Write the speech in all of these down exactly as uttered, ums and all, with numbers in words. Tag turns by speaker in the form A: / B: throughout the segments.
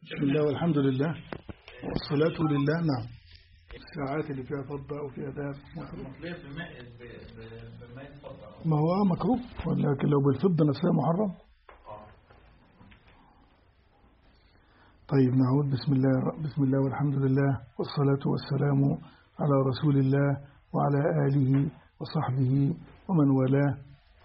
A: بسم الله والحمد لله والصلاة لله. نعم، الساعات اللي فيها فضة أو فيها ذهب ما هو مكروه، ولكن لو بالفضة نفسها محرم. طيب نعود. بسم الله بسم الله والحمد لله والصلاة والسلام على رسول الله وعلى آله وصحبه ومن والاه.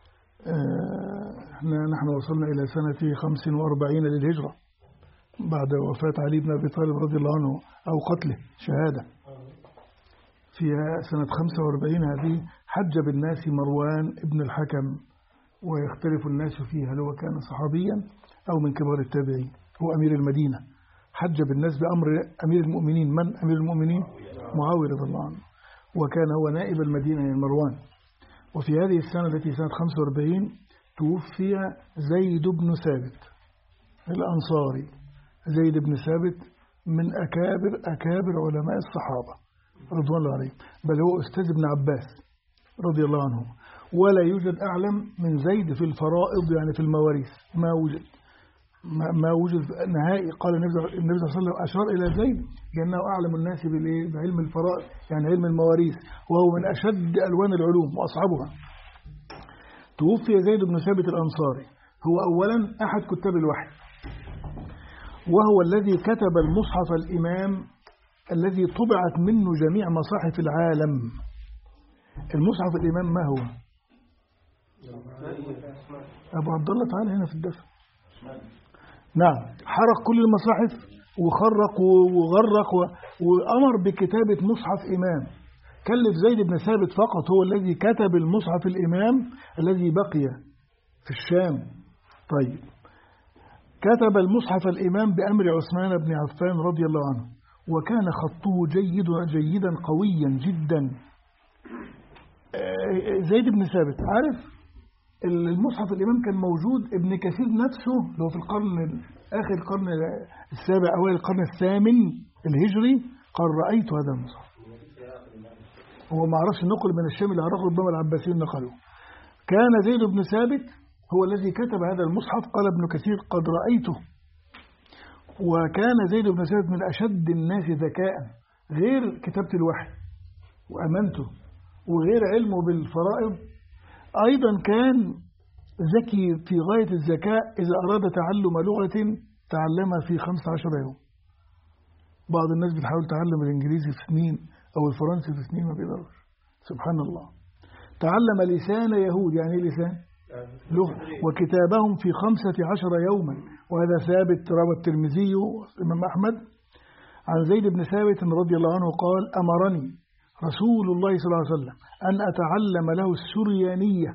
A: احنا نحن وصلنا إلى سنة خمس وأربعين للهجرة بعد وفاة علي بن أبي طالب رضي الله عنه أو قتله شهادة. في سنة خمسة وأربعين هذه حج بالناس مروان ابن الحكم، ويختلف الناس فيه هل هو كان صحابيا أو من كبار التابعين. هو أمير المدينة، حج بالناس بأمر أمير المؤمنين. من أمير المؤمنين؟ معاوية رضي الله عنه، وكان هو نائب المدينة من مروان. وفي هذه السنة التي سنة خمسة وأربعين توفي زيد بن ثابت الأنصاري. زيد بن ثابت من أكابر أكابر علماء الصحابة رضوان الله عليهم، بل هو أستاذ ابن عباس رضي الله عنه. ولا يوجد أعلم من زيد في الفرائض، يعني في المواريث ما وجد ما, ما وجد نهائي. قال النبي صلى الله عليه وسلم أشار إلى زيد لأنه أعلم الناس بعلم الفرائض، يعني علم المواريث، وهو من أشد ألوان العلوم وأصحابها. توفي زيد بن ثابت الأنصاري. هو أولا أحد كتاب الوحي، وهو الذي كتب المصحف الإمام الذي طبعت منه جميع مصاحف العالم. المصحف الإمام ما هو؟ أبو عبد الله تعالى هنا في الدفع. نعم، حرق كل المصاحف وخرق وغرق وأمر بكتابة مصحف إمام. كلف زيد بن ثابت فقط هو الذي كتب المصحف الإمام الذي بقي في الشام. طيب، كتب المصحف الإمام بأمر عثمان بن عفان رضي الله عنه، وكان خطه جيد جيدا قويا جدا. زيد بن ثابت عارف المصحف الإمام كان موجود. ابن كثير نفسه لو في القرن آخر القرن السابع أوائل القرن الثامن الهجري قال رأيت هذا المصحف. هو ما عرفش نقل من الشام إلى العراق، ربما العباسيين نقلوه. كان زيد بن ثابت هو الذي كتب هذا المصحف. قال ابن كثير قد رأيته. وكان زيد بن ثابت من أشد الناس ذكاء، غير كتابة الوحي وأمانته وغير علمه بالفرائض، أيضا كان ذكي في غاية الذكاء. إذا أراد تعلم لغة تعلمها في خمسة عشر يوم. بعض الناس بتحاول تعلم الإنجليزي في سنين أو الفرنسي في سنين ما بيقدرش. سبحان الله. تعلم لسان يهود، يعني لسان لغة، وكتابهم في خمسة عشر يوما. وهذا ثابت روى الترمذي والإمام أحمد عن زيد بن ثابت رضي الله عنه قال أمرني رسول الله صلى الله عليه وسلم أن أتعلم له السريانية،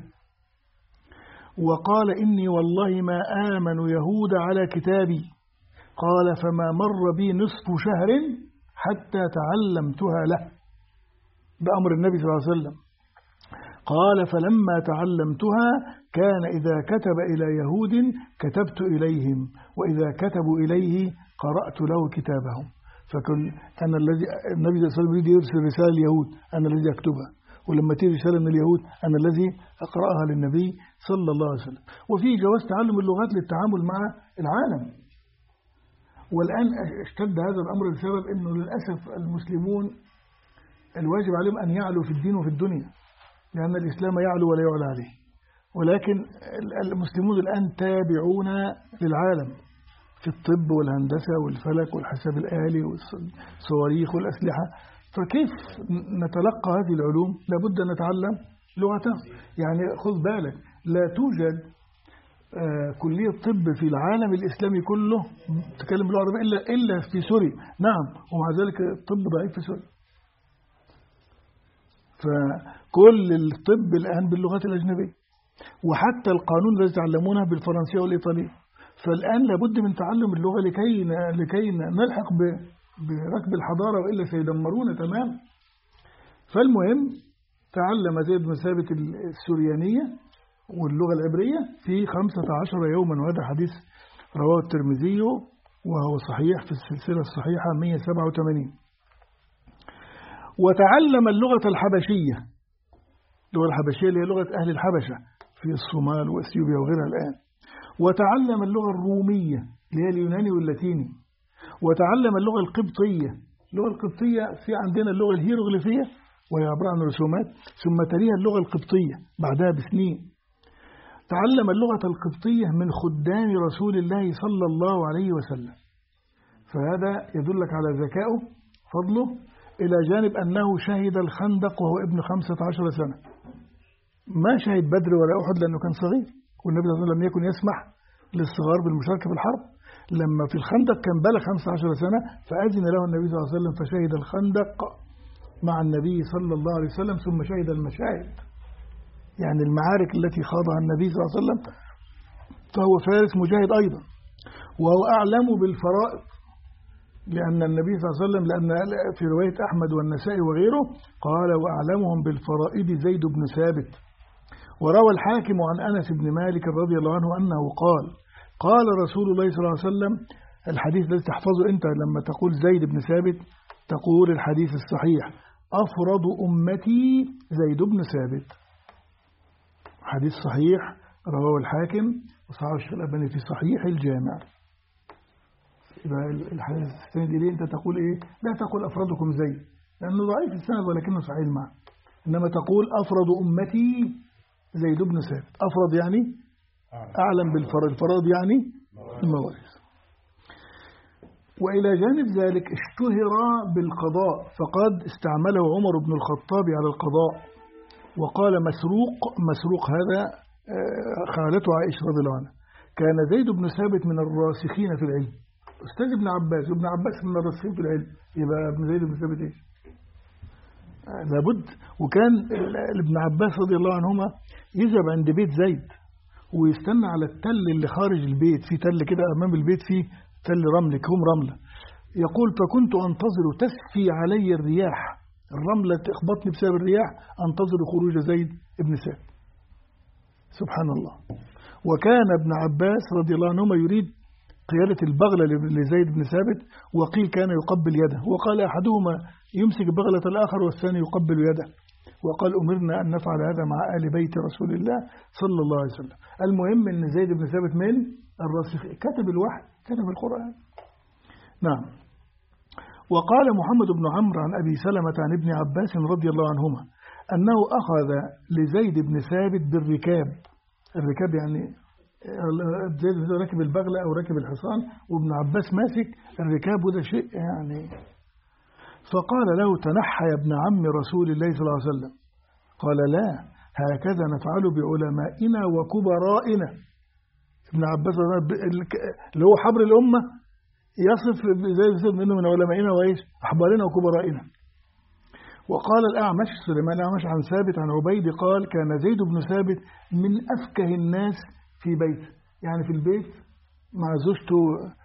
A: وقال إني والله ما آمن يهود على كتابي. قال فما مر بي نصف شهر حتى تعلمتها له بأمر النبي صلى الله عليه وسلم. قال فلما تعلمتها كان إذا كتب إلى يهود كتبت إليهم، وإذا كتبوا إليه قرأت له كتابهم. فكل أنا الذي النبي صلى الله عليه وسلم يرسل رسالة اليهود أنا الذي أكتبها، ولما تيجي رسالة من اليهود أنا الذي أقرأها للنبي صلى الله عليه وسلم. وفي جواز تعلم اللغات للتعامل مع العالم. والآن اشتد هذا الأمر لسبب أنه للأسف المسلمون الواجب عليهم أن يعلوا في الدين وفي الدنيا، لأن الإسلام يعلو ولا يعلى عليه. ولكن المسلمون الآن تابعون للعالم في الطب والهندسة والفلك والحساب الآلي والصواريخ والأسلحة. فكيف نتلقى هذه العلوم؟ لابد أن نتعلم لغتها. يعني خذ بالك، لا توجد آه كلية طب في العالم الإسلامي كله تكلم باللغة العربية إلا, إلا في سوريا. نعم، ومع ذلك الطب ضعيف في سوريا. فكل الطب الآن باللغات الأجنبية، وحتى القانون الذي تعلمونه بالفرنسية والإيطالية. فالآن لابد من تعلم اللغة لكي لكي نلحق بركب الحضارة، وإلا سيدمرونا تمام. فالمهم تعلم زيد بن ثابت السريانية واللغة العبرية في خمسة عشر يوما، وهذا حديث رواه الترمذي وهو صحيح في السلسلة الصحيحة مئة وسبعة وثمانين. وتعلم اللغة الحبشية. اللغة الحبشية اللي هي لغة أهل الحبشة في الصومال وأثيوبيا وغيرها الآن. وتعلم اللغة الرومية اللي هي اليوناني واللاتيني. وتعلم اللغة القبطية. اللغة القبطية في عندنا اللغة الهيروغليفية وهي عبارة عن رسومات، ثم تليها اللغة القبطية بعدها بسنين. تعلم اللغة القبطية من خدام رسول الله صلى الله عليه وسلم، فهذا يدلك على ذكائه فضله، إلى جانب أنه شهد الخندق وهو ابن خمسة عشر سنة. ما شهد بدر ولا أحد لأنه كان صغير، والنبي صلى الله عليه وسلم لم يكن يسمح للصغار بالمشاركة في الحرب. لما في الخندق كان بلغ خمسة عشر سنة فأذن له النبي صلى الله عليه وسلم فشهد الخندق مع النبي صلى الله عليه وسلم، ثم شهد المشاهد يعني المعارك التي خاضها النبي صلى الله عليه وسلم، فهو فارس مجاهد أيضا. وهو أعلم بالفرائض، لأن النبي صلى الله عليه وسلم لأن في رواية أحمد والنسائي وغيره قال وأعلمهم بالفرائض زيد بن ثابت. وروى الحاكم عن أنس بن مالك رضي الله عنه أنه قال قال رسول الله صلى الله عليه وسلم، الحديث الذي تحفظه أنت لما تقول زيد بن ثابت تقول الحديث الصحيح أفرض أمتي زيد بن ثابت، حديث صحيح رواه الحاكم وصححه الشيخ الألباني في صحيح الجامع. يبقى الحديث الثاني دي ليه أنت تقول إيه؟ لا تقول أفرضكم زيد لأنه ضعيف السند ولكنه صحيح المعنى، إنما تقول أفرض أمتي زيد بن ثابت. أفرض يعني أعلم بالفرض، الفرض يعني الموارث. وإلى جانب ذلك اشتهر بالقضاء، فقد استعمله عمر بن الخطاب على القضاء. وقال مسروق، مسروق هذا خالته عائشة رضي الله عنها، كان زيد بن ثابت من الراسخين في العلم، أستاذ ابن عباس، وابن عباس من الراسخين في العلم، يبقى ابن زيد بن ثابت إيش؟ لابد. وكان ابن عباس رضي الله عنهما يذهب عند بيت زيد ويستنى على التل اللي خارج البيت، في تل كده أمام البيت فيه تل رمل كوم رملة، يقول فكنت أنتظر تسفي علي الرياح، الرملة تخبطني بسبب الرياح، أنتظر خروج زيد بن ثابت. سبحان الله. وكان ابن عباس رضي الله عنهما يريد قيادة البغلة لزيد بن ثابت، وقيل كان يقبل يده، وقال أحدهما يمسك بغلة الآخر والثاني يقبل يده، وقال أمرنا أن نفعل هذا مع آل بيت رسول الله صلى الله عليه وسلم. المهم أن زيد بن ثابت من الراسخ، كتب الوحي، كتب القرآن. نعم. وقال محمد بن عمرو عن أبي سلمة عن ابن عباس رضي الله عنهما أنه أخذ لزيد بن ثابت بالركاب، الركاب يعني زيد بن ثابت راكب البغلة أو راكب الحصان، وابن عباس ماسك الركاب، وده شيء يعني. فقال له تنحى يا ابن عم رسول الله صلى الله عليه وسلم، قال لا هكذا نفعل بعلمائنا وكبرائنا. ابن عباس اللي هو حبر الأمة يصف زي منه من علمائنا وإيش أحبارنا وكبرائنا. وقال الأعمش سليمان الأعمش عن ثابت عن عبيد قال كان زيد بن ثابت من أفكه الناس في بيته، يعني في البيت مع زوجته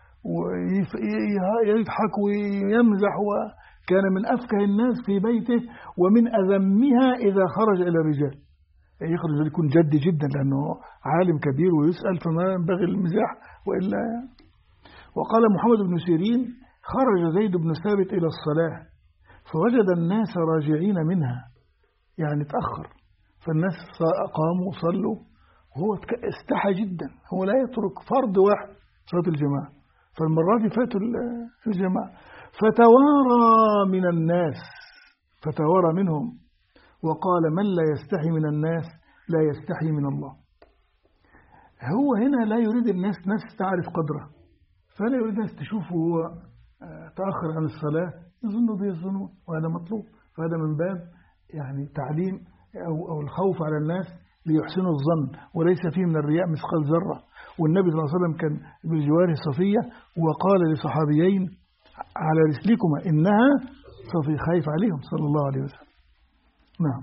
A: ويضحك ويمزح، وكان من أفكه الناس في بيته ومن أذمها إذا خرج إلى الرجال، يعني يخرج يكون جدي جدا لأنه عالم كبير ويسأل، فما ينبغي المزاح وإلا. وقال محمد بن سيرين خرج زيد بن ثابت إلى الصلاة فوجد الناس راجعين منها، يعني تأخر، فالناس قاموا صلوا وهو استحى جدا، هو لا يترك فرض واحد صلاة الجماعة، فالمرة دي فاتوا الجماعة، فتوارى من الناس، فتوارى منهم وقال من لا يستحي من الناس لا يستحي من الله. هو هنا لا يريد الناس ناس تعرف قدره، فلا يريد الناس تشوفه هو تأخر عن الصلاة يظنوا بيظنون، وهذا مطلوب، فهذا من باب يعني تعليم أو, أو الخوف على الناس ليحسنوا الظن، وليس فيه من الرياء مثقال ذرة. والنبي صلى الله عليه وسلم كان بالجواره صفية وقال لصحابيين على رسلكما إنها صفية، خايف عليهم صلى الله عليه وسلم. نعم.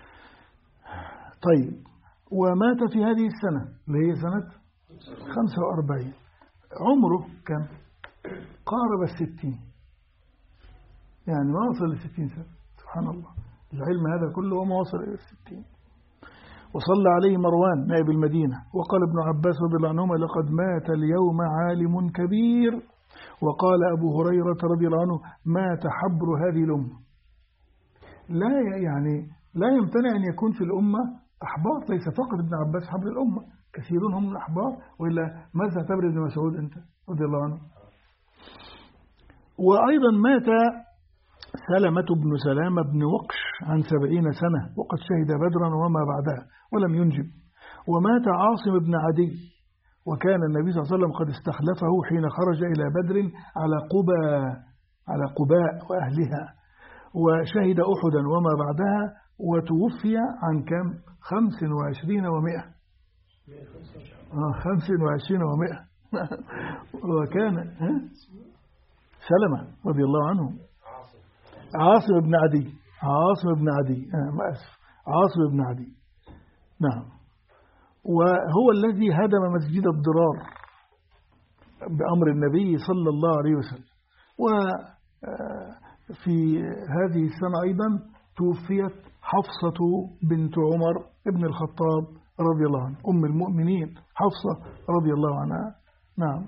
A: طيب، ومات في هذه السنة اللي هي سنة خمسة وأربعين، عمره كم؟ قارب الستين، يعني ما وصل للستين سنة. سبحان الله، العلم هذا كله وما وصل إلى الستين. وصلى عليه مروان نائب المدينة. وقال ابن عباس رضي الله عنهما لقد مات اليوم عالم كبير. وقال أبو هريرة رضي الله عنه مات حبر هذه الأمة. لا يعني لا يمتنع أن يكون في الأمة أحبار، ليس فقط ابن عباس حبر الأمة، كثيرون هم الأحبار، وإلا ماذا تعتبر ابن مسعود أنت رضي الله عنه؟ وأيضا مات سلمة بن سلامة بن وقش عن سبعين سنة وقد شهد بدرا وما بعدها ولم ينجب. ومات عاصم بن عدي وكان النبي صلى الله عليه وسلم قد استخلفه حين خرج إلى بدر على قباء على قباء وأهلها وشهد أحدا وما بعدها وتوفي عن كم خمس وعشرين ومئة آه خمس وعشرين ومئة وكان سلمة رضي الله عنه عاصم بن عدي عاصم بن عدي آه ما أسف عاصم بن عدي نعم. وهو الذي هدم مسجد الضرار بأمر النبي صلى الله عليه وسلم. وفي هذه السنة أيضا توفيت حفصة بنت عمر ابن الخطاب رضي الله عنه أم المؤمنين حفصة رضي الله عنها نعم.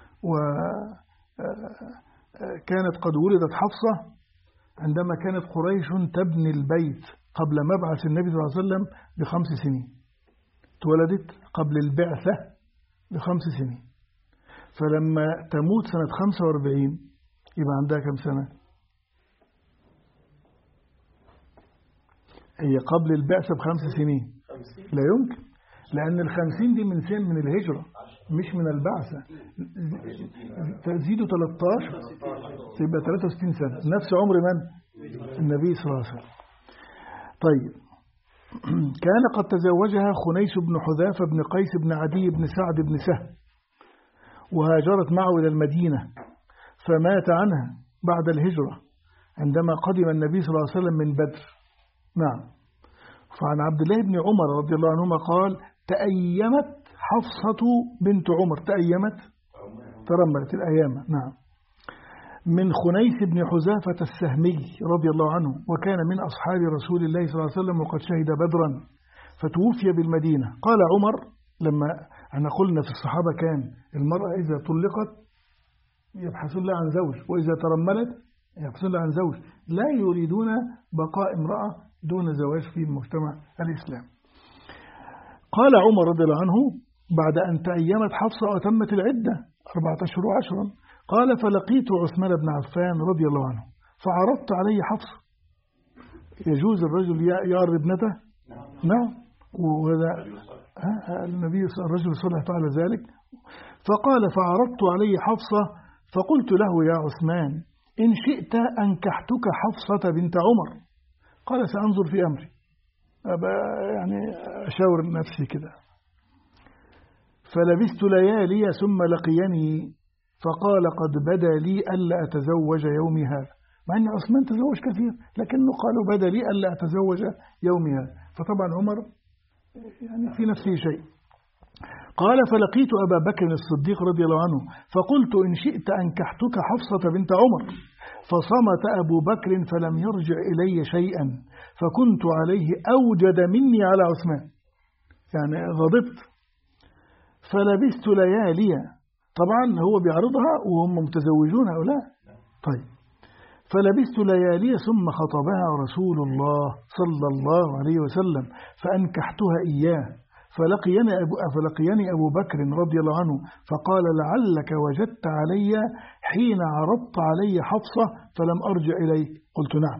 A: وكانت قد ولدت حفصة عندما كانت قريش تبني البيت قبل مبعث النبي صلى الله عليه وسلم بخمس سنين. اتولدت قبل البعثة بخمس سنين، فلما تموت سنة خمسة وأربعين يبقى عندها كم سنة؟ هي قبل البعثة بخمس سنين لا يمكن، لأن الخمسين دي من سن من الهجرة مش من البعثة. تزيدوا ثلاثة عشر تبقى ثلاثة وستين سنة نفس عمر من؟ النبي صلى الله عليه وسلم. طيب كان قد تزوجها خنيس بن حذافة بن قيس بن عدي بن سعد بن سهل وهاجرت معه إلى المدينة فمات عنها بعد الهجرة عندما قدم النبي صلى الله عليه وسلم من بدر. نعم. فعن عبد الله بن عمر رضي الله عنهما قال تأيمت حفصة بنت عمر تأيمت ترملت الأيام نعم من خنيس بن حذافة السهمي رضي الله عنه وكان من أصحاب رسول الله صلى الله عليه وسلم وقد شهد بدرا فتوفي بالمدينة. قال عمر لما أنا قلنا في الصحابة كان المرأة إذا طلقت يبحثون لها عن زوج وإذا ترملت يبحثون لها عن زوج لا يريدون بقاء امرأة دون زواج في المجتمع الإسلامي. قال عمر رضي الله عنه بعد أن تأيمت حفصة وتمت العدة أربعة أشهر وعشرا قال فلقيت عثمان بن عفان رضي الله عنه فعرضت عليه حفصة. يجوز الرجل يعرض ابنته؟ نعم. وهذا النبي الرجل صلى الله عليه وسلم ذلك. فقال فعرضت عليه حفصة فقلت له يا عثمان إن شئت أنكحتك حفصة بنت عمر. قال سأنظر في أمري يعني أشاور نفسي كده. فلبست ليالي ثم لقيني فقال قد بدا لي ألا أتزوج يومي هذا، مع أن عثمان تزوج كثير لكنه قالوا بدا لي ألا أتزوج يومي هذا. فطبعا عمر يعني في نفسه شيء. قال فلقيت أبا بكر الصديق رضي الله عنه فقلت إن شئت أنكحتك حفصة بنت عمر. فصمت أبو بكر فلم يرجع إلي شيئا فكنت عليه أوجد مني على عثمان، يعني غضبت. فلبست ليالي، طبعا هو بيعرضها وهم متزوجون هؤلاء. طيب فلبست ليالي ثم خطبها رسول الله صلى الله عليه وسلم فأنكحتها إياه. فلقيني أبو, فلقيني أبو بكر رضي الله عنه فقال لعلك وجدت علي حين عرضت علي حفصة فلم أرجع إليك. قلت نعم.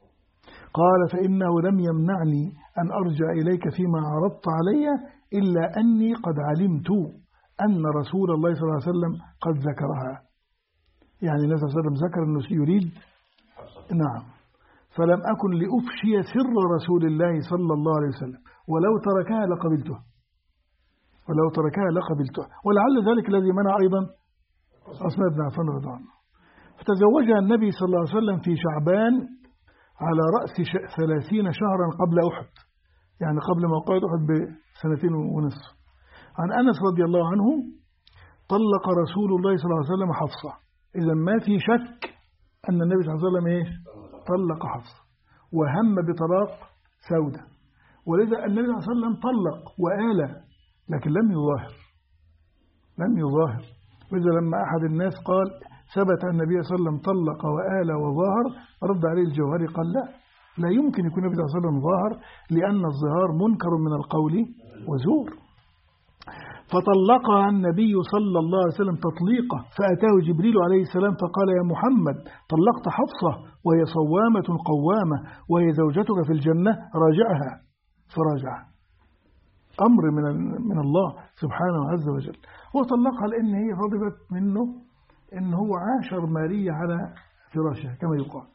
A: قال فإنه لم يمنعني أن أرجع إليك فيما عرضت علي إلا أني قد علمت أن رسول الله صلى الله عليه وسلم قد ذكرها، يعني النبي صلى الله عليه وسلم ذكر أنه يريد. نعم. فلم أكن لأفشي سر رسول الله صلى الله عليه وسلم ولو تركها لقبلتها ولو تركها لقبلتها ولعل ذلك الذي منع أيضا عثمان بن عفان رضي الله عنه. فتزوجها النبي صلى الله عليه وسلم في شعبان على رأس ثلاثين شهرا قبل أحد، يعني قبل موقعة أحد بسنتين ونصف. عن أنس رضي الله عنه طلق رسول الله صلى الله عليه وسلم حفصة. إذا ما في شك أن النبي صلى الله عليه وسلم إيه؟ طلق حفصة وهم بطلاق سودة، ولذا النبي صلى الله عليه وسلم طلق وآل لكن لم يظاهر لم يظاهر وإذا لما أحد الناس قال ثبت أن النبي صلى الله عليه وسلم طلق وآل وظاهر رد عليه الجوهري قال لا لا يمكن يكون النبي صلى الله عليه وسلم ظاهر لأن الظهار منكر من القول وزور. فطلقها النبي صلى الله عليه وسلم تطليقة، فأتاه جبريل عليه السلام فقال يا محمد طلقت حفصة وهي صوامة قوامة وهي زوجتك في الجنة، راجعها. فراجعها، أمر من من الله سبحانه عز وجل. هو طلقها لأن هي غضبت منه إن هو عاشر ماريا على فراشها كما يقال،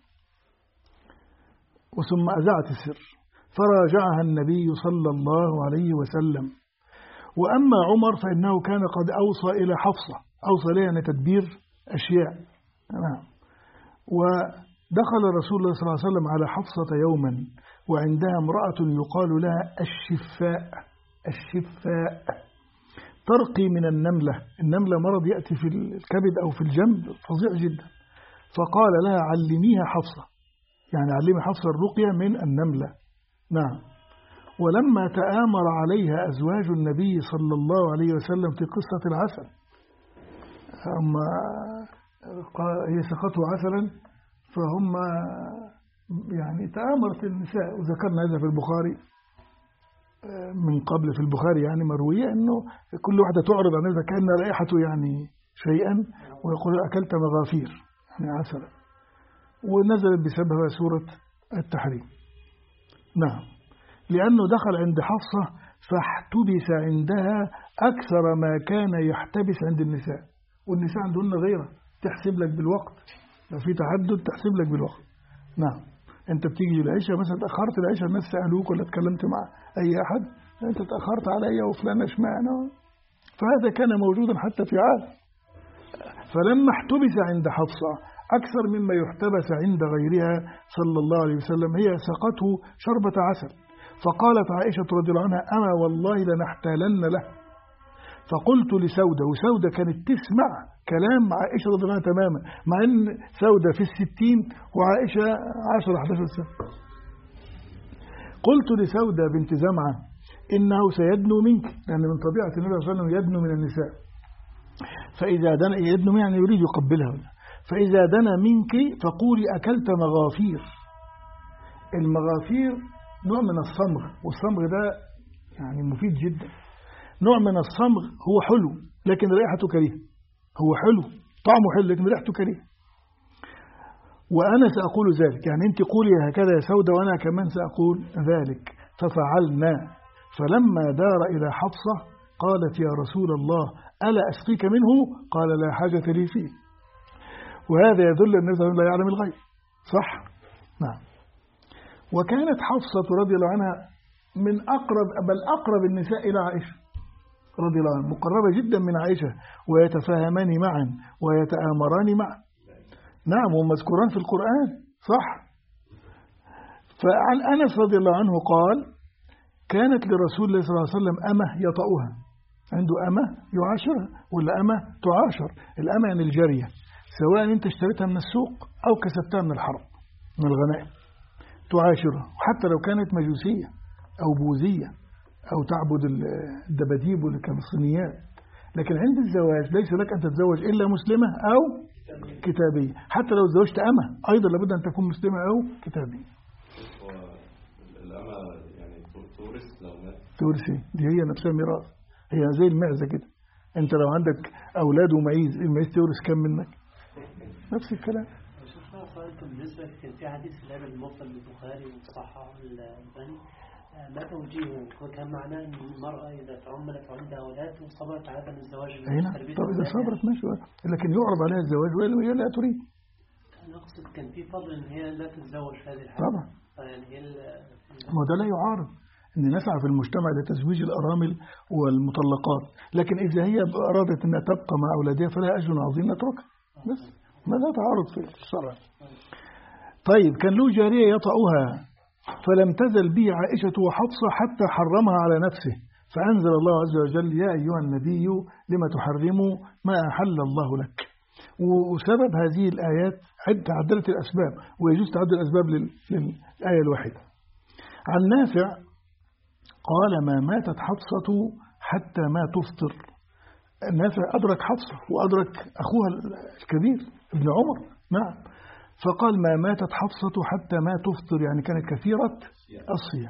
A: وثم أذاعت السر، فراجعها النبي صلى الله عليه وسلم. وأما عمر فإنه كان قد أوصى إلى حفصة، أوصى لها أن تدبير أشياء. نعم. ودخل رسول الله صلى الله عليه وسلم على حفصة يوما وعندها امرأة يقال لها الشفاء. الشفاء ترقي من النملة. النملة مرض يأتي في الكبد أو في الجنب فظيع جدا، فقال لها علميها حفصة، يعني علمي حفصة الرقية من النملة. نعم. ولما تآمر عليها أزواج النبي صلى الله عليه وسلم في قصة العسل، أما هي سقته عسلا فهم يعني تآمرت النساء، وذكرنا هذا في البخاري من قبل، في البخاري يعني مروية أنه كل واحدة تعرض عن هذا كأن رائحته يعني شيئا، ويقول أكلت مغافير يعني عسلا، ونزلت بسببها سورة التحريم. نعم. لأنه دخل عند حفصة فاحتبس عندها أكثر ما كان يحتبس عند النساء، والنساء عندهن غيره تحسب لك بالوقت، لو في تحدد تحسب لك بالوقت. نعم. أنت بتيجي العشاء مثلا تأخرت العشاء، الناس سألوك ولا اتكلمت مع أي أحد، أنت تأخرت علي وفلان اشمعنى، فهذا كان موجودا حتى في عاد. فلما احتبس عند حفصة أكثر مما يحتبس عند غيرها صلى الله عليه وسلم، هي سقته شربة عسل، فقالت عائشة رضي الله عنها أما والله لنحتالن له. فقلت لسودة، وسودة كانت تسمع كلام عائشة رضي الله عنها تماما، مع أن سودة في الستين وعائشة عشر أحد عشر سنة. قلت لسودة بنت زمعة إنه سيدنو منك، لأن من طبيعة النبي صلى الله عليه وسلم يدنو من النساء، فإذا دنا يدنو يعني يريد يقبلها، فإذا دنا منك فقولي أكلت مغافير. المغافير نوع من الصمغ، والصمغ ده يعني مفيد جدا. نوع من الصمغ هو حلو لكن رائحته كريهة، هو حلو طعمه حلو لكن رائحته كريهة. وأنا سأقول ذلك، يعني أنت قولي هكذا يا سودة وأنا كمان سأقول ذلك. ففعلنا. فلما دار إلى حفصة قالت يا رسول الله ألا أسقيك منه؟ قال لا حاجة لي فيه. وهذا يدل أن النبي لا يعلم الغيب. صح؟ نعم. وكانت حفصة رضي الله عنها من أقرب بل أقرب النساء إلى عائشة رضي الله عنها، مقربة جدا من عائشة، ويتفاهمان معا ويتآمران معا. نعم، ومذكوران في القرآن. صح. فعن أنس رضي الله عنه قال كانت لرسول الله صلى الله عليه وسلم أمة يطأها، عنده أمة يعاشرها ولا أمة تعاشر. الأمة يعني الجارية، سواء أنت اشتريتها من السوق أو كسبتها من الحرب من الغنائم، تعاشرها، وحتى لو كانت مجوسية أو بوذية أو تعبد الدباديب والكمصنيات. لكن عند الزواج ليس لك أن تتزوج إلا مسلمة أو كتابية، حتى لو تزوجت أمة أيضا لابد أن تكون مسلمة أو كتابية.
B: الأمة يعني تورث لو مات؟
A: تورثي، دي هي نفسها ميراث، هي زي المعزة كده. أنت لو عندك أولاد ومعيز، المعيز تورث كم منك؟ نفس الكلام.
C: بالنسبة كان في حديث في الأدب المفضل للبخاري وصححه الألباني، ما توجيهه؟ وكان معناه أن المرأة إذا تعملت وعندها أولاد وصبرت على عدم الزواج.
A: هنا طب إذا صبرت ماشي، لكن يعرض عليها الزواج وهي لا تريد.
C: أنا أقصد كان في فضل أن هي لا تتزوج في هذه الحالة.
A: طبعا.
C: يعني هي
A: ما ده لا يعارض أن نسعى في المجتمع لتزويج الأرامل والمطلقات، لكن إذا هي أرادت أنها تبقى مع أولادها فلها أجر عظيم نتركها، بس ما لا تعارض في الشرع. طيب كان له جارية يطأها، فلم تزل به عائشة وحفصة حتى حرمها على نفسه، فأنزل الله عز وجل يا أيها النبي لما تحرم ما أحل الله لك. وسبب هذه الآيات تعددت الأسباب، ويجوز تعدد الأسباب للآية الواحدة. عن نافع قال ما ماتت حفصة حتى ما تفطر. نافع أدرك حفصة وأدرك أخوها الكبير ابن عمر. نعم. فقال ما ماتت حفصة حتى ما تفطر، يعني كانت كثيرة الصيام.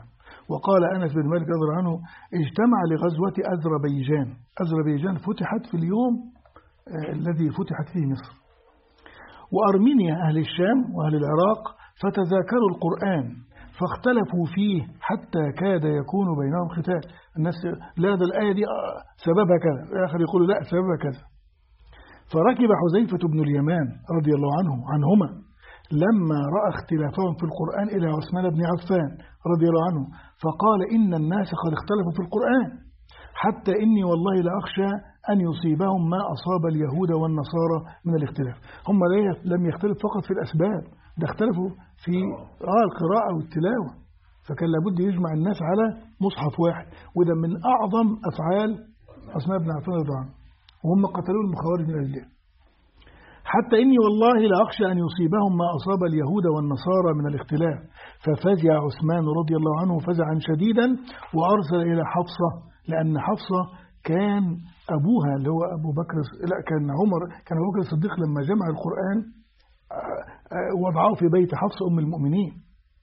A: وقال أنس بن مالك رضي الله عنه اجتمع لغزوة أذربيجان. أذربيجان فتحت في اليوم الذي فتحت فيه مصر، وأرمينيا أهل الشام وأهل العراق، فتذاكروا القرآن فاختلفوا فيه حتى كاد يكون بينهم ختال. الناس لا ده الآية دي سببها كذا، الآخر يقولوا لا سببها كذا. فركب حذيفة بن اليمان رضي الله عنه عنهما لما رأى اختلافهم في القرآن إلى عثمان بن عفان رضي الله عنه، فقال إن الناس قد اختلفوا في القرآن حتى إني والله لأخشى أن يصيبهم ما أصاب اليهود والنصارى من الاختلاف. هم لم يختلفوا فقط في الأسباب، ده اختلفوا في آه القراءة والتلاوة، فكان لابد يجمع الناس على مصحف واحد، وده من أعظم أفعال عثمان بن عفان رضي الله عنه، وهم قتلوا المخاورج من أجله. حتى إني والله لأخشى أن يصيبهم ما أصاب اليهود والنصارى من الاختلاف، ففزع عثمان رضي الله عنه فزعا شديدا وأرسل إلى حفصة، لأن حفصة كان أبوها اللي هو أبو بكر، لا كان عمر، كان أبو بكر الصديق لما جمع القرآن وضعه في بيت حفصة أم المؤمنين.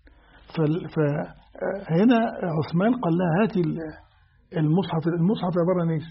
A: فهنا عثمان قال لها هاتي المصحف. المصحف عبارة عن ايش؟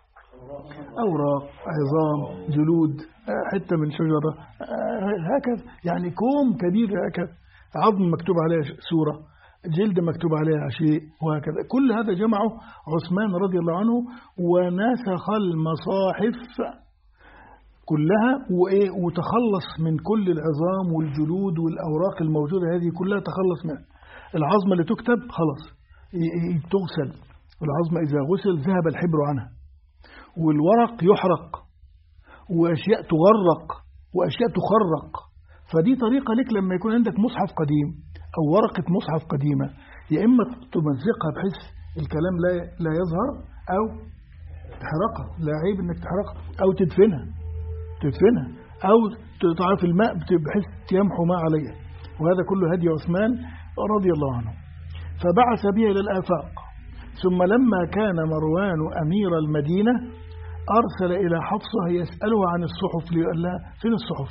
A: أوراق، عظام، جلود، حتة من شجرة، هكذا يعني كوم كبير هكذا، عظم مكتوب عليه سورة، جلد مكتوب عليها شيء، وهكذا. كل هذا جمعه عثمان رضي الله عنه ونسخ المصاحف كلها، وإيه وتخلص من كل العظام والجلود والأوراق الموجودة هذه كلها، تخلص منها. العظمة اللي تكتب خلاص تغسل، والعظمة إذا غسل ذهب الحبر عنها، والورق يحرق، وأشياء تغرق، وأشياء تخرق. فدي طريقة لك لما يكون عندك مصحف قديم أو ورقة مصحف قديمة، يا إما تمزقها بحيث الكلام لا لا يظهر، أو تحرقها، لا عيب إنك تحرقها، أو تدفنها تدفنها أو تضعها في الماء بحيث يمحو ما عليها. وهذا كله هدي عثمان رضي الله عنه. فبعث بها إلى الآفاق. ثم لما كان مروان أمير المدينة أرسل إلى حفصة يسألها عن الصحف، ليقول لها فين الصحف؟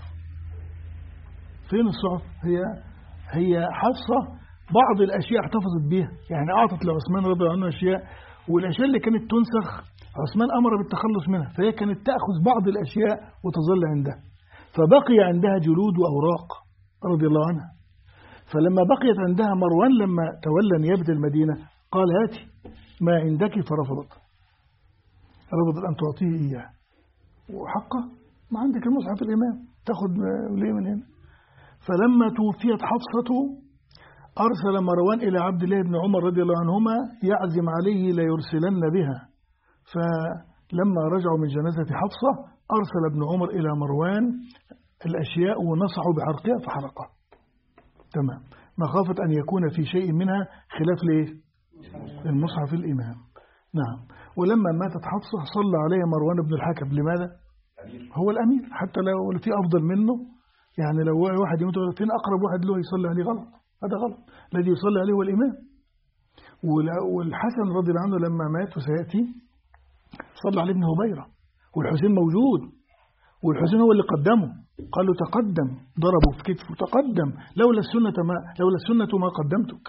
A: فين الصحف؟ هي هي حفصة بعض الأشياء احتفظت بها، يعني أعطت لعثمان رضي الله عنه أشياء، والأشياء اللي كانت تنسخ عثمان أمر بالتخلص منها، فهي كانت تأخذ بعض الأشياء وتظل عندها، فبقي عندها جلود وأوراق رضي الله عنها. فلما بقيت عندها مروان لما تولى نيابة المدينة قال هاتي ما عندك، فرفضت، رفضت أن تعطيه إياه، وحقه ما عندك المصحف الإمام تأخذ ليه من هنا. فلما توفيت حفصة أرسل مروان إلى عبد الله بن عمر رضي الله عنهما يعزم عليه ليرسلن بها. فلما رجعوا من جنازة حفصة أرسل ابن عمر إلى مروان الأشياء ونصحوا بحرقها فحرقها، تمام، مخافة أن يكون في شيء منها خلاف ليه؟ المصحف الإمام. نعم. ولما ماتت حفصة صلى عليها مروان بن الحكم. لماذا؟ هو الأمير، حتى لو في أفضل منه، يعني لو واحد يموت فين أقرب واحد له يصلي عليه؟ غلط، هذا غلط، الذي يصلي عليه هو الإمام. والحسن رضي الله عنه لما مات وسيأتي صلى عليه ابن هبيرة، والحسين موجود، والحسين هو اللي قدمه، قال له تقدم، ضربه في كتفه تقدم، لولا السنة ما لولا السنة ما قدمتك.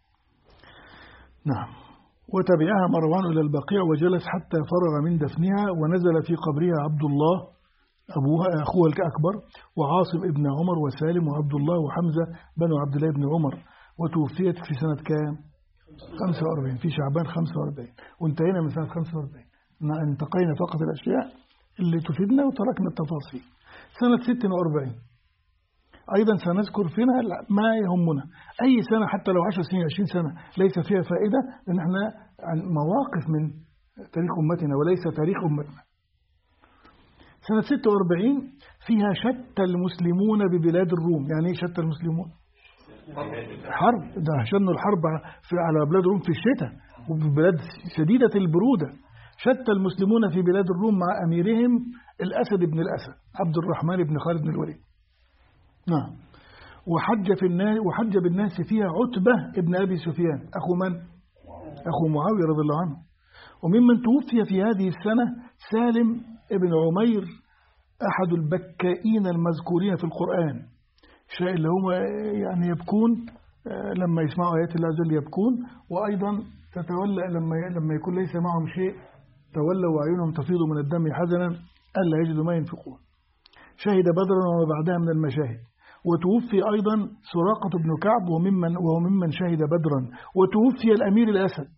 A: نعم. وتبعها مروان إلى البقيع وجلس حتى فرغ من دفنها، ونزل في قبرها عبد الله أبوها أخوها الأكبر، وعاصم ابن عمر، وسالم، وعبد الله، وحمزة بنو عبد الله بن عمر. وتوفيت في سنة كام؟ خمسة وأربعين، في شعبان خمسة وأربعين، وانتهينا من سنة خمسة وأربعين، انتقينا فقط الأشياء اللي تفيدنا وتركنا التفاصيل. سنة ستة وأربعين أيضا سنذكر فيها ما يهمنا. أي سنة حتى لو عشر سنين عشرين سنة ليس فيها فائدة، لأن احنا عن مواقف من تاريخ أمتنا وليس تاريخ أمتنا. سنة ستة وأربعين فيها شتى المسلمون ببلاد الروم. يعني ايه شتى المسلمون؟ حرب، ده شنوا الحرب على بلاد الروم في الشتاء وبلاد شديدة البرودة. شتى المسلمون في بلاد الروم مع أميرهم الأسد بن الأسد عبد الرحمن بن خالد بن الوليد. نعم. وحج في الناس وحج بالناس فيها عتبة ابن أبي سفيان، أخو من؟ أخو معاوية رضي الله عنه. وممن توفي في هذه السنة سالم ابن عمير، أحد البكائين المذكورين في القرآن، شيء اللي هم يعني يبكون لما يسمعوا آيات الله عز وجل يبكون، وأيضا تتولى لما لما يكون ليس معهم شيء تولوا وعيونهم تفيض من الدم حزنا ألا يجدوا ما ينفقون. شهد بدرا وما بعدها من المشاهد. وتوفي أيضا سراقة بن كعب وممن وهو ممن شهد بدرا. وتوفي الأمير الأسد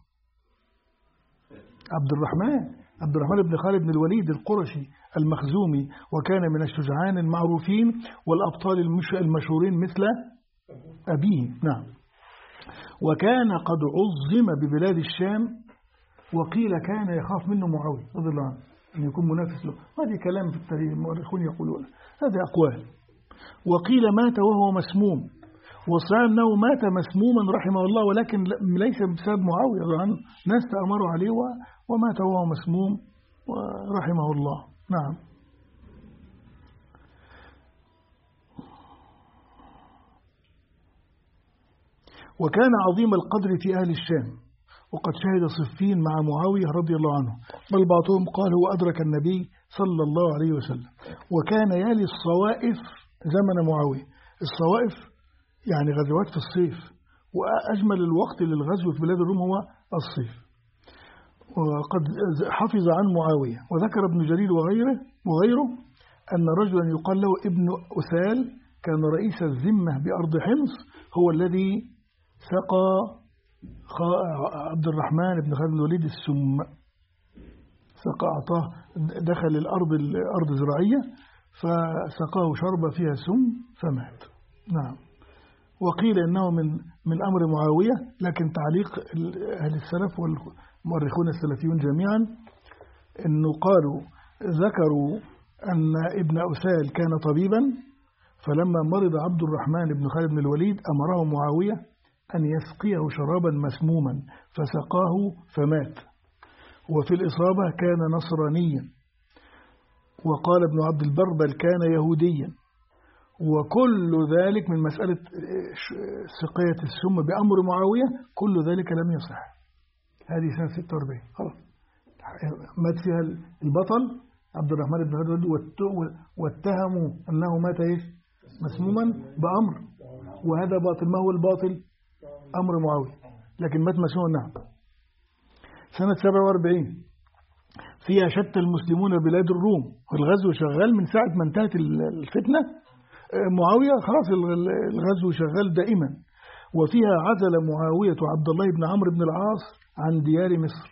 A: عبد الرحمن عبد الرحمن بن خالد بن الوليد القرشي المخزومي، وكان من الشجعان المعروفين والأبطال المشهورين مثل أبيه. نعم. وكان قد عظم ببلاد الشام، وقيل كان يخاف منه معاوية رضي الله عنه أن يكون منافس له. هذه كلام في التاريخ المؤرخون يقولون هذه أقوال. وقيل مات وهو مسموم، وصار أنه مات مسموما رحمه الله، ولكن ليس بسبب معاوية رضي الله عنه، ناس تأمروا عليه ومات وهو مسموم ورحمه الله. نعم. وكان عظيم القدر في أهل الشام، وقد شهد صفين مع معاوية رضي الله عنه، بل بعضهم قال هو أدرك النبي صلى الله عليه وسلم. وكان يلي الصوائف زمن معاوية. الصوائف يعني غزوات في الصيف، وأجمل الوقت للغزو في بلاد الروم هو الصيف. وقد حفظ عن معاوية. وذكر ابن جرير وغيره وغيره أن رجلا يقال له ابن أسال كان رئيس الذمة بأرض حمص، هو الذي سقى عبد الرحمن بن خالد بن الوليد السم. سقى أعطاه، دخل الأرض الأرض زراعية فسقاه شربة فيها سم فمات. نعم. وقيل إنه من من أمر معاوية، لكن تعليق أهل السلف والمؤرخون السلفيون جميعا إنه قالوا ذكروا أن ابن أسال كان طبيبا، فلما مرض عبد الرحمن بن خالد بن الوليد أمره معاوية أن يسقيه شرابا مسموما فسقاه فمات. وفي الإصابة كان نصرانيا. وقال ابن عبد البر بل كان يهوديا. وكل ذلك من مسألة سقية السم بأمر معاوية، كل ذلك لم يصح. هذه سنة ستة وأربعين خلاص مات فيها البطل عبد الرحمن بن خالد واتهموا أنه مات إيش مسموما بأمر، وهذا باطل. ما هو الباطل؟ أمر معاوية، لكن مات مسموما. نعم. سنة سبعة وأربعين فيها شتى المسلمون بلاد الروم، والغزو شغال من ساعة ما انتهت الفتنة. معاوية خلاص الغزو شغال دائما. وفيها عزل معاوية عبد الله بن عمرو بن العاص عن ديار مصر،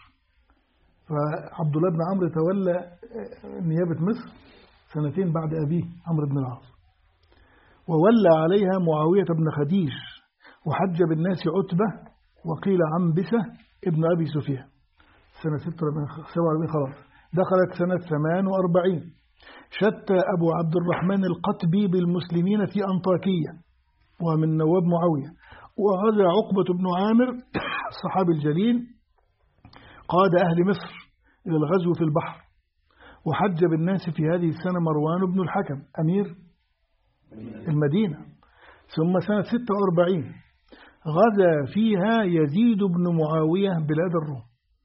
A: فعبد الله بن عمرو تولى نيابة مصر سنتين بعد أبيه عمرو بن العاص. وولى عليها معاوية بن خديج، وحج بالناس عتبة، وقيل عنبسة ابن أبي سفيان. سنة سبعة وأربعين خلاص. دخلت سنة ثمان وأربعين شتى أبو عبد الرحمن القتبي بالمسلمين في أنطاكية، ومن نواب معاوية. وغزا عقبة بن عامر الصحابي الجليل قاد أهل مصر إلى الغزو في البحر. وحج بالناس في هذه السنة مروان بن الحكم أمير المدينة. ثم سنة ستة وأربعين غزا فيها يزيد بن معاوية بلاد الروم.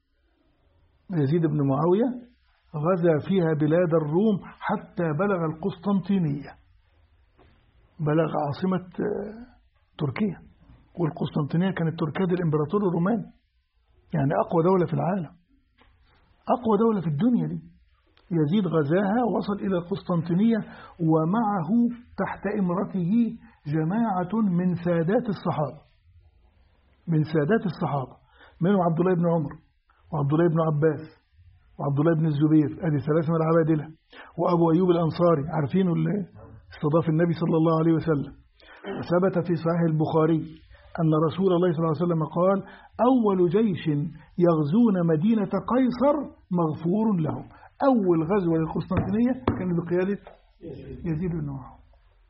A: يزيد بن معاوية غزا فيها بلاد الروم حتى بلغ القسطنطينية، بلغ عاصمة تركيا. والقسطنطينية كانت تركيا الإمبراطور الروماني، يعني أقوى دولة في العالم، أقوى دولة في الدنيا دي. يزيد غزاها وصل إلى القسطنطينية، ومعه تحت إمرته جماعة من سادات الصحابة من سادات الصحابة منهم عبد الله بن عمر وعبد الله بن عباس وعبد الله بن الزبير، هذه ثلاثة من العبادلة. وأبو أيوب الأنصاري، عارفينه اللي استضاف النبي صلى الله عليه وسلم. ثبت في صحيح البخاري أن رسول الله صلى الله عليه وسلم قال أول جيش يغزون مدينة قيصر مغفور لهم. أول غزوة للقسطنطينية كان بقيادة يزيد بن معاوية.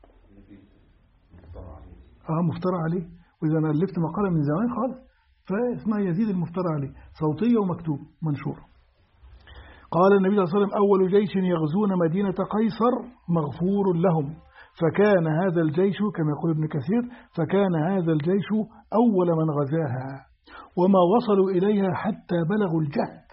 A: آه مفترى عليه. وإذا أنا ألفت مقالة من زمان خالص فاسمها يزيد المفترى عليه، صوتية ومكتوب منشور. قال النبي صلى الله عليه وسلم أول جيش يغزون مدينة قيصر مغفور لهم. فكان هذا الجيش كما يقول ابن كثير فكان هذا الجيش أول من غزاها، وما وصلوا إليها حتى بلغوا الجهد.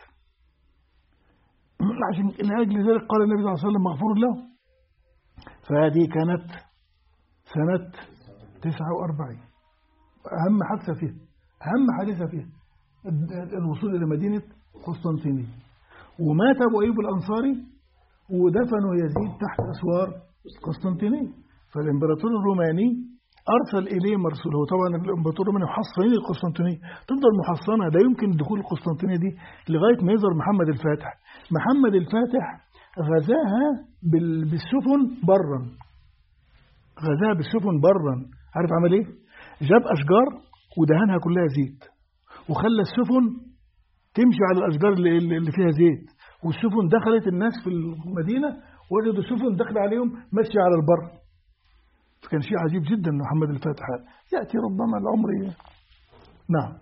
A: عشان لأجل ذلك قال النبي صلى الله عليه وسلم مغفور لهم. فهذه كانت سنة تسعة وأربعين أهم حادثة فيها أهم حادثة فيها الوصول إلى مدينة قسطنطينية. ومات أبو أيوب الأنصاري ودفنوا يزيد تحت أسوار قسطنطينية. فالإمبراطور الروماني أرسل إليه مرسول. هو طبعا الإمبراطور الروماني محصنين القسطنطينية، تفضل محصنة، لا يمكن دخول القسطنطينية دي لغاية ما يظهر محمد الفاتح. محمد الفاتح غزاها بالسفن برا، غزاها بالسفن برا. عارف عمل إيه؟ جاب أشجار ودهنها كلها زيت، وخلى السفن تمشي على الأشجار اللي فيها زيت، والسفن دخلت الناس في المدينة وجدوا سفن دخل عليهم ماشي على البر. فكان شيء عجيب جدا محمد الفاتح يأتي ربما العمر. نعم.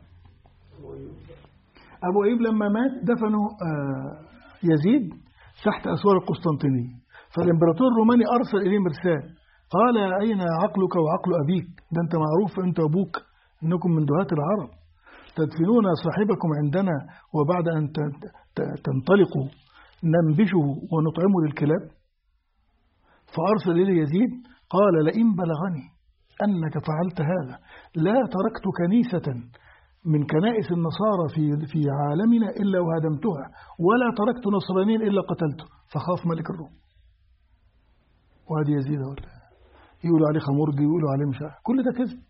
A: أبو أيوب لما مات دفنوا يزيد تحت أسوار القسطنطينية. فالإمبراطور الروماني أرسل إليه مرسال قال أين عقلك وعقل أبيك؟ ده أنت معروف أنت وأبوك إنكم من دهاة العرب، تدفنون صاحبكم عندنا وبعد أن تنطلقوا ننبشه ونطعمه للكلاب. فأرسل إليه يزيد قال لئن بلغني أنك فعلت هذا لا تركت كنيسة من كنائس النصارى في في عالمنا إلا وهدمتها، ولا تركت نصرانيا إلا قتلته. فخاف ملك الروم. وهذه يزيد ولا يقولوا عليه خمرجي، يقولوا عليه مش عارف، كل ده كذب.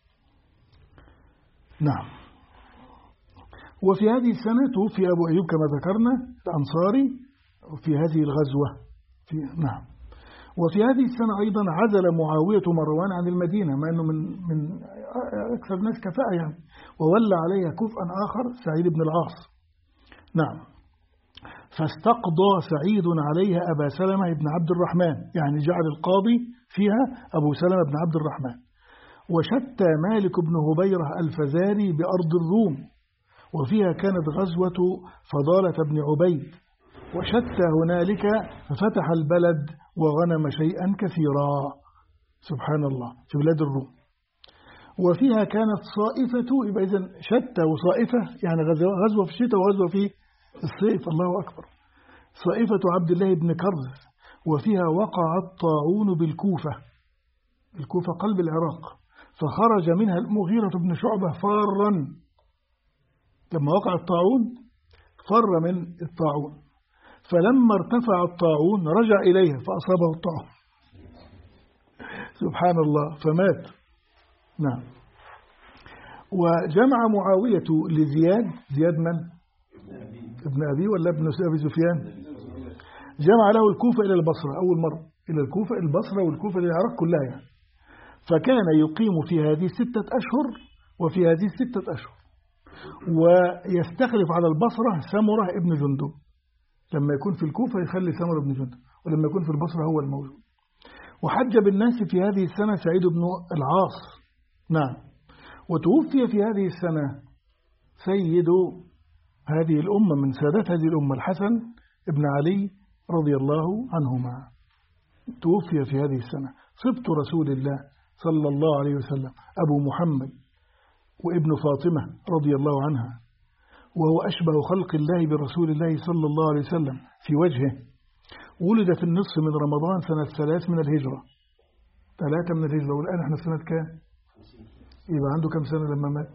A: نعم. وفي هذه السنة توفي أبو أيوب كما ذكرنا الأنصاري في هذه الغزوة. في نعم. وفي هذه السنة أيضا عزل معاوية مروان عن المدينة، مع أنه من من أكثر الناس كفاءة يعني، وولى عليها كفءا آخر سعيد بن العاص. نعم. فاستقضى سعيد عليها أبا سلمة بن عبد الرحمن، يعني جعل القاضي فيها أبو سلمة بن عبد الرحمن. وشتى مالك بن هبيرة الفزاري بأرض الروم، وفيها كانت غزوة فضالة بن عبيد. وشتى هنالك ففتح البلد وغنم شيئا كثيرا. سبحان الله، في بلاد الروم. وفيها كانت صائفة، يبقى إذن شتى وصائفة يعني غزوة في الشتاء وغزوة في الصيف. الله أكبر. صائفة عبد الله بن كرز. وفيها وقع الطاعون بالكوفة، الكوفة قلب العراق، فخرج منها المغيرة بن شعبة فارا. لما وقع الطاعون فر من الطاعون، فلما ارتفع الطاعون رجع إليها فأصابه الطاعون. سبحان الله، فمات. نعم. وجمع معاوية لزياد، زياد من؟ ابن أبي ولا ابن أبي سفيان؟ جمع له الكوفة إلى البصرة أول مرة، إلى الكوفة البصرة والكوفة للعراق كلها يعني. فكان يقيم في هذه ستة أشهر وفي هذه ستة أشهر، ويستخلف على البصرة سمرة ابن جندب. لما يكون في الكوفة يخلي سمرة ابن جندب، ولما يكون في البصرة هو الموجود. وحج بالناس في هذه السنة سعيد بن العاص. نعم. وتوفي في هذه السنة سيد هذه الأمة من سادات هذه الأمة الحسن ابن علي رضي الله عنهما. توفي في هذه السنة صبت رسول الله صلى الله عليه وسلم أبو محمد وابن فاطمة رضي الله عنها، وهو أشبه خلق الله برسول الله صلى الله عليه وسلم في وجهه. ولد في النصف من رمضان سنة ثلاث من الهجرة، ثلاثة من الهجرة، والآن احنا سنة كام؟ يبقى عنده كم سنة لما مات؟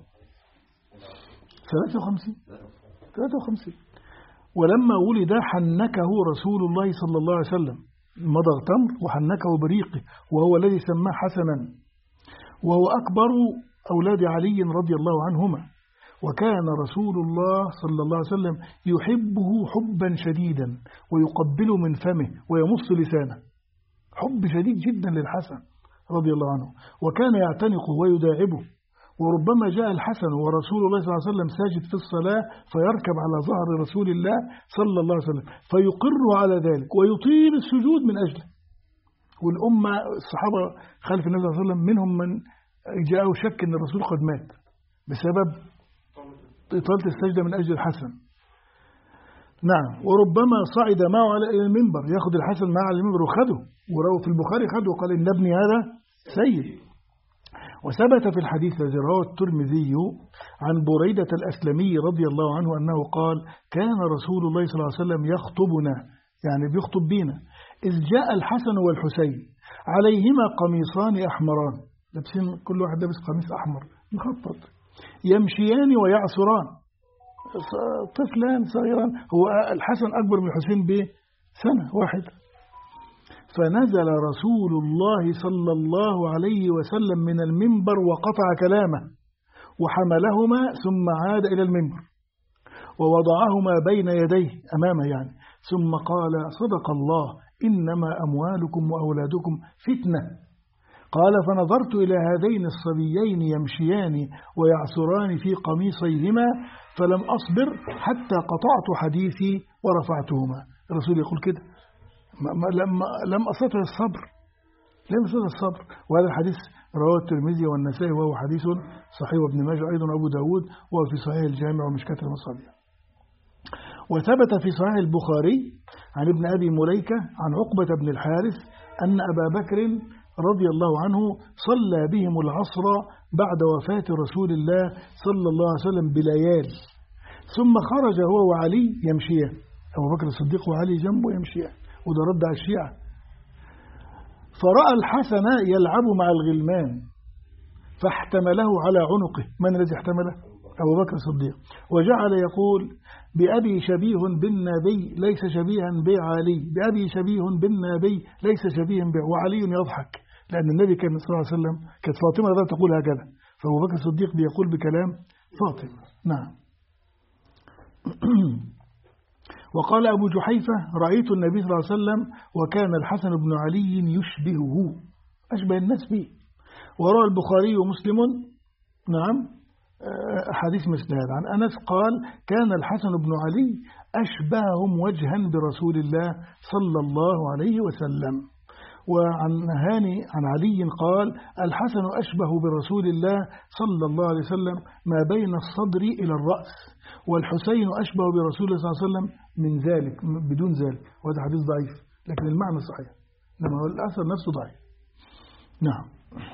A: ثلاثة وخمسين ثلاثة وخمسين. ولما ولد حنكه رسول الله صلى الله عليه وسلم، مضغ تمر وحنكه بريقه، وهو الذي سماه حسنا، وهو أكبر أولاد علي رضي الله عنهما. وكان رسول الله صلى الله عليه وسلم يحبه حبا شديدا ويقبل من فمه ويمص لسانه، حب شديد جدا للحسن رضي الله عنه. وكان يعتنقه ويداعبه. وربما جاء الحسن ورسول الله صلى الله عليه وسلم ساجد في الصلاة فيركب على ظهر رسول الله صلى الله عليه وسلم فيقر على ذلك ويطيل السجود من أجله. والأمة الصحابة خلف النبي صلى الله عليه وسلم منهم من جاءه شك أن الرسول قد مات بسبب إطالة السجدة من أجل الحسن. نعم. وربما صعد معه على المنبر، يأخذ الحسن معه على المنبر وخده، وروى في البخاري خده وقال إن ابني هذا سيد. وثبت في الحديث الذي رواه الترمذي عن بريدة الأسلمي رضي الله عنه أنه قال كان رسول الله صلى الله عليه وسلم يخطبنا، يعني بيخطب بينا، إذ جاء الحسن والحسين عليهما قميصان أحمران، لابسين كل واحد لابس قميص أحمر مخطط. يمشيان ويعصران، طفلان صغيران، هو الحسن أكبر من الحسين بسنة واحدة. فنزل رسول الله صلى الله عليه وسلم من المنبر وقطع كلامه وحملهما ثم عاد إلى المنبر ووضعهما بين يديه أمامه يعني، ثم قال صدق الله إنما أموالكم وأولادكم فتنة. قال فنظرت إلى هذين الصبيين يمشيان ويعصران في قميصيهما فلم أصبر حتى قطعت حديثي ورفعتهما. الرسول يقول كده لم لم أستطع الصبر لم أستطع الصبر وهذا الحديث رواه الترمذي والنسائي وهو حديث صحيح، وابن ماجه أيضا أبو داود وهو في صحيح الجامع ومشكاة المصابيح. وثبت في صحيح البخاري عن ابن أبي مليكة عن عقبة بن الحارث أن أبا بكر رضي الله عنه صلى بهم العصر بعد وفاة رسول الله صلى الله عليه وسلم بليال، ثم خرج هو وعلي يمشيان، أبو بكر الصديق وعلي جنبه يمشيان، وده رد على الشيعة. فرأى الحسن يلعب مع الغلمان فاحتمله على عنقه. من الذي احتمله؟ أبو بكر الصديق. وجعل يقول بأبي شبيه بالنبي ليس شبيها بعلي، بأبي شبيه بالنبي ليس شبيها بعلي، وعلي يضحك لأن النبي كان صلى الله عليه وسلم كانت فاطمة لا تقول هكذا، فأبو بكر الصديق بيقول بكلام فاطمة. نعم. وقال أبو جحيفة رأيت النبي صلى الله عليه وسلم وكان الحسن بن علي يشبهه، أشبه الناس به. وروى البخاري ومسلم نعم حديث مثل هذا عن أنس قال كان الحسن بن علي أشبههم وجها برسول الله صلى الله عليه وسلم. وعن هاني عن علي قال الحسن أشبه برسول الله صلى الله عليه وسلم ما بين الصدر إلى الرأس، والحسين أشبه برسول الله صلى الله عليه وسلم من ذلك بدون ذلك، وهذا حديث ضعيف لكن المعنى صحيح، لما هو الأثر نفسه ضعيف. نعم.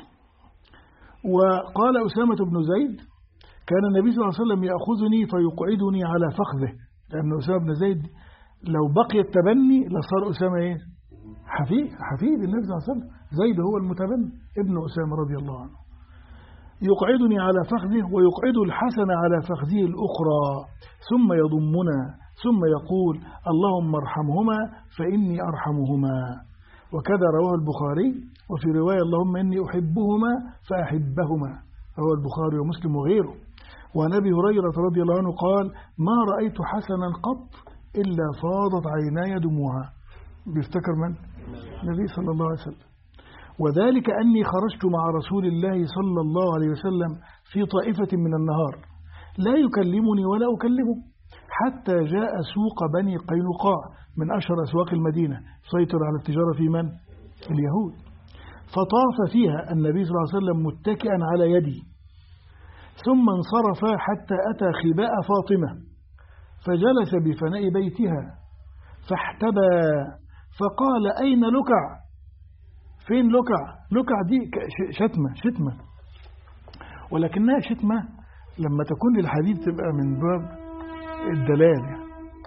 A: وقال أسامة بن زيد كان النبي صلى الله عليه وسلم يأخذني فيقعدني على فخذه، لأن أسامة بن زيد لو بقي التبني لصار أسامة إيه؟ حفيد حفيد النبي صلى الله عليه وسلم. زيد هو المتبني ابن أسامة رضي الله عنه. يقعدني على فخذه ويقعد الحسن على فخذه الأخرى ثم يضمنا ثم يقول اللهم ارحمهما فإني أرحمهما. وكذا رواه البخاري وفي رواية اللهم إني أحبهما فأحبهما، رواه البخاري ومسلم وغيره. وعن أبي هريرة رضي الله عنه قال ما رأيت حسنا قط إلا فاضت عيناي دموعا. بيفتكر من؟ النبي صلى الله عليه وسلم. وذلك أني خرجت مع رسول الله صلى الله عليه وسلم في طائفة من النهار لا يكلمني ولا أكلمه حتى جاء سوق بني قينقاع من أشهر أسواق المدينة سيطر على التجارة في من؟ اليهود. فطاف فيها النبي صلى الله عليه وسلم متكئا على يدي، ثم انصرف حتى أتى خباء فاطمة فجلس بفناء بيتها فاحتبى فقال أين لكع؟ فين لكع؟ لكع دي شتمة شتمة ولكنها شتمة لما تكون للحديث تبقى من باب الدلال يعني.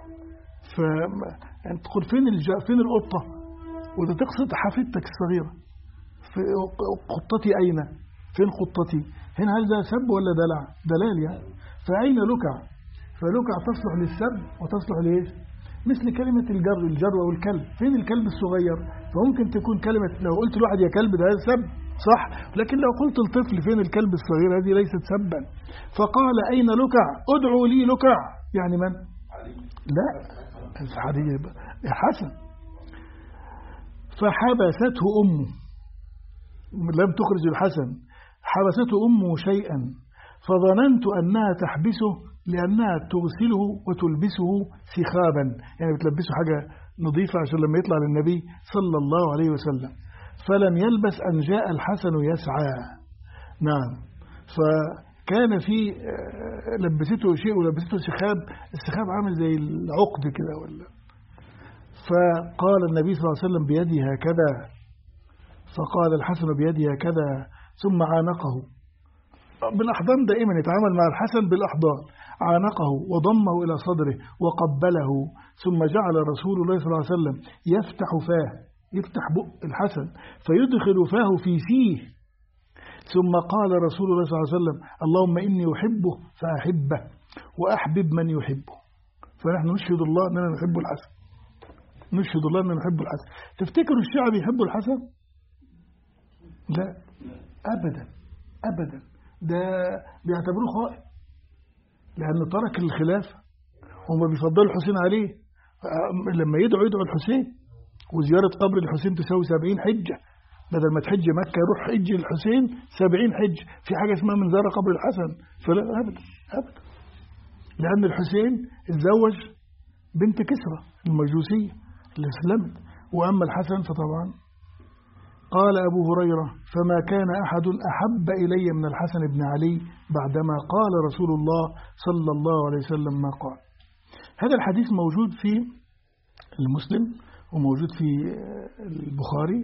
A: فأنت تقول فين الجا فين القطة وده تقصد حفيدتك الصغيرة، في قطتي أين؟ فين قطتي؟ هنا هل ده سب ولا دلع؟ دلال يعني. فأين لكع؟ فلكع تصلح للسب وتصلح لإيش؟ مثل كلمة الجر الجر والكلب. فين الكلب الصغير؟ فممكن تكون كلمة لو قلت لواحد يا كلب ده سب صح، لكن لو قلت الطفل فين الكلب الصغير هذه ليست سبا. فقال أين لكع؟ ادعوا لي لكع. يعني من؟ لا حديث حسن. فحبسته أمه، لم تخرج الحسن، حبسته أمه شيئا فظننت أنها تحبسه لأنها تغسله وتلبسه سخابا، يعني بتلبسه حاجة نظيفة عشان لما يطلع للنبي صلى الله عليه وسلم. فلم يلبس أن جاء الحسن يسعى. نعم. فكان في لبسته شيء ولبسته سخاب، السخاب عامل زي العقد كده ولا. فقال النبي صلى الله عليه وسلم بيدي هكذا، فقال الحسن بيدي هكذا ثم عانقه بالأحضان. دائما يتعامل مع الحسن بالأحضان. عانقه وضمه إلى صدره وقبله، ثم جعل رسول الله صلى الله عليه وسلم يفتح فاه، يفتح بق الحسن فيدخل فاه في فيه، ثم قال رسول الله صلى الله عليه وسلم اللهم إني أحبه فأحبه وأحبب من يحبه. فنحن نشهد الله أننا نحب الحسن، نشهد الله أننا نحب الحسن. تفتكروا الشعب يحب الحسن؟ لا أبدا أبدا، ده بيعتبروه خائن لأنه ترك الخلافة. هم بيفضلوا الحسين عليه، لما يدعوا يدعوا الحسين، وزيارة قبر الحسين تساوي سبعين حجة، بدل ما تحج مكة يروح حج الحسين سبعين حج. في حاجة اسمها من زار قبر الحسن؟ فلا أبدا أبدا، لأن الحسين اتزوج بنت كسرى المجوسية اللي اسلمت، وأما الحسن فطبعا قال أبو هريرة فما كان أحد أحب إلي من الحسن بن علي بعدما قال رسول الله صلى الله عليه وسلم ما قال. هذا الحديث موجود في المسلم وموجود في البخاري،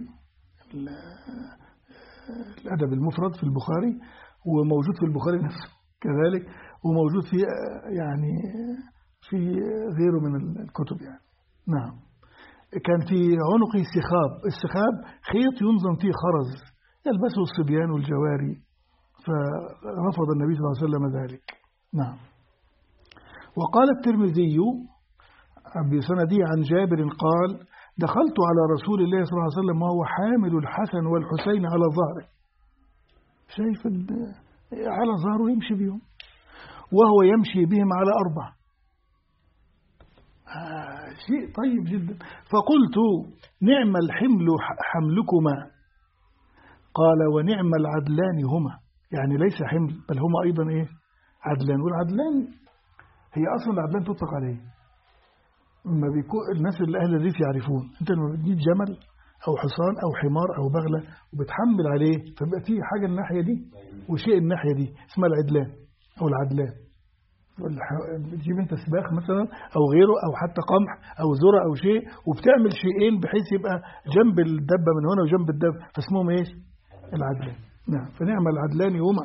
A: الأدب المفرد في البخاري، وموجود في البخاري نفسه كذلك، وموجود في يعني في غيره من الكتب يعني. نعم. كان في عنقه سخاب، السخاب خيط ينظم فيه خرز يلبسه الصبيان والجواري، فرفض النبي صلى الله عليه وسلم ذلك. نعم. وقال الترمذي بسنده عن جابر قال دخلت على رسول الله صلى الله عليه وسلم وهو حامل الحسن والحسين على ظهره، شايف على ظهره يمشي بهم، وهو يمشي بهم على أربع. آه شيء طيب جدا. فقلت نعم الحمل حملكما، قال ونعم العدلان هما، يعني ليس حمل بل هما أيضا إيه عدلان. والعدلان هي أصلا العدلان تطلق عليه ما بيكون الناس اللي أهل الريف يعرفون، أنت لما بتجيب جمل أو حصان أو حمار أو بغلة وبتحمل عليه فبقى فيه حاجة الناحية دي وشيء الناحية دي اسمها العدلان أو العدلان. بتجيب أنت سباخ مثلا أو غيره أو حتى قمح أو ذرة أو شيء وبتعمل شيئين بحيث يبقى جنب الدبة من هنا وجنب الدبة، فاسمهم إيش؟ العدلان. نعم. فنعم العدلان هما.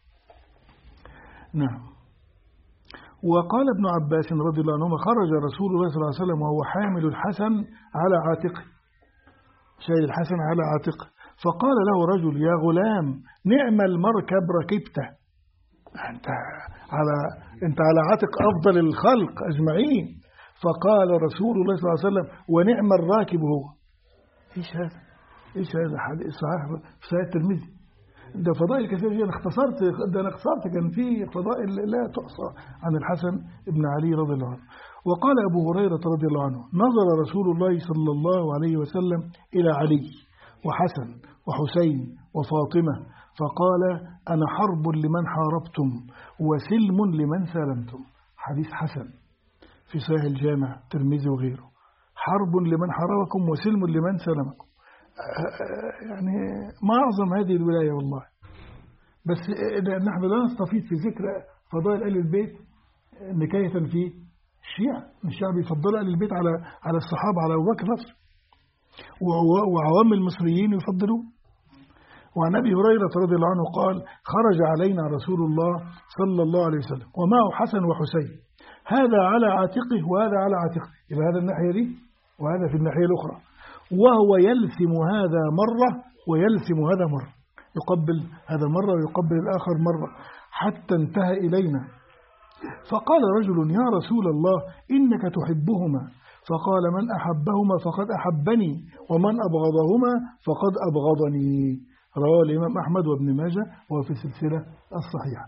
A: نعم. وقال ابن عباس رضي الله عنهما خرج رسول الله صلى الله عليه وسلم وهو حامل الحسن على عاتقه، شايل الحسن على عاتقه، فقال له رجل يا غلام نعم المركب ركبته، أنت على أنت على عاتق أفضل الخلق أجمعين. فقال رسول الله صلى الله عليه وسلم ونعم الراكب هو. إيش هذا؟ إيش هذا حديث صحيح في صحيح الترمذي. ده فضائل كثيرة جدا، أنا اختصرت ده أنا اختصرت كان في فضائل لا تحصى عن الحسن بن علي رضي الله عنه. وقال أبو هريرة رضي الله عنه نظر رسول الله صلى الله عليه وسلم إلى علي وحسن وحسين وفاطمة فقال أنا حرب لمن حاربتم وسلم لمن سلمتم. حديث حسن في صحيح الجامع الترمذي وغيره، حرب لمن حاربكم وسلم لمن سلمكم. يعني ما أعظم هذه الولاية والله. بس نحن لا نستفيد في ذكر فضائل أهل البيت نكاية في الشيعة، الشيعة بيفضل أهل البيت على على الصحابة على أبو بكر نفسه، وعوام المصريين يفضلون. وعن أبي هريرة رضي الله عنه قال خرج علينا رسول الله صلى الله عليه وسلم ومعه حسن وحسين، هذا على عاتقه وهذا على عاتقه، يبقى هذا الناحية دي وهذا في الناحية الأخرى، وهو يلثم هذا مرة ويلثم هذا مرة، يقبل هذا مرة ويقبل الآخر مرة حتى انتهى إلينا. فقال رجل يا رسول الله إنك تحبهما، فقال من أحبهما فقد أحبني ومن أبغضهما فقد أبغضني. رواه الإمام أحمد وابن ماجه وفي السلسلة الصحيحة.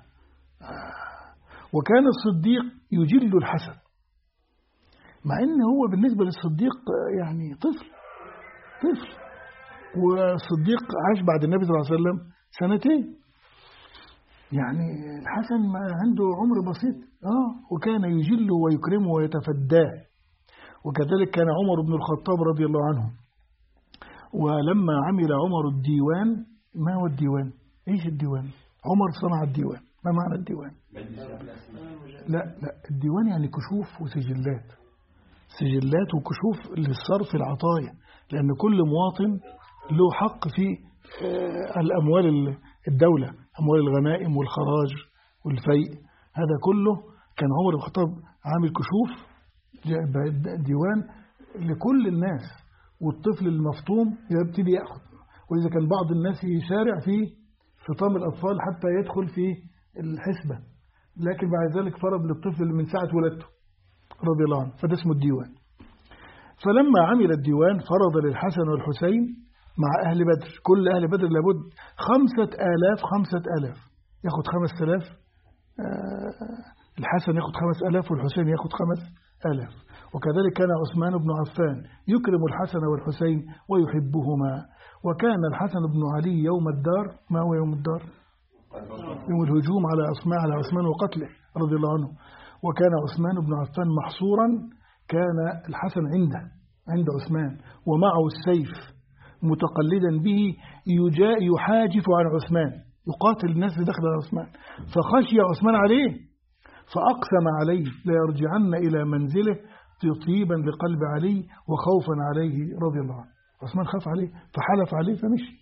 A: وكان الصديق يجل الحسن، مع إن هو بالنسبة للصديق يعني طفل طفل والصديق عاش بعد النبي صلى الله عليه وسلم سنتين، يعني الحسن ما عنده عمر بسيط آه وكان يجله ويكرمه ويتفداه. وكذلك كان عمر بن الخطاب رضي الله عنه، ولما عمل عمر الديوان. ما هو الديوان؟ ايش الديوان؟ عمر صنع الديوان. ما معنى الديوان؟ لا لا الديوان يعني كشوف وسجلات، سجلات وكشوف للصرف العطايا، لأن كل مواطن له حق في الأموال الدولة، أموال الغنائم والخراج والفيء، هذا كله كان عمر بن الخطاب عامل كشوف ديوان لكل الناس، والطفل المفطوم يبتدي يأخذ. وإذا كان بعض الناس يسارع في فطام الأطفال حتى يدخل في الحسبة، لكن بعد ذلك فرض للطفل من ساعة ولادته رضي الله عنه، فده اسمه الديوان. فلما عمل الديوان فرض للحسن والحسين مع أهل بدر، كل أهل بدر لابد خمسة آلاف خمسة آلاف، ياخد خمس آلاف، آه الحسن ياخد خمس آلاف والحسين ياخد خمس آلاف. وكذلك كان عثمان بن عفان يكرم الحسن والحسين ويحبهما. وكان الحسن بن علي يوم الدار، ما هو يوم الدار؟ يوم الهجوم على عثمان على عثمان وقتله رضي الله عنه. وكان عثمان بن عفان محصورا، كان الحسن عنده عند عثمان ومعه السيف متقلدا به يجاء يحاجف عن عثمان، يقاتل الناس اللي داخل على عثمان. فخشي عثمان عليه فأقسم عليه لا يرجعن إلى منزله تطيبا لقلب علي وخوفا عليه رضي الله عنه. عثمان خاف عليه فحلف عليه فمشي.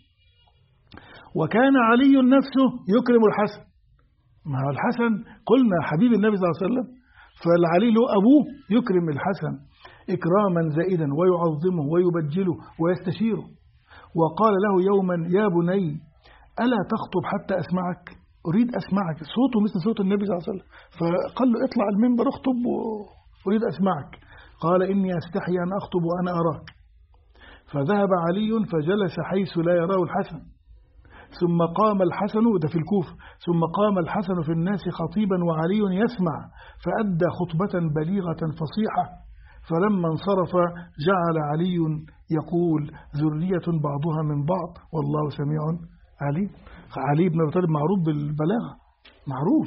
A: وكان علي نفسه يكرم الحسن، مع الحسن قلنا حبيب النبي صلى الله عليه وسلم، فالعلي له أبوه يكرم الحسن إكراما زائدا ويعظمه ويبجله ويستشيره. وقال له يوما يا بني ألا تخطب حتى أسمعك؟ أريد أسمعك، صوته مثل صوت النبي صلى الله عليه وسلم، فقال له اطلع المنبر اخطب وأريد أسمعك. قال إني أستحي أن أخطب وأنا أراك. فذهب علي فجلس حيث لا يراه الحسن، ثم قام الحسن، ده في الكوفة، ثم قام الحسن في الناس خطيبا وعلي يسمع، فأدى خطبة بليغة فصيحة. فلما انصرف جعل علي يقول ذرية بعضها من بعض والله سميع عليم. علي بن أبي طالب معروف بالبلاغة، معروف.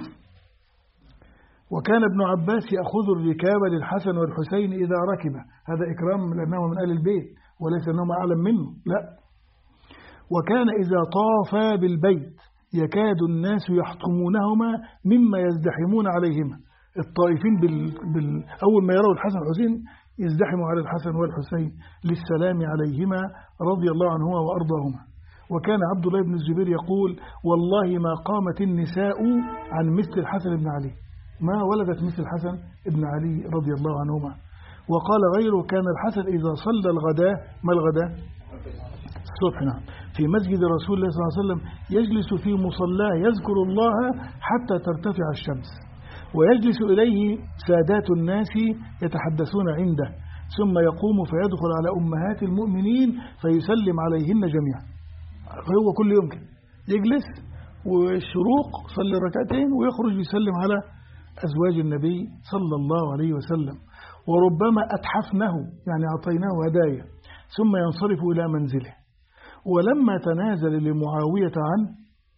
A: وكان ابن عباس يأخذ الركاب للحسن والحسين إذا ركب، هذا إكرام لأنه من أهل البيت وليس أنهم أعلم منه، لا. وكان إذا طافا بالبيت يكاد الناس يحطمونهما مما يزدحمون عليهما، الطائفين بال... بال... أول ما يروا الحسن والحسين يزدحموا على الحسن والحسين للسلام عليهما رضي الله عنهما وأرضاهما. وكان عبد الله بن الزبير يقول والله ما قامت النساء عن مثل الحسن بن علي، ما ولدت مثل الحسن بن علي رضي الله عنهما. وقال غيره كان الحسن إذا صلى الغداء، ما الغداء؟ الصبح، نعم، في مسجد رسول الله صلى الله عليه وسلم يجلس في مصلاه يذكر الله حتى ترتفع الشمس، ويجلس إليه سادات الناس يتحدثون عنده، ثم يقوم فيدخل على أمهات المؤمنين فيسلم عليهن جميعا. فهو كل يوم كده يجلس والشروق صلي ركعتين ويخرج يسلم على أزواج النبي صلى الله عليه وسلم. وربما أتحفنه يعني أعطيناه هدايا ثم ينصرف إلى منزله. ولما تنازل لمعاوية عن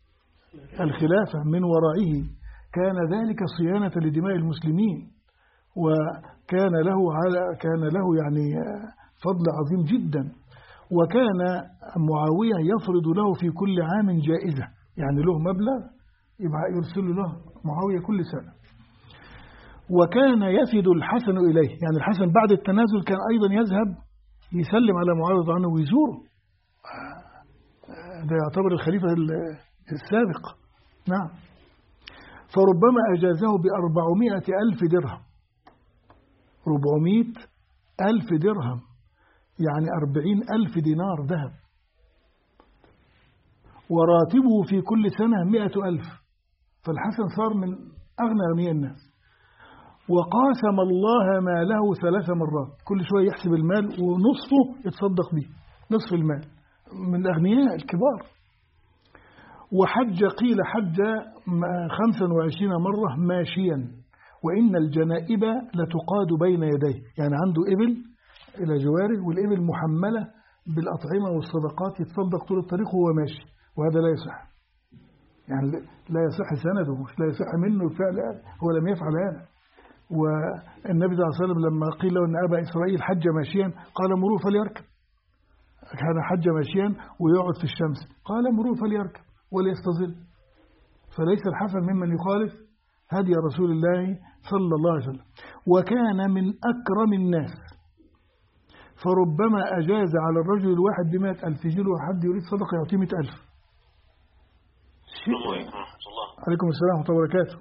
A: الخلافة من ورائه كان ذلك صيانة لدماء المسلمين، وكان له على كان له يعني فضل عظيم جدا. وكان معاوية يفرض له في كل عام جائزة، يعني له مبلغ يبقى يرسل له معاوية كل سنة. وكان يفد الحسن إليه، يعني الحسن بعد التنازل كان أيضا يذهب يسلم على معاوية عنه ويزوره، ده يعتبر الخليفة السابق، نعم. فربما أجازه بأربعمائة ألف درهم، ربعمائة ألف درهم يعني أربعين ألف دينار ذهب. وراتبه في كل سنة مئة ألف، فالحسن صار من أغنى أغنياء الناس. وقاسم الله ماله ثلاث مرات، كل شوية يحسب المال ونصفه يتصدق به، نصف المال من الأغنياء الكبار. وحج قيل حج خمسا وعشرين مرة ماشيا، وإن الجنائب لتقاد بين يديه، يعني عنده إبل إلى جواره والإبل محملة بالأطعمة والصدقات يتصدق طول الطريق وهو ماشي، وهذا لا يصح، يعني لا يصح سنده، مش لا يصح منه الفعل، هو لم يفعل هذا. والنبي صلى الله عليه وسلم لما قيل له أن أبا إسرائيل حج ماشيا قال مروه فليركب، كان حج ماشيا ويقعد في الشمس، قال مروه فليركب وليستظل. فليس الحسن ممن يخالف هدي رسول الله صلى الله عليه وسلم. وكان من أكرم الناس، فربما أجاز على الرجل الواحد بمائة ألف، يجيله حد يريد صدقة يعطيه مئة ألف.
D: السلام عليكم ورحمة الله.
A: عليكم السلام ورحمة الله وبركاته.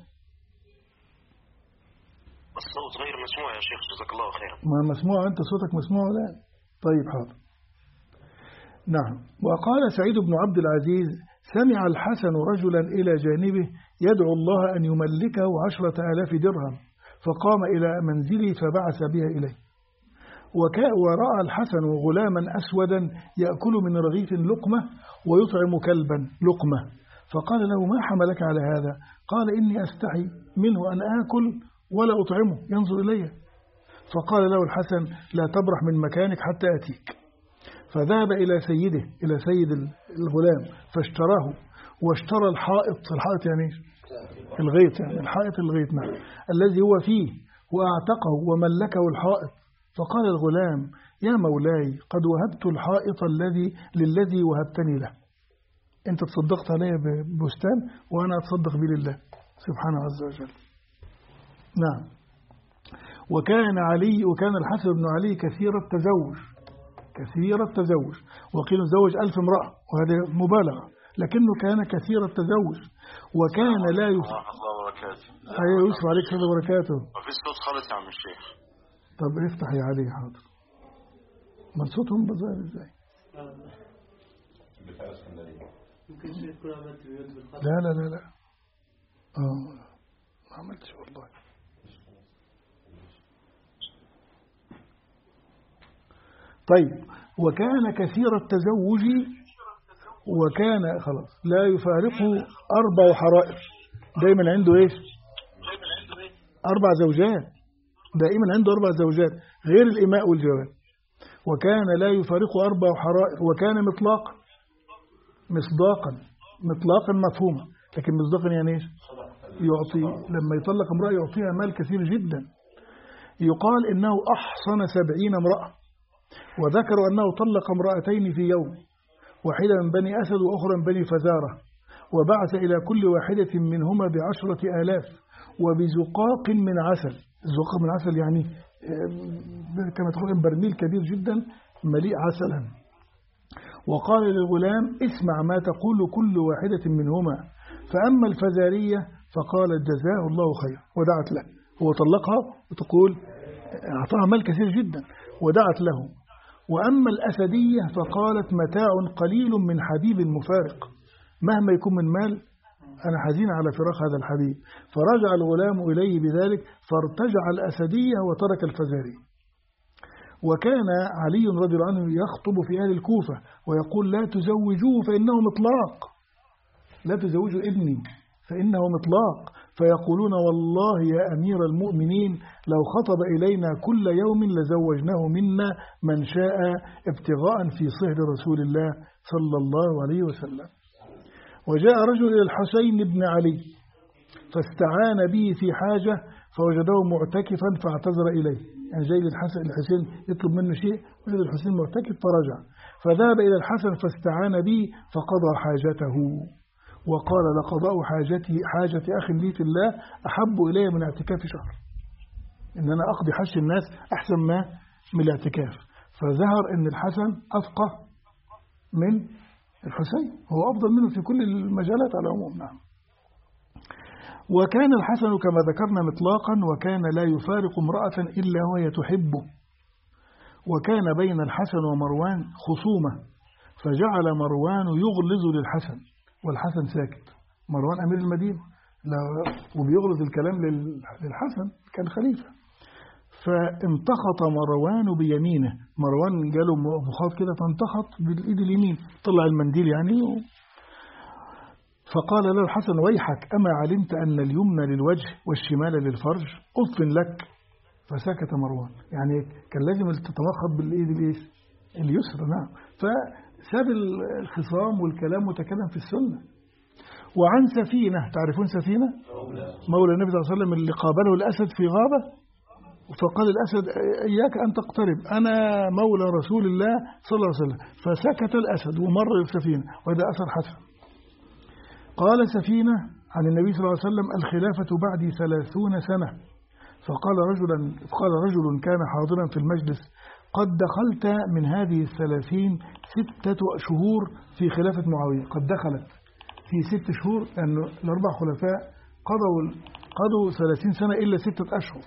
D: الصوت غير مسموع يا شيخ، جزاك الله خيرا.
A: ما مسموع، أنت صوتك مسموع الآن. طيب حاضر. نعم. وقال سعيد بن عبد العزيز سمع الحسن رجلا إلى جانبه يدعو الله أن يملكه عشرة آلاف درهم، فقام إلى منزله فبعث بها إليه. ورأى الحسن غلاما أسودا يأكل من رغيف لقمة ويطعم كلبا لقمة، فقال له: ما حملك على هذا؟ قال: إني أستحي منه أن آكل ولا أطعمه ينظر إلي. فقال له الحسن: لا تبرح من مكانك حتى أتيك. فذهب إلى سيده إلى سيد الغلام فاشتراه، واشترى الحائط. الحائط يعني الغيط، يعني الحائط الغيط نعم الذي هو فيه، وأعتقه وملكه الحائط. فقال الغلام: يا مولاي، قد وهبت الحائط الذي للذي وهبتني له. أنت تصدقت علي ببستان وأنا أتصدق به لله سبحانه عز وجل. نعم. وكان علي وكان الحسن بن علي كثير التزوج كثير التزوج وقيل تزوج ألف امرأة، وهذا مبالغة، لكنه كان كثير التزوج وكان لا يفرق.
D: الله وبركاته.
A: أيها يوسف عليك السلام وبركاته.
D: وفي الصوت خالص يا عم الشيخ.
A: طب افتح يا علي. حاضر. ما صوتهم بظاهر ازاي؟
C: ممكن يكون عملت بيوت بالخط.
A: لا لا لا لا اه ما عملتش والله. طيب. وكان كثير التزوج وكان خلاص لا يفارقه أربع حرائر. دايما عنده ايش؟ أربع زوجات. دائما عنده أربع زوجات غير الإماء والجواب. وكان لا يفارقه أربع حرائر. وكان مطلاقا مصداقا مطلاقا مفهوما، لكن مصداقا يعني ايش؟ يعطي لما يطلق امرأة يعطيها مال كثير جدا. يقال إنه أحصن سبعين امرأة، وذكروا أنه طلق امرأتين في يوم، واحدة من بني أسد وأخرى من بني فزارة، وبعث إلى كل واحدة منهما بعشرة آلاف وبزقاق من عسل. زقاق من عسل يعني كما تقول برميل كبير جدا مليء عسلا. وقال للغلام: اسمع ما تقول كل واحدة منهما. فأما الفزارية فقالت: جزاه الله خير، ودعت له. هو طلقها وتقول أعطاها مال كثير جدا ودعت له. وأما الأسدية فقالت: متاع قليل من حبيب مفارق، مهما يكون من مال أنا حزين على فراق هذا الحبيب. فرجع الغلام إليه بذلك، فارتجع الأسدية وترك الفزارية. وكان علي رضي الله عنه يخطب في أهل الكوفة ويقول: لا تزوجوه فإنه مطلاق، لا تزوجوا ابني فإنه مطلاق. فيقولون: والله يا أمير المؤمنين لو خطب إلينا كل يوم لزوجناه منا من شاء، ابتغاء في صهر رسول الله صلى الله عليه وسلم. وجاء رجل إلى الحسين بن علي فاستعان به في حاجة، فوجده معتكفا فاعتذر إليه. يعني جاي للحسن الحسين يطلب منه شيء، وجد الحسين معتكف فرجع، فذهب إلى الحسن فاستعان به فقضى حاجته، وقال: لقضاء حاجتي حاجة أخ لي في الله أحب إلي من اعتكاف شهر. إن أنا أقضي حج الناس أحسن ما من الاعتكاف. فظهر أن الحسن أفقه من الحسين، هو أفضل منه في كل المجالات على العموم. نعم. وكان الحسن كما ذكرنا مطلاقا، وكان لا يفارق امرأة إلا وهي تحبه. وكان بين الحسن ومروان خصومة، فجعل مروان يغلظ للحسن والحسن ساكت. مروان أمير المدينة وبيغلظ الكلام للحسن، كان خليفة. فانتخط مروان بيمينه. مروان جاله مخاط كده فانتخط بالإيد اليمين، طلع المنديل يعني. فقال له الحسن: ويحك، أما علمت أن اليمنى للوجه والشمال للفرج؟ أف لك. فسكت مروان، يعني كان لازم تتمخط بالإيد اليسرى. نعم. فساب الخصام والكلام وتكلم في السنة. وعن سفينة، تعرفون سفينة؟ مولى النبي صلى الله عليه وسلم اللي قابله الأسد في غابة، فقال الأسد: إياك أن تقترب، أنا مولى رسول الله صلى الله عليه وسلم. فسكت الأسد ومر السفينة، وهذا أثر حسن. قال سفينة عن النبي صلى الله عليه وسلم: الخلافة بعدي ثلاثون سنة. فقال رجلا قال رجل كان حاضرا في المجلس: قد دخلت من هذه الثلاثين ستة شهور في خلافة معاوية. قد دخلت في ست شهور، لأن الأربع خلفاء قضوا قضوا ثلاثين سنة إلا ستة أشهر.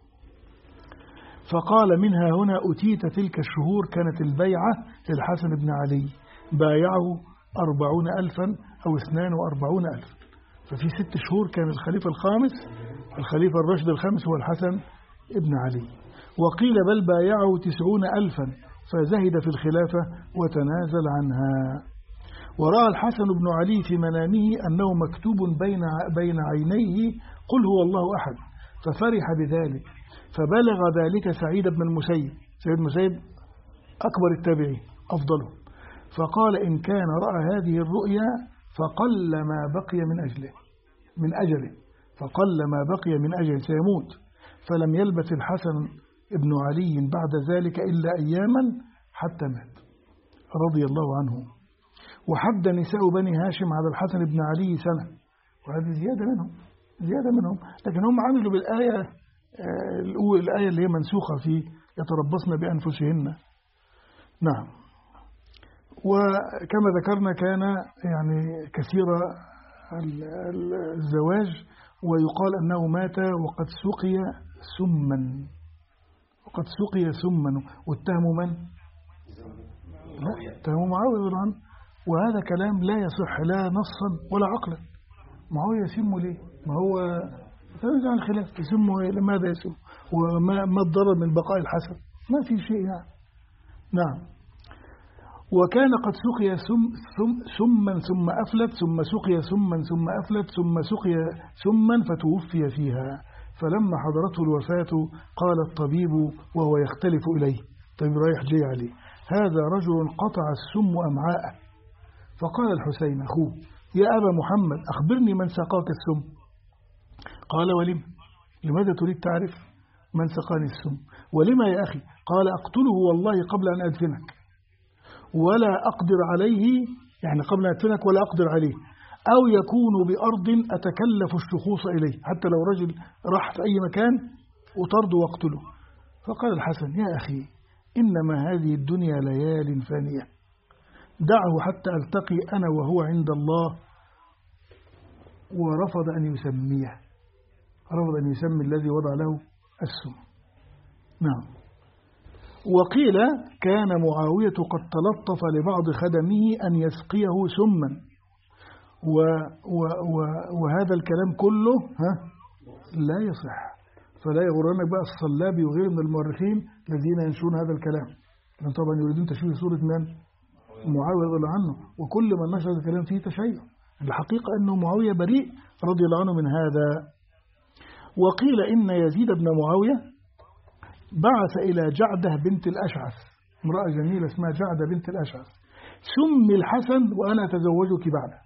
A: فقال: منها هنا أتيت تلك الشهور. كانت البيعة للحسن بن علي، بايعه أربعون ألفا أو اثنان وأربعون ألف. ففي ست شهور كان الخليفة الخامس الخليفة الراشد الخامس هو الحسن ابن علي. وقيل بل بايعه تسعون ألفا فزهد في الخلافة وتنازل عنها. ورأى الحسن بن علي في منامه أنه مكتوب بين بين عينيه قل هو الله أحد، ففرح بذلك، فبلغ ذلك سعيد بن المسيب. سعيد بن المسيب أكبر التابعين أفضلهم، فقال إن كان رأى هذه الرؤيا فقل ما بقي من أجله من أجله فقل ما بقي من أجله سيموت. فلم يلبث الحسن ابن علي بعد ذلك إلا أياما حتى مات رضي الله عنه. وحد نساء بني هاشم على الحسن بن علي سنة، وهذه زيادة منهم زيادة منهم لكن هم عملوا بالآية الآية اللي هي منسوخة في يتربصن بأنفسهن. نعم. وكما ذكرنا كان يعني كثير الزواج، ويقال أنه مات وقد سقي سما وقد سقي سما واتهموا من؟ لا، اتهموا معاوية رضي الله عنه، وهذا كلام لا يصح لا نصا ولا عقلا. معاوية يسمه ليه؟ ما هو تنزع عن الخلاف، يسمه لماذا يسمه؟ وما ما الضرر من بقاء الحسن؟ ما في شيء يعني. نعم. وكان قد سقي سم سم سما ثم أفلت، ثم سقي سما ثم أفلت، ثم سقي سما فتوفي فيها. فلما حضرته الوفاة قال الطبيب وهو يختلف إليه، طيب رايح جاي عليه، هذا رجل قطع السم أمعاءه. فقال الحسين أخوه يا أبا محمد أخبرني من سقاك السم. قال ولم؟ لماذا تريد تعرف من سقاني السم؟ ولما يا أخي؟ قال أقتله والله قبل أن أدفنك، ولا أقدر عليه، يعني قبل أن أدفنك ولا أقدر عليه، أو يكون بأرض أتكلف الشخوص إليه، حتى لو رجل راح في أي مكان وطرده واقتله. فقال الحسن يا أخي إنما هذه الدنيا ليال فانية، دعه حتى ألتقي أنا وهو عند الله. ورفض أن يسميه، رفض أن يسمي الذي وضع له السم. نعم. وقيل كان معاوية قد تلطف لبعض خدمه أن يسقيه سما، و و و وهذا الكلام كله ها لا يصح. فلا يغرنك بقى الصلابي وغيره من المؤرخين الذين ينشرون هذا الكلام، لأن طبعا يريدون تشويه صورة من؟ معاوية رضي الله عنه، وكل من نشر هذا الكلام فيه تشيع. الحقيقة أنه معاوية بريء رضي الله عنه من هذا. وقيل إن يزيد بن معاوية بعث إلى جعدة بنت الأشعث، امرأة جميلة اسمها جعدة بنت الأشعث، سمي الحسن وأنا أتزوجك بعده.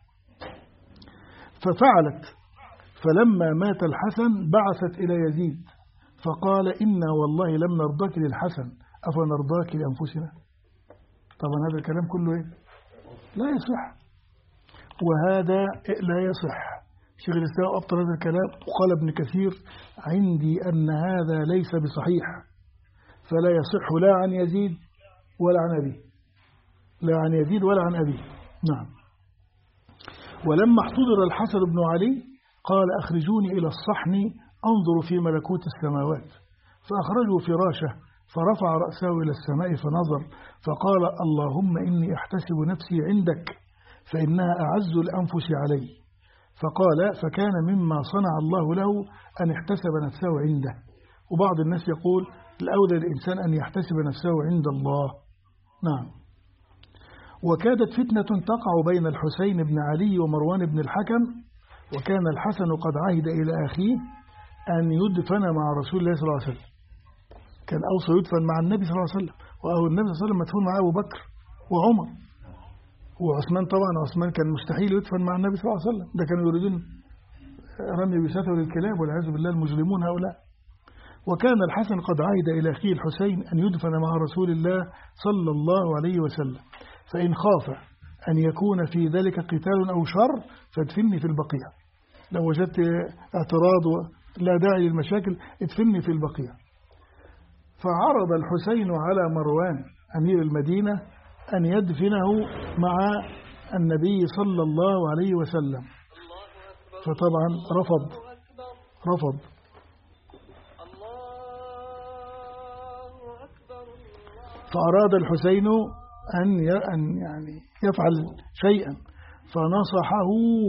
A: ففعلت، فلما مات الحسن بعثت إلى يزيد فقال إنا والله لم نرضاك للحسن أفنرضاك لأنفسنا. طبعا هذا الكلام كله إيه؟ لا يصح، وهذا لا يصح. شيخ الإسلام أبطل هذا الكلام، وقال ابن كثير عندي أن هذا ليس بصحيح، فلا يصح لا عن يزيد ولا عن أبيه، لا عن يزيد ولا عن أبيه. نعم. ولما احتضر الحسن بن علي قال أخرجوني إلى الصحن أنظر في ملكوت السماوات، فأخرجوا فراشه فرفع رأسه إلى السماء فنظر فقال اللهم إني أحتسب نفسي عندك فإنها أعز الأنفس علي. فقال فكان مما صنع الله له أن احتسب نفسه عنده. وبعض الناس يقول الأولى للإنسان أن يحتسب نفسه عند الله. نعم. وكادت فتنة تقع بين الحسين بن علي ومروان بن الحكم، وكان الحسن قد عهد إلى أخيه أن يدفن مع رسول الله صلى الله عليه وسلم، كان أوصى يدفن مع النبي صلى الله عليه وسلم، وأهو النبي صلى الله عليه وسلم مدفون مع أبو بكر وعمر وعثمان. طبعا عثمان كان مستحيل يدفن مع النبي صلى الله عليه وسلم، ده كانوا يريدون رمي بساته للكلاب والعياذ بالله المجرمون هؤلاء. وكان الحسن قد عهد إلى أخيه الحسين أن يدفن مع رسول الله صلى الله عليه وسلم، فإن خاف أن يكون في ذلك قتال أو شر فادفني في البقيع، لو وجدت اعتراض لا داعي للمشاكل ادفني في البقيع. فعرض الحسين على مروان أمير المدينة أن يدفنه مع النبي صلى الله عليه وسلم، فطبعا رفض رفض فأراد الحسين أن يعني يفعل شيئا، فنصحه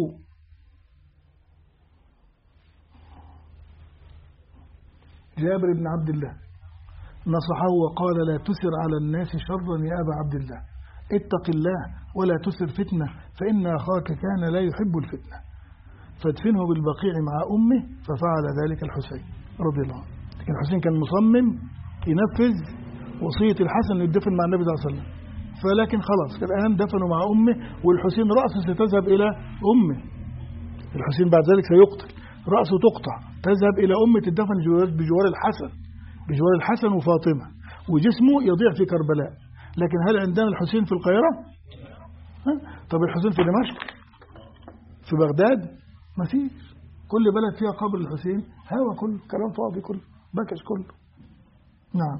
A: جابر بن عبد الله، نصحه وقال لا تسر على الناس شرا يا أبا عبد الله، اتق الله ولا تسر فتنة فإن أخاك كان لا يحب الفتنة، فادفنه بالبقيع مع أمه. ففعل ذلك الحسين رضي الله عنه. لكن الحسين كان مصمم ينفذ وصية الحسن أن يدفن مع النبي صلى الله عليه وسلم، فلكن خلاص الآن دفنوا مع أمه، والحسين رأسه ستذهب إلى أمه. الحسين بعد ذلك سيقتل، رأسه تقطع تذهب إلى أمه تدفن بجوار الحسن بجوار الحسن وفاطمة، وجسمه يضيع في كربلاء. لكن هل عندنا الحسين في القاهرة؟ طب الحسين في دمشق، في بغداد؟ ما فيش. كل بلد فيها قبر الحسين هوا، كله كلام فاضي، كله بكش كله. نعم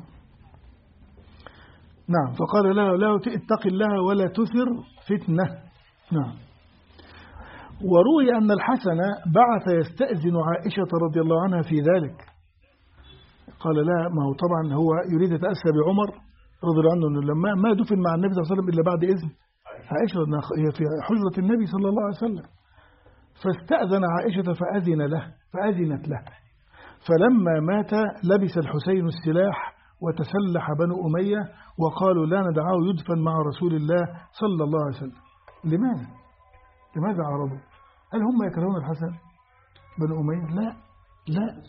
A: نعم. فقال له لا اتق الله ولا تثر فتنة. نعم. وروي أن الحسن بعث يستأذن عائشة رضي الله عنها في ذلك، قال لا، ما هو طبعا هو يريد يتأسى بعمر رضي الله عنه، أنه لما ما دفن مع النبي صلى الله عليه وسلم إلا بعد إذن عائشة، هي في حجرة النبي صلى الله عليه وسلم، فاستأذن عائشة فأذن له فأذنت له. فلما مات لبس الحسين السلاح وتسلح بنو أمية وقالوا لا ندعه يدفن مع رسول الله صلى الله عليه وسلم. لماذا؟ لماذا عرضوا؟ هل هم يكرهون الحسن بنو أمية؟ لا لا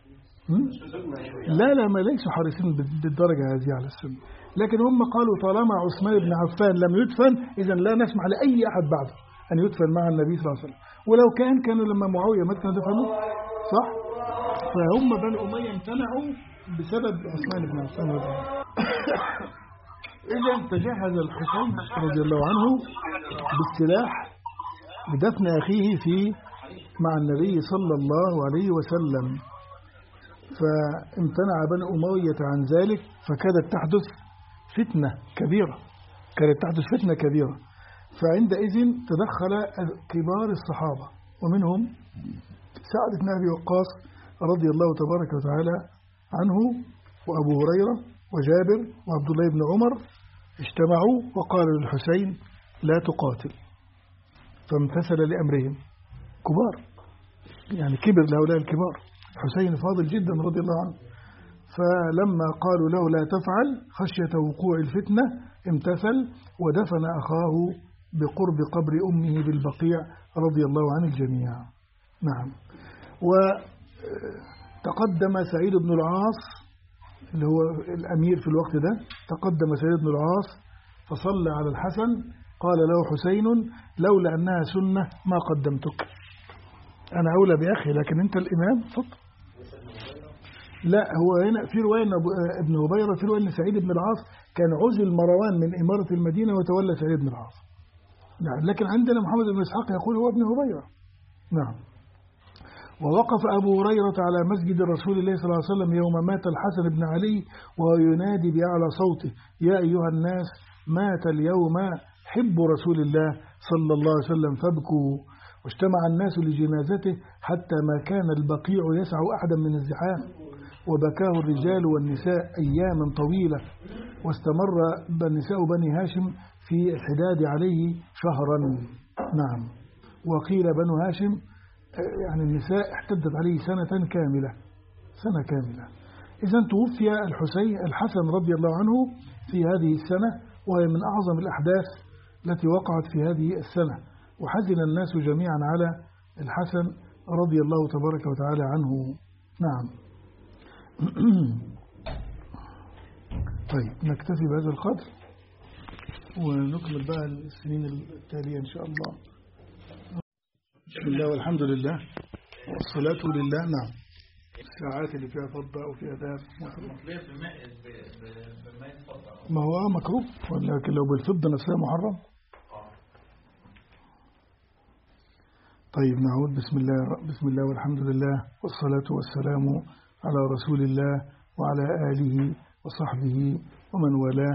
A: لا لا ما ليسوا حريصين بالدرجة هذه على السنة، لكن هم قالوا طالما عثمان بن عفان لم يدفن إذن لا نسمح لأي أحد بعده أن يدفن مع النبي صلى الله عليه وسلم، ولو كان كانوا لما معاوية مات كانوا دفنوه، صح؟ فهم بنو أمية امتنعوا بسبب عثمان بن عفان. إذن تجهز الحسين رضي الله عنه بالسلاح بدفن أخيه في مع النبي صلى الله عليه وسلم، فامتنع بنو أمية عن ذلك، فكادت تحدث فتنة كبيرة كانت تحدث فتنة كبيرة فعندئذ تدخل كبار الصحابة، ومنهم سعد بن أبي وقاص رضي الله تبارك وتعالى عنه، وأبو هريرة وجابر وعبد الله بن عمر، اجتمعوا وقالوا للحسين لا تقاتل، فامتثل لأمرهم. كبار يعني كبر لهؤلاء الكبار، حسين فاضل جدا رضي الله عنه، فلما قالوا له لا تفعل خشية وقوع الفتنة امتثل ودفن أخاه بقرب قبر أمه بالبقيع رضي الله عن الجميع. نعم. وتقدم سعيد بن العاص اللي هو الأمير في الوقت ده، تقدم سعيد بن العاص فصلى على الحسن، قال له حسين لولا أنها سنة ما قدمتك، أنا أولى بأخي لكن أنت الإمام، فضل. لا، هو هنا في رواية ابن هبيرة، في رواية أن سعيد بن العاص كان عزل مروان من إمارة المدينة وتولى سعيد بن العاص. نعم. لكن عندنا محمد بن إسحاق يقول هو ابن هبيرة. نعم. ووقف أبو هريرة على مسجد رسول الله صلى الله عليه وسلم يوم مات الحسن بن علي وهو ينادي بأعلى صوته يا أيها الناس مات اليوم حب رسول الله صلى الله عليه وسلم فابكوا. واجتمع الناس لجنازته حتى ما كان البقيع يسع أحدا من الزحام، وبكاه الرجال والنساء أياما طويلة، واستمر نساء بني هاشم في الحداد عليه شهرا. نعم. وقيل بنو هاشم يعني النساء احتدت عليه سنة كاملة سنة كاملة. إذن توفي الحسين الحسن رضي الله عنه في هذه السنة، وهي من أعظم الأحداث التي وقعت في هذه السنة، وحزن الناس جميعا على الحسن رضي الله تبارك وتعالى عنه. نعم. طيب نكتفي بهذا القدر ونكمل بقى السنين التالية إن شاء الله. بسم الله والحمد لله والصلاة لله. نعم. الساعات اللي فيها فضة أو فيها ذهب ما هو مكروه، ولكن لو بالفضة نفسها محرم. طيب نعود. بسم الله بسم الله والحمد لله والصلاة والسلام على رسول الله وعلى آله وصحبه ومن والاه.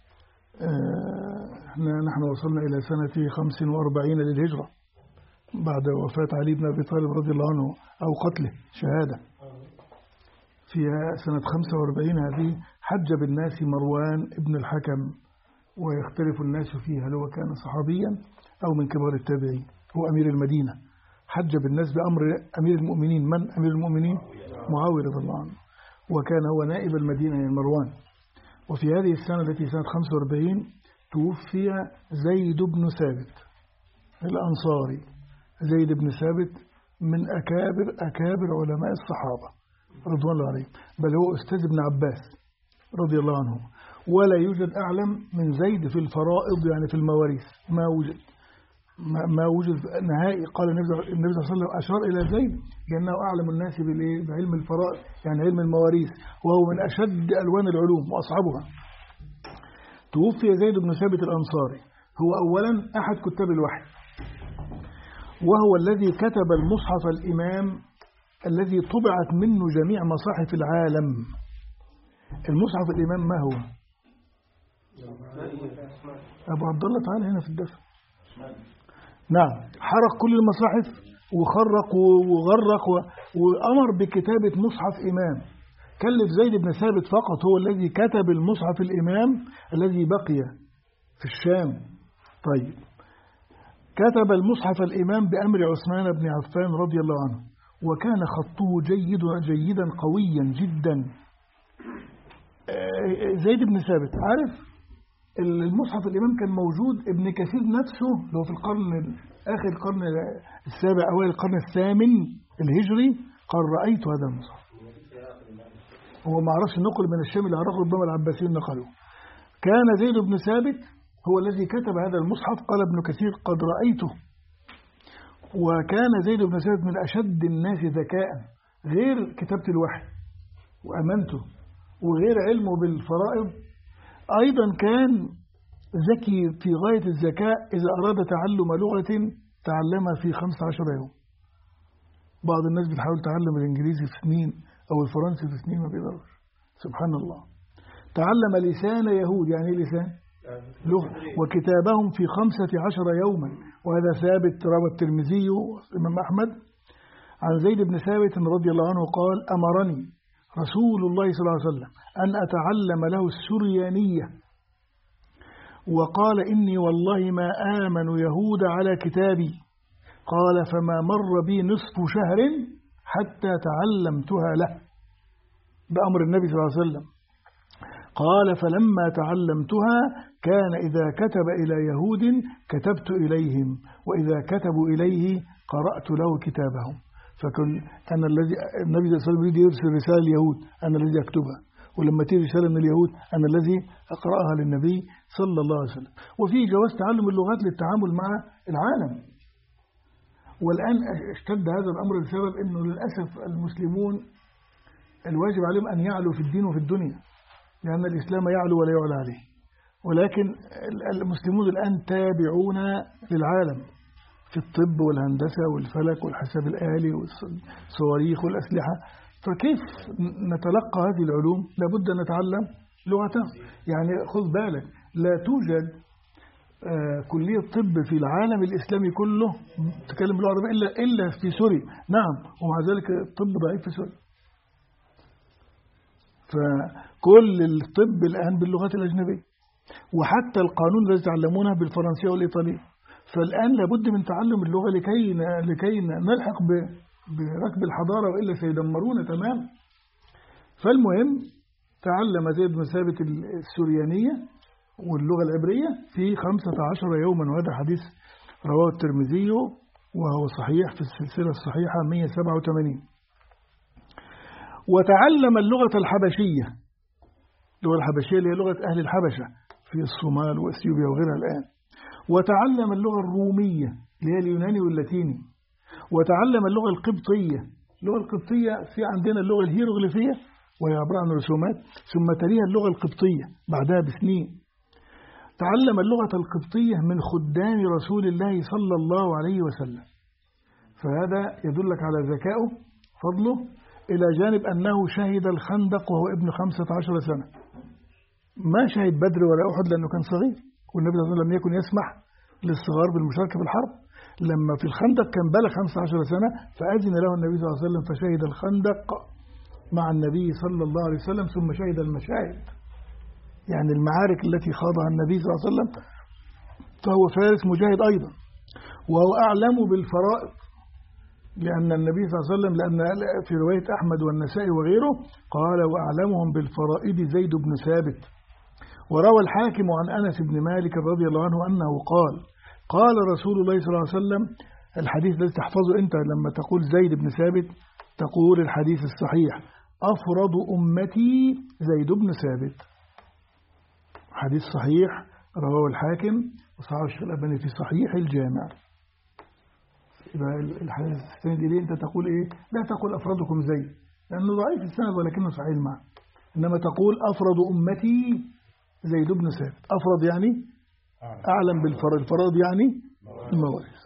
A: احنا نحن وصلنا إلى سنة خمس وأربعين للهجرة بعد وفاة علي بن أبي طالب رضي الله عنه أو قتله شهادة. في سنة خمسة وأربعين هذه حج بالناس مروان ابن الحكم، ويختلف الناس فيه هل هو كان صحابيا أو من كبار التابعين، هو أمير المدينة، حج بالناس بأمر أمير المؤمنين. من أمير المؤمنين؟ معاوية رضي الله عنه، وكان هو نائب المدينة من مروان. وفي هذه السنة التي سنة خمسة وأربعين توفي زيد بن ثابت الأنصاري. زيد بن ثابت من أكابر أكابر علماء الصحابة رضوان الله عليهم، بل هو أستاذ ابن عباس رضي الله عنه. ولا يوجد أعلم من زيد في الفرائض، يعني في المواريث ما وجد ما, ما وجد نهائي. قال النبي صلى الله عليه وسلم أشار إلى زيد لأنه أعلم الناس بعلم الفرائض، يعني علم المواريث، وهو من أشد ألوان العلوم وأصعبها. توفي زيد بن ثابت الأنصاري، هو أولا أحد كتاب الوحي، وهو الذي كتب المصحف الإمام الذي طبعت منه جميع مصاحف العالم. المصحف الإمام ما هو؟ أبو عبد الله تعالى هنا في الدفع. نعم، حرق كل المصاحف وخرق وغرق وأمر بكتابة مصحف إمام. كلف زيد بن ثابت فقط هو الذي كتب المصحف الإمام الذي بقي في الشام. طيب، كتب المصحف الإمام بأمر عثمان بن عفان رضي الله عنه، وكان خطه جيد جيدا قويا جدا. زيد بن ثابت عارف المصحف الإمام كان موجود. ابن كثير نفسه لو في القرن آخر القرن السابع أوائل القرن الثامن الهجري قال رأيت هذا المصحف. هو ما عرفش نقل من الشام إلى العراق، ربما العباسيين نقلوه. كان زيد بن ثابت هو الذي كتب هذا المصحف. قال ابن كثير قد رأيته. وكان زيد بن ثابت من أشد الناس ذكاء، غير كتابة الوحي وأمانته وغير علمه بالفرائض، أيضا كان ذكي في غاية الذكاء. إذا أراد تعلم لغة تعلمها في خمسة عشر يوم. بعض الناس بتحاول تعلم الإنجليزي في سنين أو الفرنسي في سنين ما بيقدرش. سبحان الله. تعلم لسان يهود، يعني إيه لسان؟ لغة. وكتابهم في خمسة عشر يوما، وهذا ثابت رواه الترمذي والإمام أحمد عن زيد بن ثابت رضي الله عنه قال أمرني رسول الله صلى الله عليه وسلم أن أتعلم له السريانية، وقال إني والله ما آمن يهود على كتابي. قال فما مر بي نصف شهر حتى تعلمتها له بأمر النبي صلى الله عليه وسلم. قال فلما تعلمتها كان إذا كتب إلى يهود كتبت إليهم، وإذا كتبوا إليه قرأت له كتابهم. فكن أنا الذي النبي صلى الله عليه وسلم يرسل رسالة اليهود أنا الذي أكتبها، ولما تيجي رسالة من اليهود أنا الذي أقرأها للنبي صلى الله عليه وسلم. وفي جواز تعلم اللغات للتعامل مع العالم. والآن اشتد هذا الأمر بسبب أنه للأسف المسلمون الواجب عليهم أن يعلوا في الدين وفي الدنيا، لأن الإسلام يعلو ولا يعلى عليه. ولكن المسلمون الآن تابعون للعالم في الطب والهندسة والفلك والحساب الآلي والصواريخ والأسلحة. فكيف نتلقى هذه العلوم؟ لابد أن نتعلم لغتها. يعني خذ بالك، لا توجد آه كلية طب في العالم الإسلامي كله تكلم باللغة العربية إلا, إلا في سوريا. نعم، ومع ذلك الطب ضعيف في سوريا. فكل الطب الآن باللغات الأجنبية، وحتى القانون الذي تعلمونه بالفرنسية والإيطالية. فالآن لابد من تعلم اللغة لكي لكي نلحق بركب الحضارة، وإلا سيدمرونا تمام. فالمهم تعلم زيد بن ثابت السريانية واللغة العبرية في خمسة عشر يوما، وهذا حديث رواه الترمذي وهو صحيح في السلسلة الصحيحة مئة وسبعة وثمانين. وتعلم اللغة الحبشية. اللغة الحبشية اللي هي لغة أهل الحبشة في الصومال وأثيوبيا وغيرها الآن. وتعلم اللغة الرومية اللي هي اليوناني واللاتيني. وتعلم اللغة القبطية. اللغة القبطية في عندنا اللغة الهيروغليفية وهي عبارة عن رسومات، ثم تليها اللغة القبطية بعدها بسنين. تعلم اللغة القبطية من خدام رسول الله صلى الله عليه وسلم. فهذا يدلك على ذكائه فضله، إلى جانب أنه شهد الخندق وهو ابن خمسة عشر سنة. ما شهد بدر ولا أحد لأنه كان صغير، والنبي صلى الله عليه وسلم لم يكن يسمح للصغار بالمشاركة في الحرب. لما في الخندق كان بلغ خمسة عشر سنة فأذن له النبي صلى الله عليه وسلم فشهد الخندق مع النبي صلى الله عليه وسلم، ثم شهد المشاهد يعني المعارك التي خاضها النبي صلى الله عليه وسلم. فهو فارس مجاهد أيضا وهو أعلم بالفرائض، لأن النبي صلى الله عليه وسلم، لأن في رواية أحمد والنسائي وغيره قال وأعلمهم بالفرائض زيد بن ثابت. وروى الحاكم عن أنس بن مالك رضي الله عنه أنه قال قال رسول الله صلى الله عليه وسلم، الحديث الذي تحفظه أنت لما تقول زيد بن ثابت تقول الحديث الصحيح أفرض أمتي زيد بن ثابت. حديث صحيح رواه الحاكم وصححه الشيخ الألباني في صحيح الجامع. يبقى الحديث الثاني دي ليه أنت تقول إيه؟ لا تقول أفرضكم زيد لأنه ضعيف السند ولكنه صحيح المعنى، إنما تقول أفرض أمتي زيد بن ثابت. أفرض يعني أعلم بالفرض، الفرض يعني الموارث.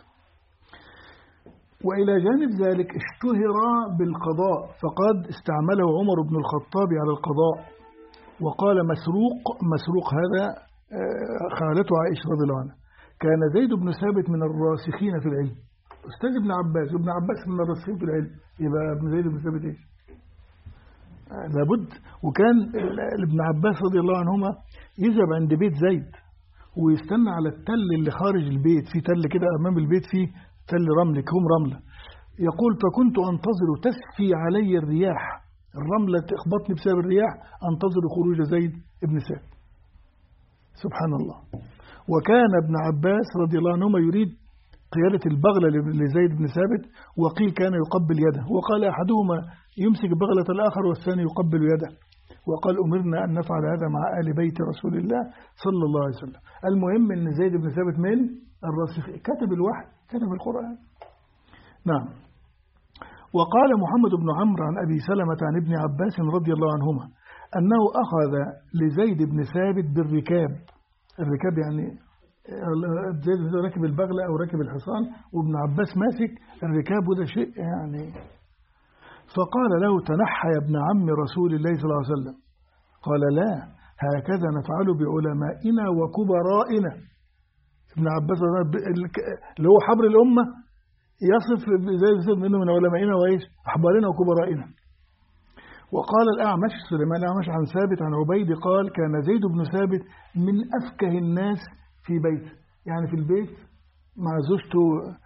A: وإلى جانب ذلك اشتهر بالقضاء، فقد استعمله عمر بن الخطاب على القضاء. وقال مسروق مسروق هذا خالته عائشة رضي الله عنها كان زيد بن ثابت من الراسخين في العلم، أستاذ ابن عباس، وابن عباس من الراسخين في العلم، يبقى ابن زيد بن ثابت إيه؟ لابد. وكان ابن عباس رضي الله عنهما يذهب عند بيت زيد ويستنى على التل اللي خارج البيت، في تل كده أمام البيت فيه تل رمل كوم رملة، يقول فكنت أنتظر تسفي علي الرياح، الرملة تخبطني بسبب الرياح، أنتظر خروج زيد بن ثابت. سبحان الله. وكان ابن عباس رضي الله عنهما يريد قيادة البغلة لزيد بن ثابت، وقيل كان يقبل يده، وقال أحدهما يمسك بغلة الآخر والثاني يقبل يده، وقال أمرنا أن نفعل هذا مع آل بيت رسول الله صلى الله عليه وسلم. المهم أن زيد بن ثابت من الراسخ، كتب الوحي، كتب القرآن. نعم. وقال محمد بن عمرو عن أبي سلمة عن ابن عباس رضي الله عنهما أنه أخذ لزيد بن ثابت بالركاب، الركاب يعني زيد بن ثابت راكب البغلة أو راكب الحصان، وابن عباس ماسك الركاب، وده شيء يعني. فقال له تنحى يا ابن عم رسول الله صلى الله عليه وسلم، قال لا هكذا نفعل بعلمائنا وكبرائنا. ابن عباس اللي هو حبر الأمة يصف زي منه من علمائنا وإيش أحبارنا وكبرائنا. وقال الأعمش سليمان الأعمش عن ثابت عن عبيد قال كان زيد بن ثابت من أفكه الناس في بيته، يعني في البيت مع زوجته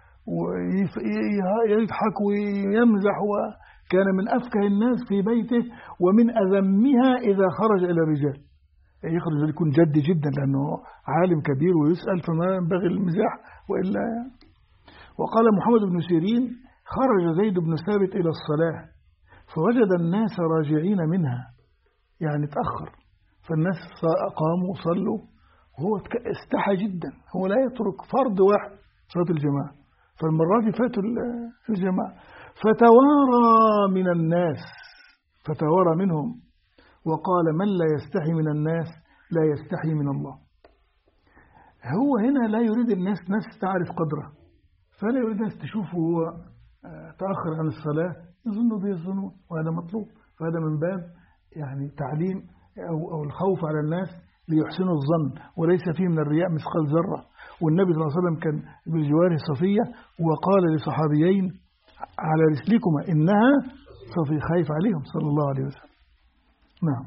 A: ويضحك ويمزح، وكان من أفكه الناس في بيته ومن أذمها إذا خرج إلى الرجال، يخرج يكون جد جدا لأنه عالم كبير ويسأل، فما ينبغي المزاح وإلا. وقال محمد بن سيرين خرج زيد بن ثابت إلى الصلاة فوجد الناس راجعين منها، يعني تأخر، فالناس قاموا وصلوا وهو استحى جدا، هو لا يترك فرض واحد صلاة الجماعة، فالمرة دي فاتوا الجماعة، فتوارى من الناس، فتوارى منهم وقال من لا يستحي من الناس لا يستحي من الله. هو هنا لا يريد الناس ناس تعرف قدره، فلا يريد الناس تشوفه هو تأخر عن الصلاة يظنوا به الظنون، وهذا مطلوب، فهذا من باب يعني تعليم أو, أو الخوف على الناس ليحسنوا الظن، وليس فيه من الرياء مثقال ذرة. والنبي صلى الله عليه وسلم كان بالجوار صفية وقال لصحابيين على رسلكما إنها صفية، خايف عليهم صلى الله عليه وسلم. نعم.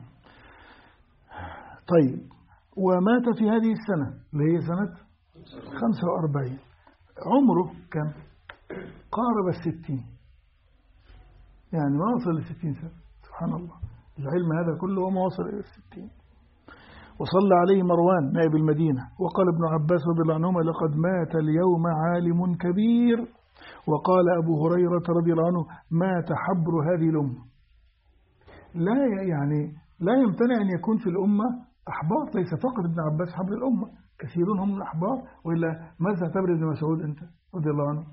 A: طيب، ومات في هذه السنة اللي هي سنة خمسة وأربعين، عمره كم؟ قارب الستين، يعني ما وصل للستين سنة. سبحان الله، العلم هذا كله وما وصل إلى الستين. وصلى عليه مروان نائب المدينة. وقال ابن عباس رضي الله عنهما لقد مات اليوم عالم كبير. وقال أبو هريرة رضي الله عنه مات حبر هذه الأمة. لا يعني لا يمتنع أن يكون في الأمة أحبار، ليس فقط ابن عباس حبر الأمة، كثيرون هم الأحبار، وإلا ماذا تعتبر ابن مسعود أنت رضي الله عنه.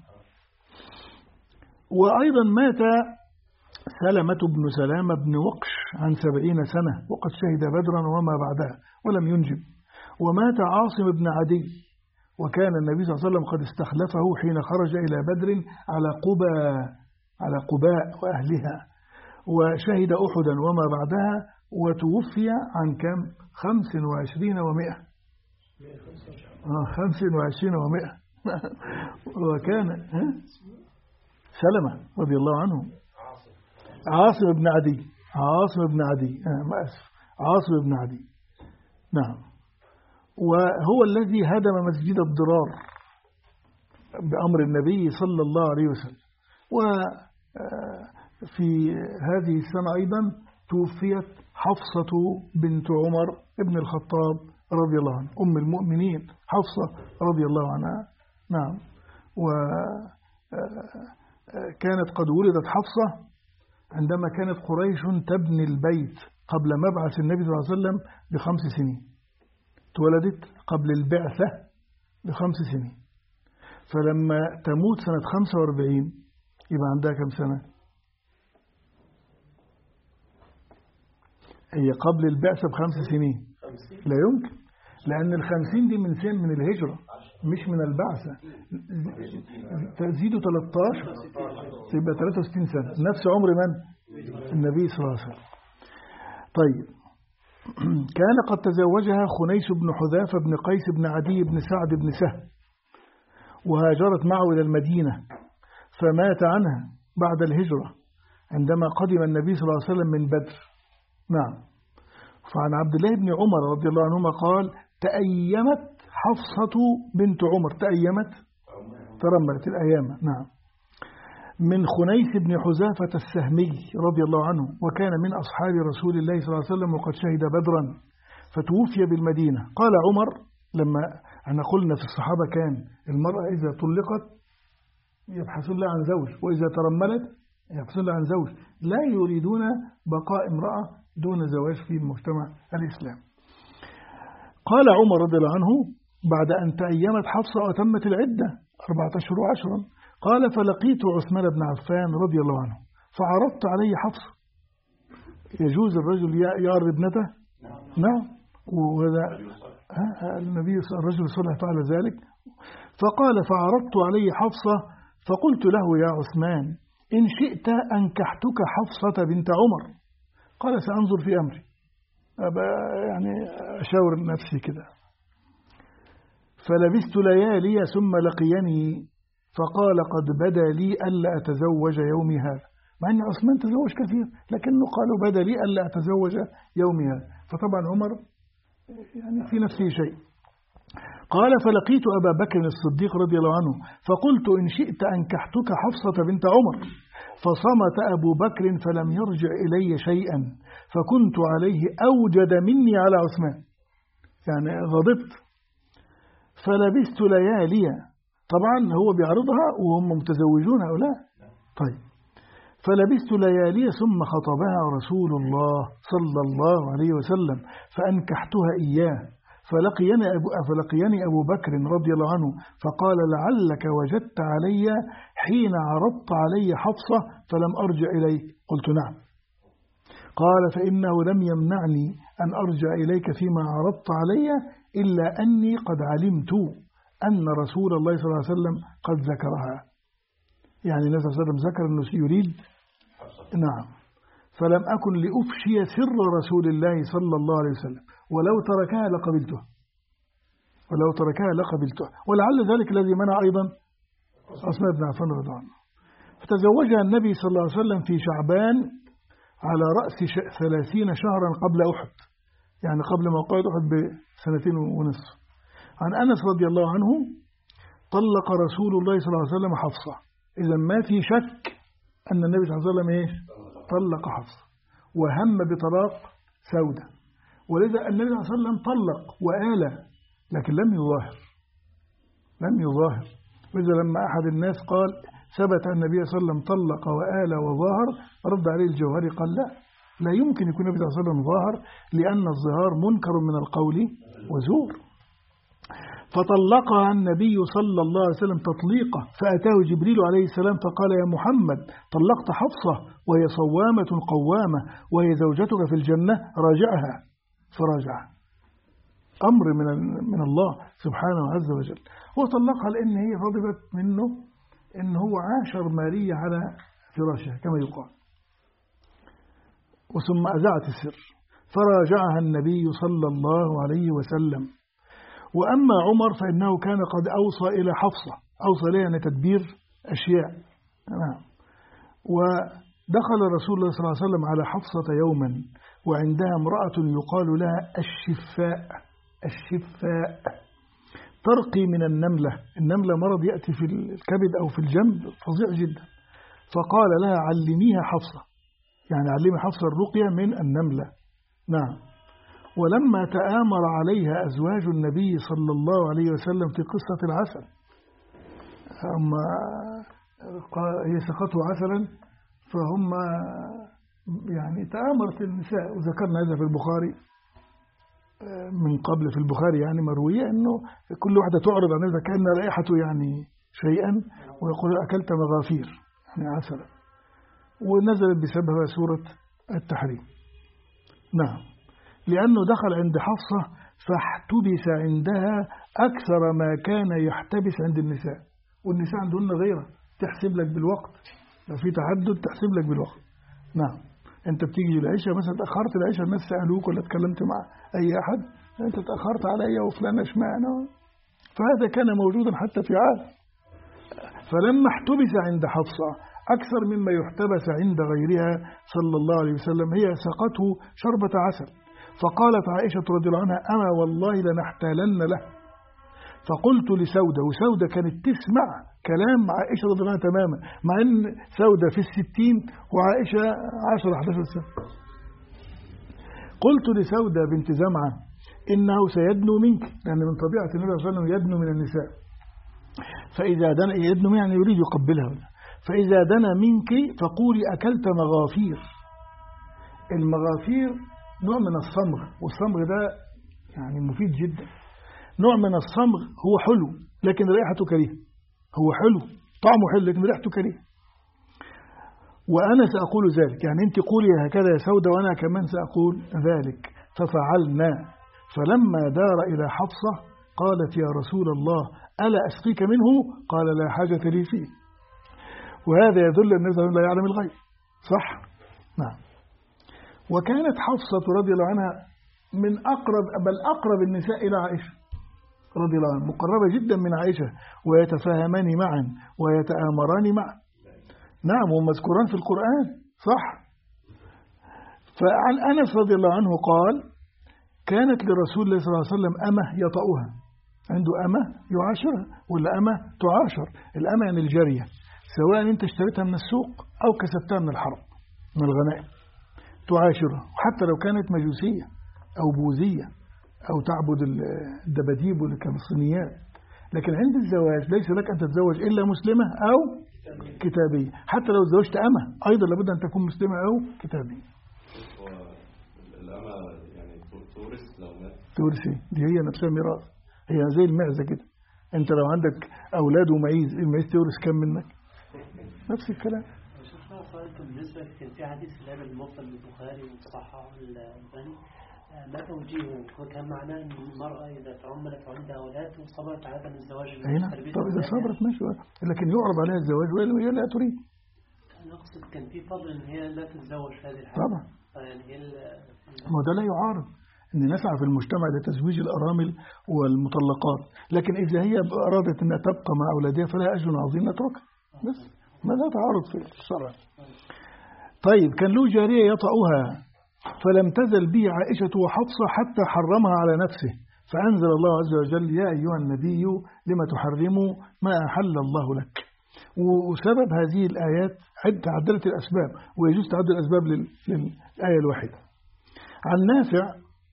A: وأيضا مات سلمة بن سلامة بن وقش عن سبعين سنة وقد شهد بدرا وما بعدها ولم ينجب. ومات عاصم بن عدي، وكان النبي صلى الله عليه وسلم قد استخلفه حين خرج إلى بدر على قباء على قباء وأهلها، وشهد أحدا وما بعدها، وتوفي عن كم؟ خمس وعشرين ومئة آه خمس وعشرين ومئة وكان سلمة رضي الله عنه عاصم بن عدي عاصم بن عدي آه ما أسف عاصم بن عدي. نعم. وهو الذي هدم مسجد الضرار، بأمر النبي صلى الله عليه وسلم. وفي هذه السنة أيضا توفيت حفصة بنت عمر ابن الخطاب رضي الله عنه، أم المؤمنين حفصة رضي الله عنها. نعم. وكانت قد ولدت حفصة عندما كانت قريش تبني البيت قبل مبعث النبي صلى الله عليه وسلم بخمس سنين. اتولدت قبل البعثة بخمس سنين، فلما تموت سنة خمسة وأربعين يبقى عندها كم سنة؟ هي قبل البعثة بخمس سنين. لا يمكن، لأن الخمسين دي من سن من الهجرة مش من البعثة. تزيدوا ثلاثة عشر يبقى ثلاثة وستين سنة، نفس عمر من؟ النبي صلى الله عليه وسلم. طيب، كان قد تزوجها خنيس بن حذافة بن قيس بن عدي بن سعد بن سهل، وهاجرت معه إلى المدينة، فمات عنها بعد الهجرة عندما قدم النبي صلى الله عليه وسلم من بدر. نعم. فعن عبد الله بن عمر رضي الله عنهما قال: تأيمت حفصة بنت عمر، تأيمت ترملت الأيام. نعم. من خنيس بن حذافة السهمي رضي الله عنه، وكان من أصحاب رسول الله صلى الله عليه وسلم وقد شهد بدرا، فتوفي بالمدينة. قال عمر، لما احنا قلنا في الصحابة كان المرأة إذا طلقت يبحثون لها عن زوج، وإذا ترملت يبحثون لها عن زوج، لا يريدون بقاء امرأة دون زواج في المجتمع الإسلام. قال عمر رضي الله عنه بعد أن تأيمت حفصة وتمت العدة أربعة أشهر وعشرا، قال: فلقيت عثمان بن عفان رضي الله عنه فعرضت عليه حفصة. يجوز الرجل يعرض ابنته؟ نعم. وهذا النبي الرجل صلى الله عليه وسلم فعل ذلك. فقال: فعرضت عليه حفصة فقلت له: يا عثمان، إن شئت أنكحتك حفصة بنت عمر. قال: سأنظر في أمري، يعني أشاور نفسي كده. فلبثت ليالي ثم لقيني فقال: قد بدا لي ألا أتزوج يومي هذا. مع أن عثمان تزوج كثير، لكنه قالوا بدا لي ألا أتزوج يومي هذا. فطبعا عمر يعني في نفسه شيء. قال: فلقيت أبا بكر الصديق رضي الله عنه فقلت: إن شئت أنكحتك حفصة بنت عمر. فصمت أبو بكر فلم يرجع إلي شيئا، فكنت عليه أوجد مني على عثمان، يعني غضبت. فلبثت ليالي، طبعا هو بيعرضها وهم متزوجون هؤلاء. طيب، فلبثت ليالي ثم خطبها رسول الله صلى الله عليه وسلم فأنكحتها إياه. فلقيني أبو, فلقيني أبو بكر رضي الله عنه فقال: لعلك وجدت علي حين عرضت علي حفصة فلم أرجع إليك. قلت: نعم. قال: فإنه لم يمنعني أن أرجع إليك فيما عرضت علي إلا أني قد علمت أن رسول الله صلى الله عليه وسلم قد ذكرها. يعني النبي صلى الله عليه وسلم ذكر أنه يريد. نعم. فلم أكن لأفشي سر رسول الله صلى الله عليه وسلم، ولو تركها لقبلته، ولو تركها لقبلته. ولعل ذلك الذي منع أيضا عثمان بن عفان رضي الله عنه. فتزوجها النبي صلى الله عليه وسلم في شعبان على رأس ثلاثين شهرا قبل أحد، يعني قبل موقعة أحد بسنتين ونصف. عن أنس رضي الله عنه: طلق رسول الله صلى الله عليه وسلم حفصة. إذا ما في شك أن النبي صلى الله عليه وسلم إيه؟ طلق حفصة، وهم بطلاق سودة. ولذا النبي صلى الله عليه وسلم طلق وآل، لكن لم يظاهر، لم يظاهر. وإذا لما أحد الناس قال ثبت أن النبي صلى الله عليه وسلم طلق وآل وظاهر، رد عليه الجوهري قال: لا، لا يمكن يكون النبي صلى الله عليه وسلم ظاهر، لأن الظهار منكر من القول وزور. فطلقها النبي صلى الله عليه وسلم تطليقه، فأتاه جبريل عليه السلام فقال: يا محمد، طلقت حفصة وهي صوامة قوامة وهي زوجتك في الجنة، راجعها. فراجعها، أمر من من الله سبحانه عز وجل. هو طلقها لأن هي غضبت منه إن هو عاشر مارية على فراشها كما يقال، وثم أذاعت السر، فراجعها النبي صلى الله عليه وسلم. وأما عمر فإنه كان قد أوصى إلى حفصة، أوصى لها أن تدبير أشياء. نعم. ودخل رسول الله صلى الله عليه وسلم على حفصة يوما وعندها امرأة يقال لها الشفاء، الشفاء ترقي من النملة. النملة مرض يأتي في الكبد أو في الجنب فظيع جدا، فقال لها علميها حفصة، يعني علمي حفصة الرقية من النملة. نعم. ولما تآمر عليها أزواج النبي صلى الله عليه وسلم في قصة العسل، هم هي سقته عسلا فهم يعني تآمرت النساء، وذكرنا هذا في البخاري من قبل، في البخاري يعني مروية أنه كل واحدة تعرض عن هذا كأن رائحته يعني شيئا، ويقول أكلت مغافير يعني عسلا، ونزلت بسببها سورة التحريم. نعم، لأنه دخل عند حفصة فاحتبس عندها أكثر ما كان يحتبس عند النساء، والنساء عندهن غيره تحسب لك بالوقت، لو في تعدد تحسب لك بالوقت. نعم، أنت بتيجي العشاء مثلا تأخرت العشاء، الناس سألوك ولا اتكلمت مع أي أحد، أنت تأخرت علي وفلان اشمعنى، فهذا كان موجودا حتى في عاد. فلما احتبس عند حفصة أكثر مما يحتبس عند غيرها صلى الله عليه وسلم، هي سقته شربة عسل، فقالت عائشة رضي الله عنها أما والله لنحتالن له. فقلت لسودة، وسودة كانت تسمع كلام عائشة رضي الله عنها تماما، مع أن سودة في الستين وعائشة عشر أحد عشر سنة. قلت لسودة بنت زمعة إنه سيدنو منك، لأن من طبيعة النبي صلى الله عليه وسلم يدنو من النساء، فإذا دنا يدنو يعني يريد يقبلها، فإذا دنا منك فقولي أكلت مغافير. المغافير نوع من الصمغ، والصمغ ده يعني مفيد جدا. نوع من الصمغ هو حلو لكن رائحته كريهة، هو حلو طعمه حلو لكن رائحته كريهة. وأنا سأقول ذلك، يعني أنت قولي هكذا يا سودة وأنا كمان سأقول ذلك. ففعلنا، فلما دار إلى حفصة قالت يا رسول الله ألا أسقيك منه؟ قال لا حاجة لي فيه. وهذا يدل أن النبي لا يعلم الغيب، صح؟ نعم. وكانت حفصة رضي الله عنها من أقرب بل أقرب النساء إلى عائشة رضي الله عنها، مقربة جدا من عائشة، ويتفاهمان معا ويتآمران معا. نعم، ومذكوران في القرآن، صح؟ فعن أنس رضي الله عنه قال كانت لرسول الله صلى الله عليه وسلم أمة يطأها، عنده أمة يعاشرها، ولا أمة تعاشر. الأمة يعني الجارية، سواء أنت اشتريتها من السوق أو كسبتها من الحرم من الغنائم، تعاشرها، وحتى لو كانت مجوسية أو بوذية أو تعبد الدباديب والكمصنيات. لكن عند الزواج ليس لك أن تتزوج إلا مسلمة أو كتابية، حتى لو تزوجت أمة أيضا لابد أن تكون مسلمة أو كتابية.
B: الأمة يعني تورث لو مات؟ تورث،
A: دي هي نفسها ميراث، هي زي المعزة كده. أنت لو عندك أولاد ومعيز، المعيز تورث كم منك؟ نفس الكلام.
C: شوفنا سؤالكم بالنسبة كان في حديث في الأدب المفضل للبخاري وصححه الألباني، ما توجيهه؟ وكان معناه أن المرأة إذا تعملت وعندها أولاد وصبرت على عدم الزواج
A: هنا، طب إذا صبرت ماشي، لكن يعرض عليها الزواج وهي لا تريد.
C: أنا أقصد كان في فضل أن هي لا تتزوج في هذه الحالة.
A: طبعا.
C: يعني هي
A: ما ده لا يعارض أن نسعى في المجتمع لتزويج الأرامل والمطلقات، لكن إذا هي أرادت أن تبقى مع أولادها فلا أجر عظيم نتركها، بس ما لا تعارض في الشرع. طيب، كان له جارية يطأها فلم تزل به عائشة وحفصة حتى حرمها على نفسه، فأنزل الله عز وجل يا أيها النبي لما تحرم ما أحل الله لك. وسبب هذه الآيات تعدلت الأسباب، ويجوز تعدل الأسباب للآية الواحدة. عن نافع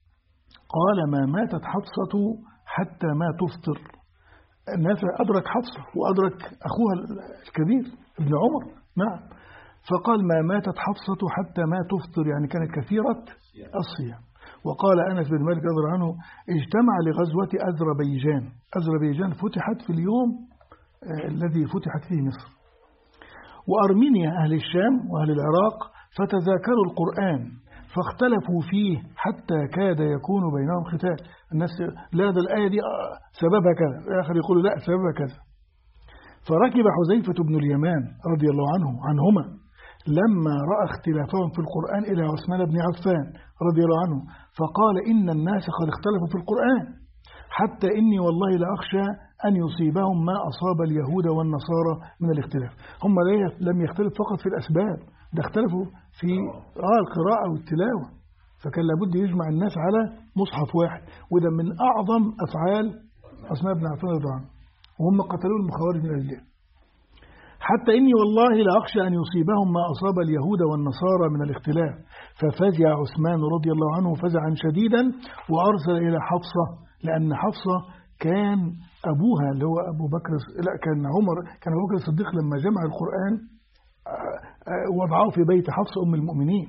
A: قال ما ماتت حفصة حتى ما تفطر. نافع أدرك حفصة وأدرك أخوها الكبير ابن عمر، نعم، فقال ما ماتت حفصة حتى ما تفطر، يعني كانت كثيرة الصيام. وقال أنس بن مالك رضي الله عنه اجتمع لغزوة أذربيجان. أذربيجان فتحت في اليوم آه الذي فتحت فيه مصر، وأرمينيا أهل الشام وأهل العراق، فتذاكروا القرآن فاختلفوا فيه حتى كاد يكون بينهم ختال. الناس لا ده الآية دي سببها كذا، الآخر يقول لا سببها كذا. فركب حذيفة بن اليمان رضي الله عنه عنهما لما رأى اختلافهم في القرآن إلى عثمان بن عفان رضي الله عنه، فقال إن الناس قد اختلفوا في القرآن حتى إني والله لأخشى أن يصيبهم ما أصاب اليهود والنصارى من الاختلاف. هم لم يختلف فقط في الأسباب، ده اختلفوا في آه القراءة والتلاوة، فكان لابد يجمع الناس على مصحف واحد، وده من أعظم أفعال عثمان بن عفان رضي الله عنه، وهم قتلوا المخاورج من أجله. حتى إني والله لأخشى أن يصيبهم ما أصاب اليهود والنصارى من الاختلاف، ففزع عثمان رضي الله عنه فزعا شديدا وأرسل إلى حفصة، لأن حفصة كان أبوها اللي هو أبو بكر، لا كان عمر، كان أبو بكر الصديق لما جمع القرآن وضعه في بيت حفصة أم المؤمنين.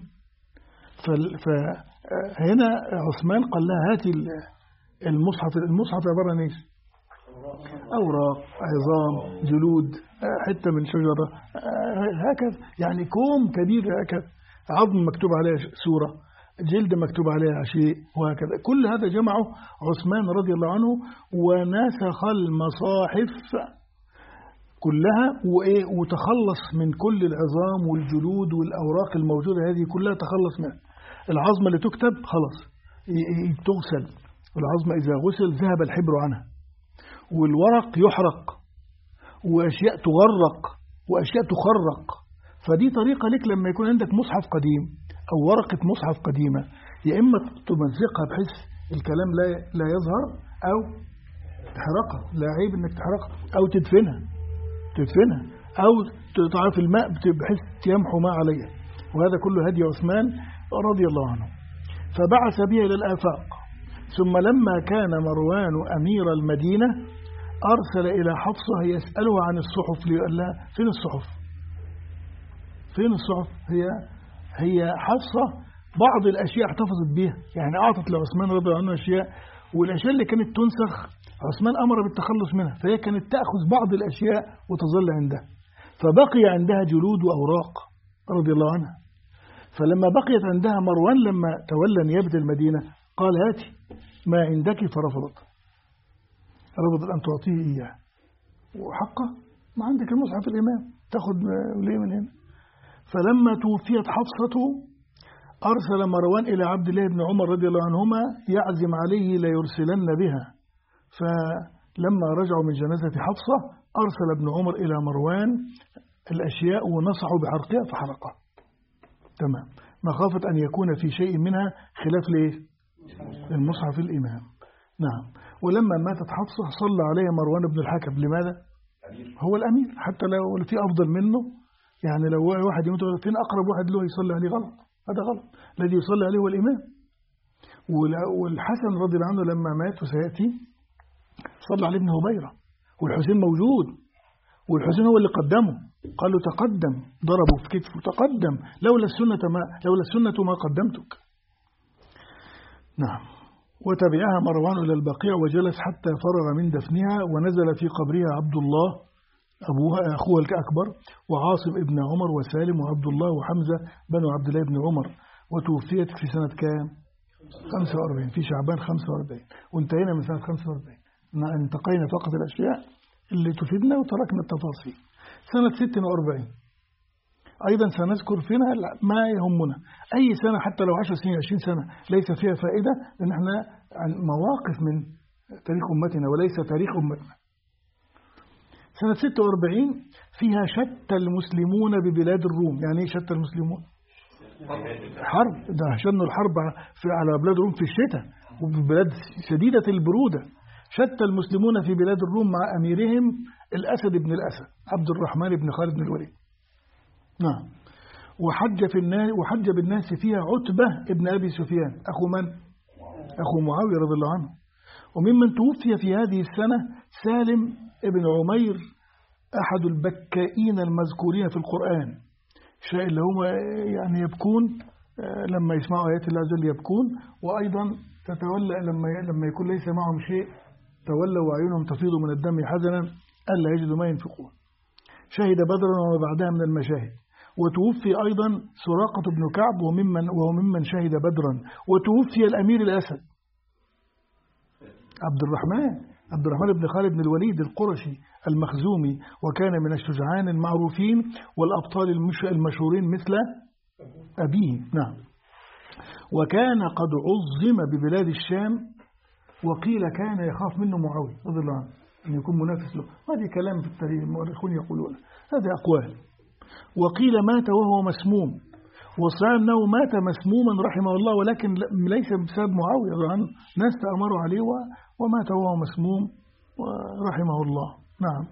A: فهنا عثمان قال لها هاتي المصحف. المصحف عبارة عن ايش؟ أوراق، عظام، جلود، حتة من شجرة، هكذا يعني كوم كبير هكذا، عظم مكتوب عليه سورة، جلد مكتوب عليه شيء، وهكذا. كل هذا جمعه عثمان رضي الله عنه ونسخ المصاحف كلها وإيه، وتخلص من كل العظام والجلود والأوراق الموجودة هذه كلها، تخلص منها. العظمة اللي تكتب خلاص تغسل، والعظمة إذا غسل ذهب الحبر عنها، والورق يحرق، وأشياء تغرق، وأشياء تخرق. فدي طريقة لك لما يكون عندك مصحف قديم أو ورقة مصحف قديمة، يا إما تمزقها بحيث الكلام لا لا يظهر، أو تحرقها، لا عيب إنك تحرقها، أو تدفنها تدفنها أو تضعها في الماء بحيث يمحو ما عليها. وهذا كله هدي عثمان رضي الله عنه. فبعث بها إلى الآفاق. ثم لما كان مروان أمير المدينة أرسل إلى حفصة يسألها عن الصحف، ليقول لها فين الصحف؟ فين الصحف؟ هي هي حفصة بعض الأشياء احتفظت بها، يعني أعطت لعثمان رضي الله عنه أشياء، والأشياء اللي كانت تنسخ عثمان أمر بالتخلص منها، فهي كانت تأخذ بعض الأشياء وتظل عندها، فبقي عندها جلود وأوراق رضي الله عنها. فلما بقيت عندها مروان لما تولى نيابة المدينة قال هاتي ما عندك، فرفضت، رفضت أن تعطيه إياه، وحقه ما عندك المصحف الإمام تأخذ ليه من هنا. فلما توفيت حفصة أرسل مروان إلى عبد الله بن عمر رضي الله عنهما يعزم عليه ليرسلن بها. فلما رجعوا من جنازة حفصة أرسل ابن عمر إلى مروان الأشياء ونصحوا بحرقها فحرقها، تمام، مخافة أن يكون في شيء منها خلاف ليه؟ المصحف الإمام. نعم. ولما ماتت حفصة صلى عليها مروان بن الحكم. لماذا؟ هو الأمير، حتى لو في أفضل منه، يعني لو واحد يموت فين أقرب واحد له يصلي عليه؟ غلط، هذا غلط، الذي يصلي عليه هو الإمام. والحسن رضي الله عنه لما مات وسيأتي صلى عليه ابن هبيرة، والحسين موجود، والحسين هو اللي قدمه، قال له تقدم، ضربه في كتفه، تقدم، لولا السنة ما لولا السنة ما قدمتك. نعم. وتبعها مروان إلى البقيع وجلس حتى فرغ من دفنها، ونزل في قبرها عبد الله أبوها أخوها الأكبر، وعاصم ابن عمر، وسالم، وعبد الله، وحمزة بنو عبد الله بن عمر. وتوفيت في سنة كام؟ خمسة وأربعين، في شعبان خمسة وأربعين، وانتهينا من سنة خمسة وأربعين، انتقينا فقط الأشياء اللي تفيدنا وتركنا التفاصيل. سنة ستة وأربعين أيضا سنذكر فيها ما يهمنا. أي سنة حتى لو عشر سنين عشرين سنة ليس فيها فائدة، لأن احنا عن مواقف من تاريخ أمتنا وليس تاريخ أمتنا. سنة ستة وأربعين فيها شتى المسلمون ببلاد الروم. يعني ايه شتى المسلمون؟ حرب، ده شنوا الحرب في على بلاد الروم في الشتاء وبلاد شديدة البرودة. شتى المسلمون في بلاد الروم مع أميرهم الأسد بن الأسد عبد الرحمن بن خالد بن الوليد. نعم. وحج في الناس وحج بالناس فيها عتبة ابن أبي سفيان أخو من؟ أخو معاوية رضي الله عنه. وممن توفي في هذه السنة سالم ابن عمير أحد البكائين المذكورين في القرآن، شيء اللي هم يعني يبكون لما يسمعوا آيات الله عز وجل يبكون، وأيضا تتولى لما لما يكون ليس معهم شيء تولوا وعيونهم تفيض من الدم حزنا ألا يجدوا ما ينفقون. شهد بدرا وما بعدها من المشاهد. وتوفي أيضا سراقة بن كعب وممن وهو ممن شهد بدرا. وتوفي الأمير الأسد عبد الرحمن عبد الرحمن بن خالد بن الوليد القرشي المخزومي، وكان من الشجعان المعروفين والأبطال المشهورين مثل أبيه. نعم. وكان قد عظم ببلاد الشام، وقيل كان يخاف منه معاوية رضي الله عنه أن يكون منافس له. هذه كلام في التاريخ المؤرخون يقولون، هذه أقوال. وقيل مات وهو مسموم، وصار أنه مات مسموما رحمه الله، ولكن ليس بسبب معاوية رضي الله عنه، ناس تأمروا عليه ومات وهو مسموم رحمه الله. نعم.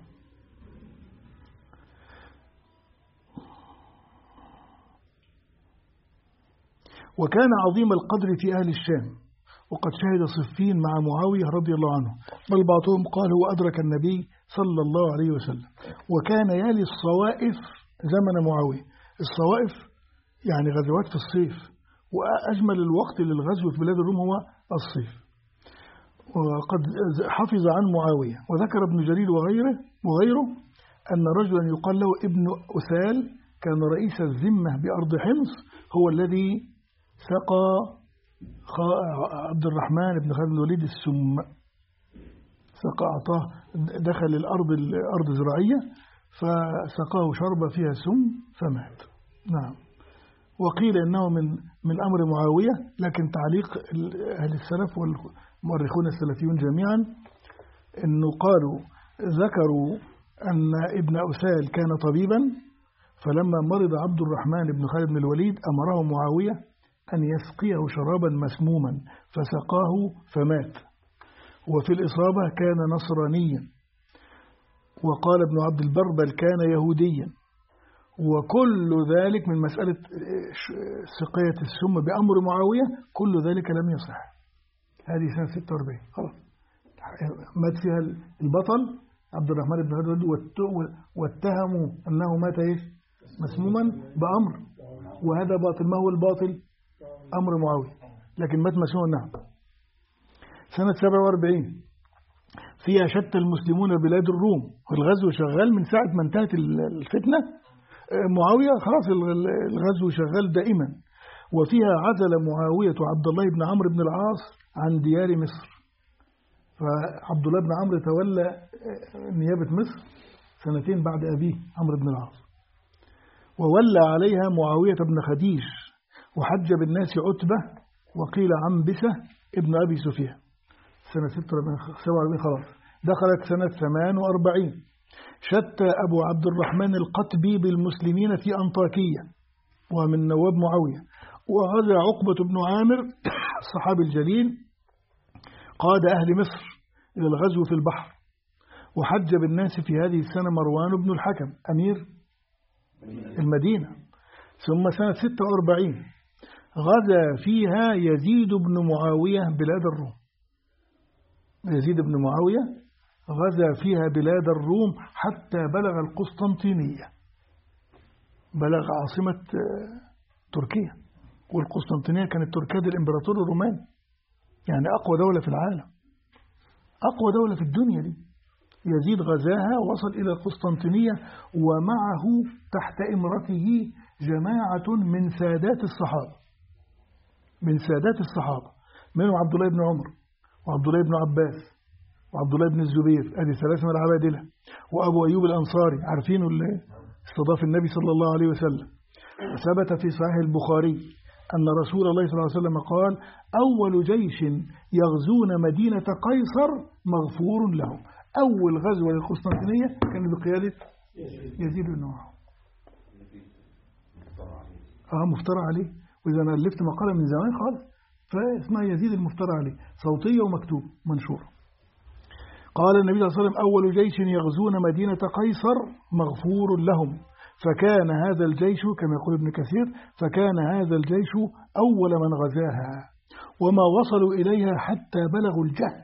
A: وكان عظيم القدر في أهل الشام، وقد شهد صفين مع معاوية رضي الله عنه، بل بعضهم قال هو أدرك النبي صلى الله عليه وسلم. وكان يلي الصوائف زمن معاوية. الصوائف يعني غزوات في الصيف، وأجمل الوقت للغزو في بلاد الروم هو الصيف. وقد حفظ عن معاوية. وذكر ابن جرير وغيره وغيره أن رجلا يقال له ابن أسال كان رئيس الذمة بأرض حمص، هو الذي سقى عبد الرحمن بن خالد الوليد السم. سقى أعطاه، دخل الأرض الأرض زراعية فسقاه شربة فيها سم فمات. نعم. وقيل إنه من من أمر معاوية، لكن تعليق أهل السلف والمؤرخون السلفيون جميعا إنه قالوا ذكروا أن ابن أسال كان طبيبا، فلما مرض عبد الرحمن بن خالد بن الوليد أمره معاوية أن يسقيه شرابا مسموما فسقاه فمات. وفي الإصابة كان نصرانيا. وقال ابن عبد البر بل كان يهوديا. وكل ذلك من مسألة سقية السم بأمر معاوية، كل ذلك لم يصح. هذه سنة ستة وأربعين خلاص مات فيها البطل عبد الرحمن بن خالد واتهموا أنه مات إيش مسموما بأمر، وهذا باطل. ما هو الباطل؟ أمر معاوية، لكن مات مسموما. نعم. سنة سبعة وأربعين فيها شتى المسلمون بلاد الروم، والغزو شغال من ساعة ما انتهت الفتنة. معاوية خلاص الغزو شغال دائما. وفيها عزل معاوية عبد الله بن عمرو بن العاص عن ديار مصر، فعبد الله بن عمرو تولى نيابة مصر سنتين بعد أبيه عمرو بن العاص. وولى عليها معاوية بن خديج، وحج بالناس عتبة، وقيل عنبسة ابن أبي سفيان. سنة سبعة وأربعين خلاص. دخلت سنة ثمان وأربعين شتى أبو عبد الرحمن القطبي بالمسلمين في أنطاكية، ومن نواب معاوية. وغزا عقبة بن عامر الصحابي الجليل قاد أهل مصر إلى الغزو في البحر. وحج بالناس في هذه السنة مروان بن الحكم أمير المدينة. ثم سنة ستة وأربعين غزا فيها يزيد بن معاوية بلاد الروم. يزيد بن معاوية غزا فيها بلاد الروم حتى بلغ القسطنطينية، بلغ عاصمة تركيا. والقسطنطينية كانت تركيا الإمبراطور الروماني، يعني أقوى دولة في العالم، أقوى دولة في الدنيا دي. يزيد غزاها وصل إلى القسطنطينية، ومعه تحت إمرته جماعة من سادات الصحابة من سادات الصحابة منهم عبد الله بن عمر وعبد الله بن عباس وعبد الله بن الزبير، هذه ثلاثة من العبادلة. وأبو أيوب الأنصاري، عارفينه اللي استضاف النبي صلى الله عليه وسلم. ثبت في صحيح البخاري أن رسول الله صلى الله عليه وسلم قال: أول جيش يغزون مدينة قيصر مغفور له. أول غزوة للقسطنطينية كان بقيادة يزيد بن معاوية. آه مفترى عليه. وإذا أنا ألفت مقالة من زمان خالص فاسمها يزيد المفترى عليه، صوتية ومكتوب منشور. قال النبي صلى الله عليه وسلم: أول جيش يغزون مدينة قيصر مغفور لهم. فكان هذا الجيش كما يقول ابن كثير فكان هذا الجيش أول من غزاها، وما وصلوا إليها حتى بلغوا الجهد.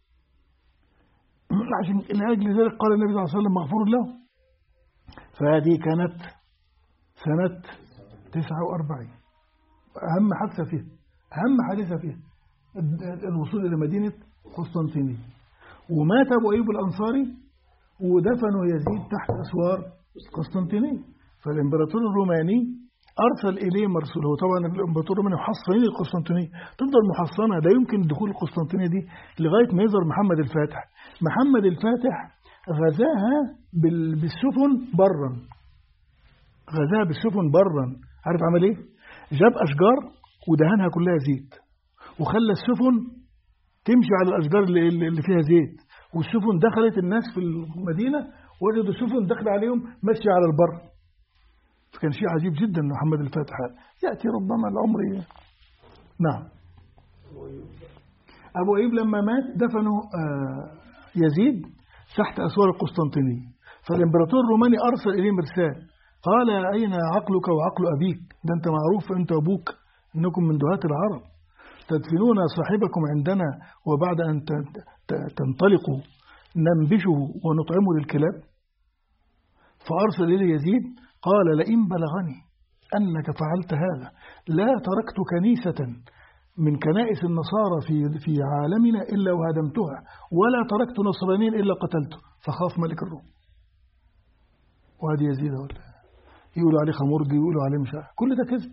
A: عشان لأجل ذلك قال النبي صلى الله عليه وسلم مغفور له. فهذه كانت سنة تسعة وأربعين. أهم حادثة فيها أهم حادثة فيها الوصول إلى مدينة قسطنطينية. ومات أبو أيوب الأنصاري ودفنوا يزيد تحت أسوار قسطنطينية. فالإمبراطور الروماني أرسل إليه مرسوله. طبعا الإمبراطور الروماني محصنين القسطنطينية، تفضل محصنة، لا يمكن دخول القسطنطينية دي لغاية ما يظهر محمد الفاتح. محمد الفاتح غزاها بالسفن برا، غزاها بالسفن برا. عارف عمل إيه؟ جاب أشجار ودهنها كلها زيت، وخلى السفن تمشي على الأشجار اللي فيها زيت، والسفن دخلت الناس في المدينة وجدوا السفن دخل عليهم ماشية على البر. فكان شيء عجيب جدا محمد الفاتح. يأتي ربما العمر. نعم. أبو أيوب لما مات دفنوا يزيد تحت أسوار القسطنطينية. فالإمبراطور الروماني أرسل إليه مرسال قال أين عقلك وعقل أبيك؟ ده أنت معروف أنت وأبوك أنكم من دهاة العرب، تدفنون صاحبكم عندنا وبعد أن تنطلقوا ننبشه ونطعمه للكلاب. فأرسل إليه يزيد قال لئن بلغني أنك فعلت هذا لا تركت كنيسة من كنائس النصارى في في عالمنا إلا وهدمتها، ولا تركت نصرانيا إلا قتلته. فخاف ملك الروم. وهذه يزيد يقولوا عليه خمرجي، يقولوا عليه مش عارف، كل ده كذب.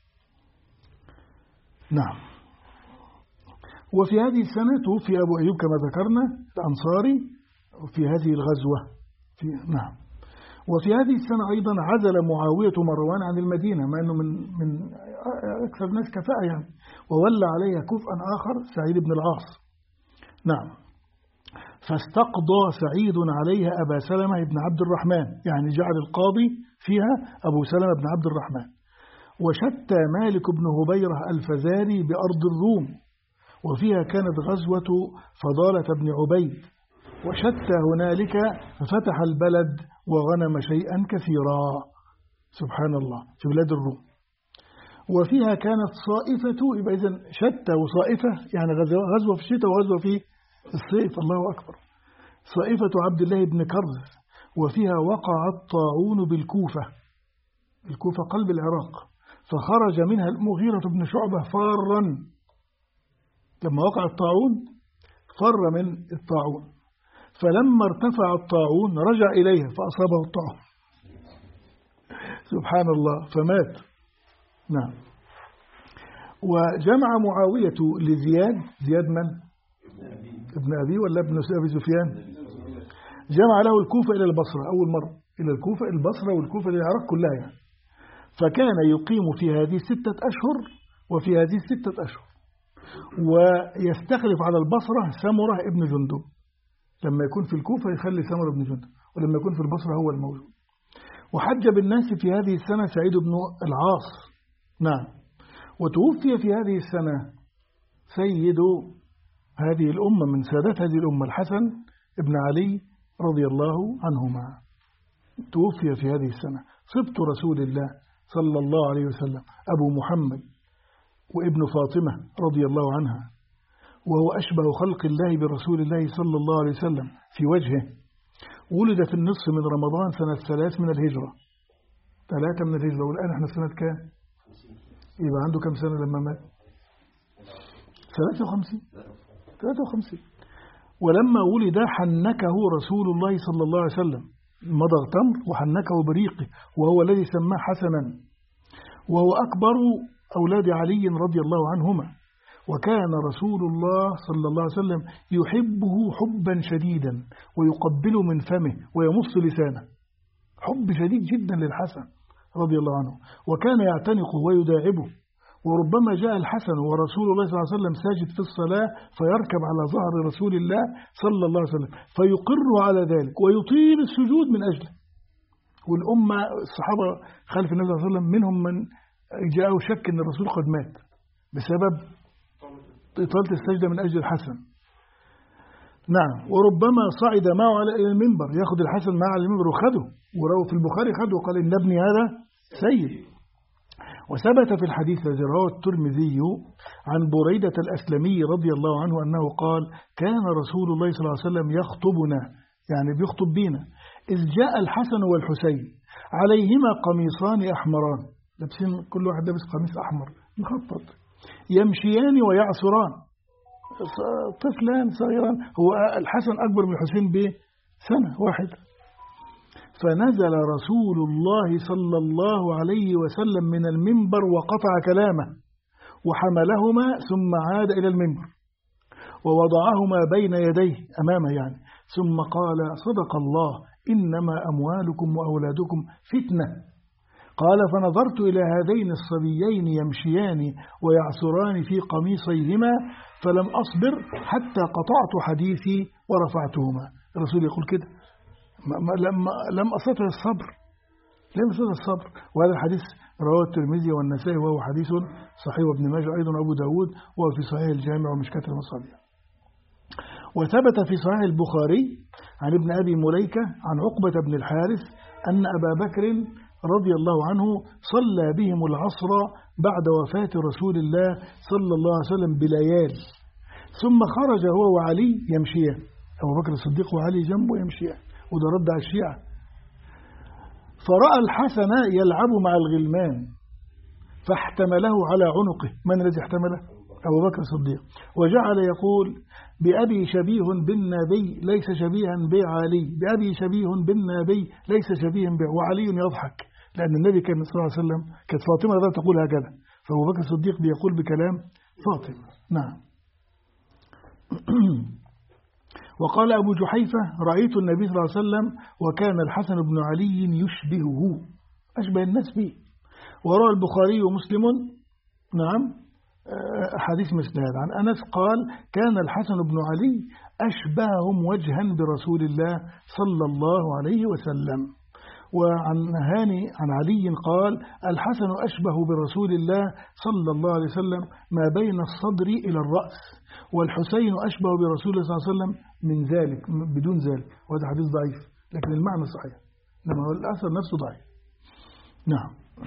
A: نعم. وفي هذه السنة توفي أبو أيوب كما ذكرنا الأنصاري في هذه الغزوة في نعم. وفي هذه السنة أيضا عزل معاوية مروان عن المدينة، مع أنه من من أكثر الناس كفاءة يعني، وولى عليها كفءا آخر سعيد بن العاص. نعم. فاستقضى سعيد عليها أبا سلمة بن عبد الرحمن، يعني جعل القاضي فيها أبو سلمة بن عبد الرحمن. وشتى مالك بن هبيرة الفزاري بأرض الروم، وفيها كانت غزوة فضالة بن عبيد. وشتى هنالك ففتح البلد وغنم شيئا كثيرا، سبحان الله، في بلاد الروم. وفيها كانت صائفة، يبقى إذن شتى وصائفة يعني غزوة في الشتاء وغزوة في الصيف، الله أكبر. صائفة عبد الله بن كرز. وفيها وقع الطاعون بالكوفة، الكوفة قلب العراق، فخرج منها المغيرة بن شعبة فارا. لما وقع الطاعون فر من الطاعون، فلما ارتفع الطاعون رجع إليها فأصابه الطاعون سبحان الله فمات. نعم. وجمع معاوية لزياد، زياد من؟ ابن أبي ولا ابن أبي سفيان؟ جمع له الكوفة إلى البصرة أول مرة، إلى الكوفة البصرة والكوفة للعراق كلها يعني. فكان يقيم في هذه ستة أشهر وفي هذه ستة أشهر، ويستخلف على البصرة سمرة ابن جندب. لما يكون في الكوفة يخلي سمرة ابن جندب، ولما يكون في البصرة هو الموجود. وحج بالناس في هذه السنة سعيد بن العاص. نعم. وتوفي في هذه السنة سيد هذه الأمة من سادات هذه الأمة الحسن ابن علي رضي الله عنهما، توفي في هذه السنة. صبت رسول الله صلى الله عليه وسلم أبو محمد وابن فاطمة رضي الله عنها، وهو أشبه خلق الله برسول الله صلى الله عليه وسلم في وجهه. ولد في النصف من رمضان سنة ثلاث من الهجرة، ثلاثة من الهجرة، والآن احنا في سنة كام؟ يبقى عنده كم سنة لما مات؟ ثلاثة وخمسين ثلاثة وخمسين. ولما ولد حنكه رسول الله صلى الله عليه وسلم، مضغ تمر وحنكه بريقه، وهو الذي سماه حسنا، وهو أكبر أولاد علي رضي الله عنهما. وكان رسول الله صلى الله عليه وسلم يحبه حبا شديدا ويقبل من فمه ويمص لسانه، حب شديد جدا للحسن رضي الله عنه، وكان يعتنقه ويداعبه. وربما جاء الحسن ورسول الله صلى الله عليه وسلم ساجد في الصلاة فيركب على ظهر رسول الله صلى الله عليه وسلم فيقر على ذلك ويطيل السجود من أجله. والأمة الصحابة خلف النبي صلى الله عليه وسلم منهم من جاءه شك أن الرسول قد مات بسبب إطالة السجدة من أجل الحسن. نعم. وربما صعد معه على المنبر، يأخذ الحسن معه على المنبر وخده، وروى في البخاري خده وقال إن ابني هذا سيد. وثبت في الحديث الذي رواه الترمذي عن بريدة الأسلمي رضي الله عنه أنه قال كان رسول الله صلى الله عليه وسلم يخطبنا، يعني بيخطب بينا، إذ جاء الحسن والحسين عليهما قميصان أحمران، لابسين كل واحد لابس قميص أحمر مخطط، يمشيان ويعصران، طفلان صغيران، هو الحسن أكبر من الحسين بسنة واحدة. فنزل رسول الله صلى الله عليه وسلم من المنبر وقطع كلامه وحملهما ثم عاد إلى المنبر ووضعهما بين يديه أمامه يعني، ثم قال صدق الله إنما أموالكم وأولادكم فتنة. قال فنظرت إلى هذين الصبيين يمشيان ويعصران في قميصيهما فلم أصبر حتى قطعت حديثي ورفعتهما. الرسول يقول كده لم لم أستطع الصبر لم أستطع الصبر. وهذا الحديث رواه الترمذي والنسائي وهو حديث صحيح، وابن ماجه أيضا وأبو داود، وفي صحيح الجامع ومشكاة المصابيح. وثبت في صحيح البخاري عن ابن أبي مليكة عن عقبة بن الحارث أن أبا بكر رضي الله عنه صلى بهم العصر بعد وفاة رسول الله صلى الله عليه وسلم بليال، ثم خرج هو وعلي يمشيان، أبو بكر الصديق وعلي جنبه يمشيان، وده رد على الشيعة. فرأى الحسن يلعب مع الغلمان فاحتمله على عنقه. من الذي احتمله؟ أبو بكر الصديق. وجعل يقول بأبي شبيه بالنبي ليس شبيها بعلي، بأبي شبيه بالنبي ليس شبيها بعلي، وعلي يضحك لأن النبي كان صلى الله عليه وسلم كانت فاطمة لا تقول هكذا، فأبو بكر الصديق بيقول بكلام فاطمة. نعم. وقال أبو جحيفة رأيت النبي صلى الله عليه وسلم وكان الحسن بن علي يشبهه، أشبه الناس به. وروى البخاري ومسلم نعم حديث مسناد عن أنس قال كان الحسن بن علي أشبههم وجها برسول الله صلى الله عليه وسلم. وعن هاني عن علي قال الحسن أشبه برسول الله صلى الله عليه وسلم ما بين الصدر إلى الرأس، والحسين أشبه برسول الله صلى الله عليه وسلم من ذلك بدون ذلك. وهذا حديث ضعيف لكن المعنى صحيح، لما هو الأثر نفسه ضعيف. نعم.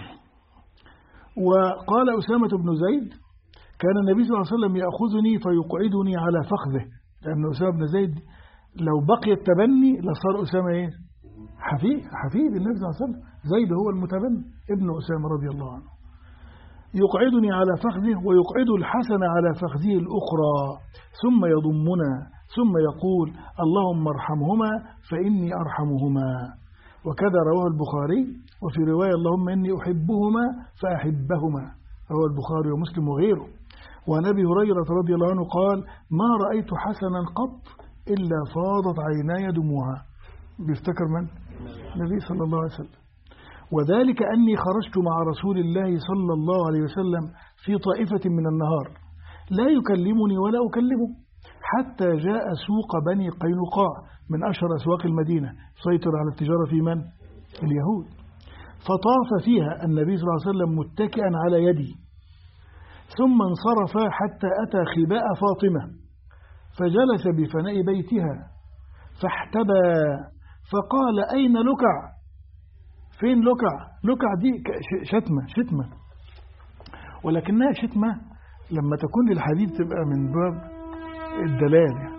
A: وقال أسامة بن زيد كان النبي صلى الله عليه وسلم يأخذني فيقعدني على فخذه، لأن أسامة بن زيد لو بقي التبني لصار أسامة إيه؟ حفيد حفيد النبي صلى الله عليه وسلم. زيد هو المتبني ابن أسامة رضي الله عنه. يقعدني على فخذه ويقعد الحسن على فخذه الأخرى ثم يضمنا ثم يقول اللهم ارحمهما فإني أرحمهما. وكذا رواه البخاري. وفي رواية اللهم إني أحبهما فأحبهما، رواه البخاري ومسلم وغيره. وعن أبي هريرة رضي الله عنه قال ما رأيت حسنا قط إلا فاضت عيناي دموعا. بيفتكر من؟ النبي صلى الله عليه وسلم. وذلك أني خرجت مع رسول الله صلى الله عليه وسلم في طائفة من النهار لا يكلمني ولا أكلمه حتى جاء سوق بني قينقاع من أشهر أسواق المدينة سيطر على التجارة في من؟ اليهود. فطاف فيها النبي صلى الله عليه وسلم متكئا على يدي، ثم انصرف حتى أتى خباء فاطمة فجلس بفناء بيتها فاحتبى فقال أين لكع؟ فين لكع؟ لكع دي شتمة شتمة ولكنها شتمة لما تكون للحديث تبقى من باب الدلال يعني.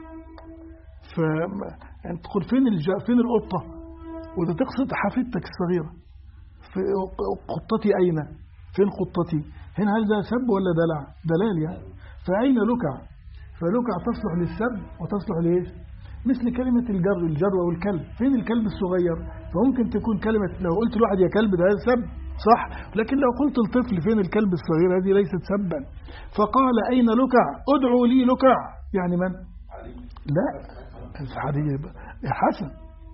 A: فأنت تقول فين الج... فين القطة؟ وده تقصد حفيدتك الصغيرة. في قطتي أين؟ فين قطتي؟ هنا هل ده سب ولا دلع؟ دلال يعني. فأين لكع؟ فلكع تصلح للسب وتصلح لإيش؟ مثل كلمة الجر الجر والكلب. فين الكلب الصغير؟ فممكن تكون كلمة لو قلت لواحد يا كلب ده سب صح، لكن لو قلت للطفل فين الكلب الصغير هذه ليست سبا. فقال أين لكع؟ ادعوا لي لكع. يعني من؟ لا الحديث حسن.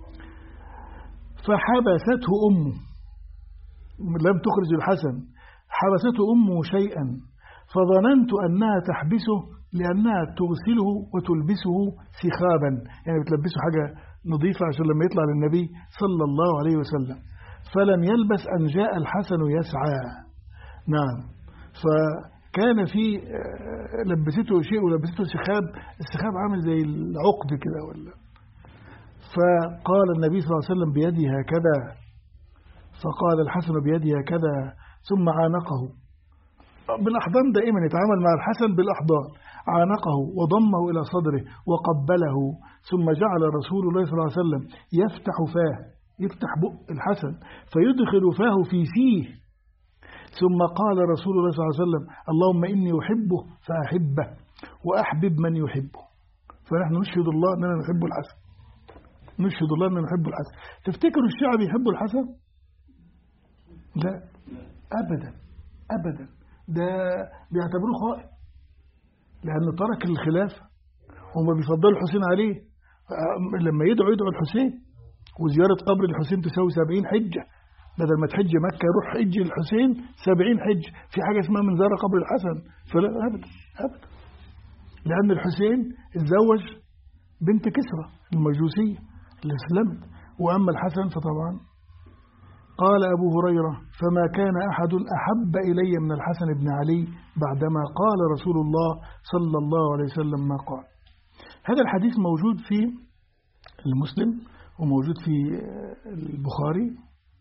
A: فحبسته أمه، لم تخرج الحسن، حبسته أمه شيئا فظننت أنها تحبسه لأنها تغسله وتلبسه سخابا، يعني بتلبسه حاجة نظيفة عشان لما يطلع للنبي صلى الله عليه وسلم. فلم يلبس أن جاء الحسن يسعى. نعم. فكان في لبسته شيء ولبسته سخاب، السخاب عامل زي العقد كده ولا. فقال النبي صلى الله عليه وسلم بيده هكذا، فقال الحسن بيده هكذا ثم عانقه بالأحضان. دائما يتعامل مع الحسن بالأحضان. عانقه وضمه إلى صدره وقبله، ثم جعل رسول الله صلى الله عليه وسلم يفتح فاه، يفتح بق الحسن فيدخل فاه في فيه، ثم قال رسول الله صلى الله عليه وسلم اللهم إني أحبه فأحبه وأحبب من يحبه. فنحن نشهد الله أننا نحب الحسن، نشهد الله أننا نحب الحسن. تفتكروا الشيعة بيحبوا الحسن؟ لا أبدا أبدا، ده بيعتبروه خائن لأنه ترك الخلافة. هم بيفضلوا الحسين عليه، لما يدعوا يدعوا الحسين، وزيارة قبر الحسين تساوي سبعين حجة. بدل ما تحج مكة روح حج الحسين سبعين حج. في حاجة اسمها من زار قبر الحسن؟ فلا أبدا أبدا، لأن الحسين اتزوج بنت كسرى المجوسية اللي اسلمت، وأما الحسن فطبعا. قال أبو هريرة فما كان أحد أحب إلي من الحسن بن علي بعدما قال رسول الله صلى الله عليه وسلم ما قال. هذا الحديث موجود في المسلم وموجود في البخاري،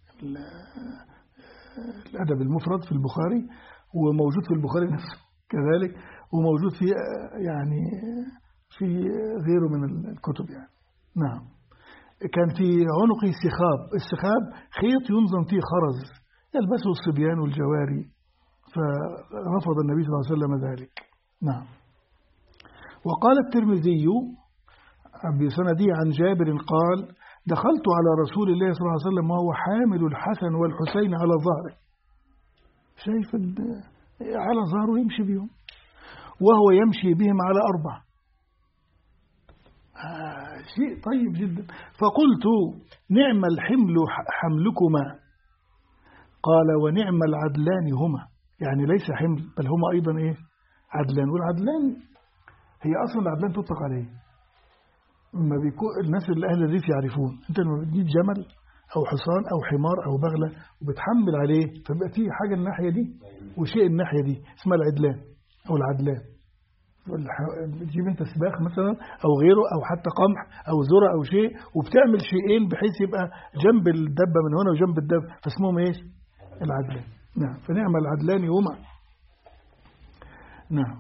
A: الأدب المفرد في البخاري، وموجود في البخاري نفسه كذلك، وموجود في يعني في غيره من الكتب يعني. نعم. كان في عنقه سخاب. السخاب خيط ينظم فيه خرز يلبسه الصبيان والجواري، فرفض النبي صلى الله عليه وسلم ذلك. نعم. وقال الترمذي بسنده عن جابر قال: دخلت على رسول الله صلى الله عليه وسلم وهو حامل الحسن والحسين على ظهره، شايف على ظهره يمشي بهم، وهو يمشي بهم على أربع. آه شيء طيب جدا. فقلت: نعم الحمل حملكما. قال: ونعم العدلان هما. يعني ليس حمل بل هما أيضا إيه؟ عدلان. والعدلان هي أصلا العدلان تطلق عليه ما بيكون الناس اللي أهل الريف يعرفون. أنت لما بتجيب جمل أو حصان أو حمار أو بغلة وبتحمل عليه، فبقى فيه حاجة الناحية دي وشيء الناحية دي اسمها العدلان أو العدلان. بتجيب أنت سباخ مثلا أو غيره أو حتى قمح أو ذرة أو شيء، وبتعمل شيئين بحيث يبقى جنب الدبة من هنا وجنب الدبة، فاسمهم إيش؟ العدلان. نعم. فنعم العدلان هما. نعم.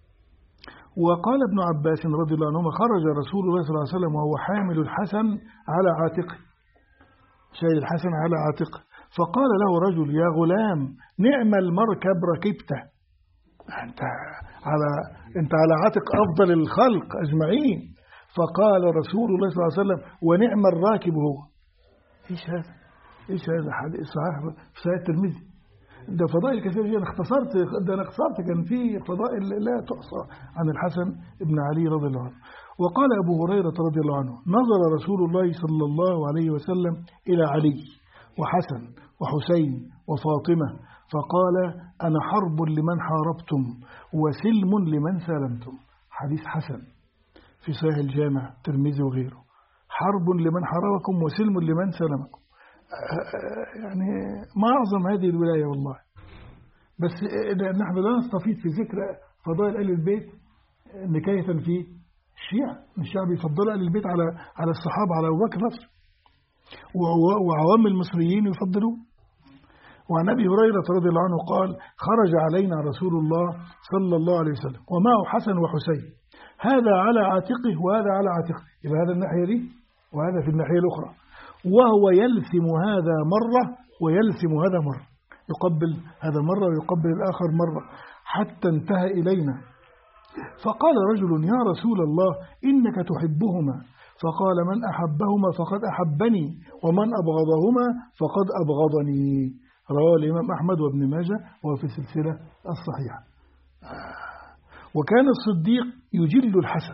A: وقال ابن عباس رضي الله عنهما: خرج رسول الله صلى الله عليه وسلم وهو حامل الحسن على عاتقه، شايل الحسن على عاتقه، فقال له رجل: يا غلام، نعم المركب ركبته. أنت على أنت على عاتق أفضل الخلق أجمعين. فقال رسول الله صلى الله عليه وسلم: ونعم الراكب هو. إيش هذا؟ إيش هذا؟ حديث صحيح في صحيح الترمذي. ده فضائل كثيرة جدا. اختصرت ده أنا اختصرت كان في فضائل لا تحصى عن الحسن بن علي رضي الله عنه. وقال أبو هريرة رضي الله عنه: نظر رسول الله صلى الله عليه وسلم إلى علي وحسن وحسين وفاطمة فقال: أنا حرب لمن حاربتم وسلم لمن سلمتم. حديث حسن في صحيح الجامع الترمذي وغيره. حرب لمن حاربكم وسلم لمن سلمكم. يعني ما أعظم هذه الولاية والله. بس نحن لا نستفيد في ذكر فضائل أهل البيت نكاية في الشيعة. الشعب يفضل أهل البيت على على الصحابة، على أبو بكر نفسه، وعوام المصريين يفضلوا. وعن أبي هريرة رضي الله عنه قال: خرج علينا رسول الله صلى الله عليه وسلم ومعه حسن وحسين، هذا على عاتقه وهذا على عاتقه، يبقى هذا الناحية دي وهذا في الناحية الأخرى، وهو يلثم هذا مرة ويلثم هذا مرة، يقبل هذا مرة ويقبل الآخر مرة، حتى انتهى إلينا. فقال رجل: يا رسول الله، إنك تحبهما. فقال: من أحبهما فقد أحبني، ومن أبغضهما فقد أبغضني. رواه الإمام أحمد وابن ماجه وفي السلسلة الصحيحة. وكان الصديق يجل الحسن،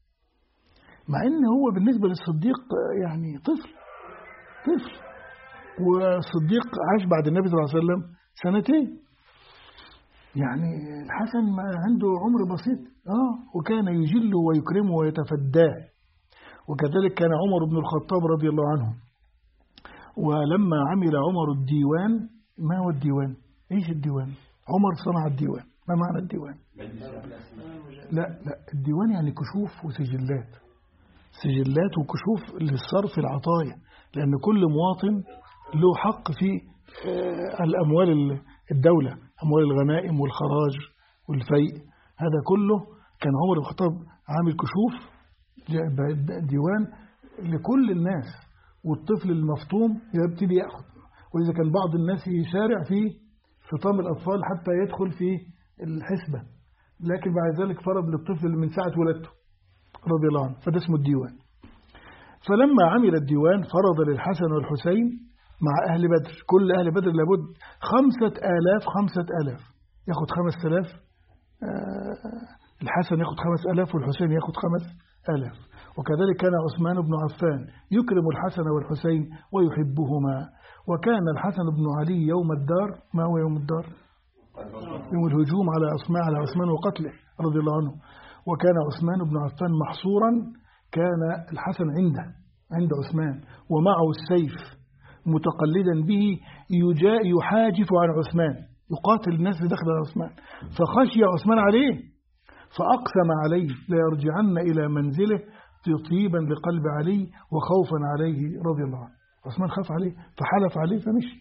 A: مع أنه هو بالنسبة للصديق يعني طفل طفل والصديق عاش بعد النبي صلى الله عليه وسلم سنتين، يعني الحسن ما عنده عمر بسيط آه وكان يجله ويكرمه ويتفداه. وكذلك كان عمر بن الخطاب رضي الله عنه، ولما عمل عمر الديوان. ما هو الديوان؟ ايش الديوان؟ عمر صنع الديوان. ما معنى الديوان؟ لا لا الديوان يعني كشوف وسجلات، سجلات وكشوف للصرف العطايا، لأن كل مواطن له حق في الأموال الدولة، أموال الغنائم والخراج والفيء، هذا كله كان عمر بن الخطاب عامل كشوف ديوان لكل الناس، والطفل المفطوم يبتدي يأخذ، وإذا كان بعض الناس يسارع في فطام الأطفال حتى يدخل في الحسبة، لكن بعد ذلك فرض للطفل من ساعة ولادته رضي الله عنه، فده اسمه الديوان. فلما عمل الديوان فرض للحسن والحسين مع أهل بدر، كل أهل بدر لابد خمسة آلاف خمسة آلاف، يأخذ خمس آلاف، الحسن يأخذ خمس آلاف والحسين يأخذ خمس آلاف. وكذلك كان عثمان بن عفان يكرم الحسن والحسين ويحبهما. وكان الحسن بن علي يوم الدار. ما هو يوم الدار؟ يوم الهجوم على عثمان على عثمان وقتله رضي الله عنه. وكان عثمان بن عفان محصورا، كان الحسن عنده عند عثمان ومعه السيف متقلدا به يحاجف عن عثمان، يقاتل الناس اللي دخل على عثمان، فخشي عثمان عليه فأقسم عليه لا يرجعن إلى منزله تطيبا لقلب علي وخوفا عليه رضي الله عنه. عثمان خاف عليه فحلف عليه فمشي.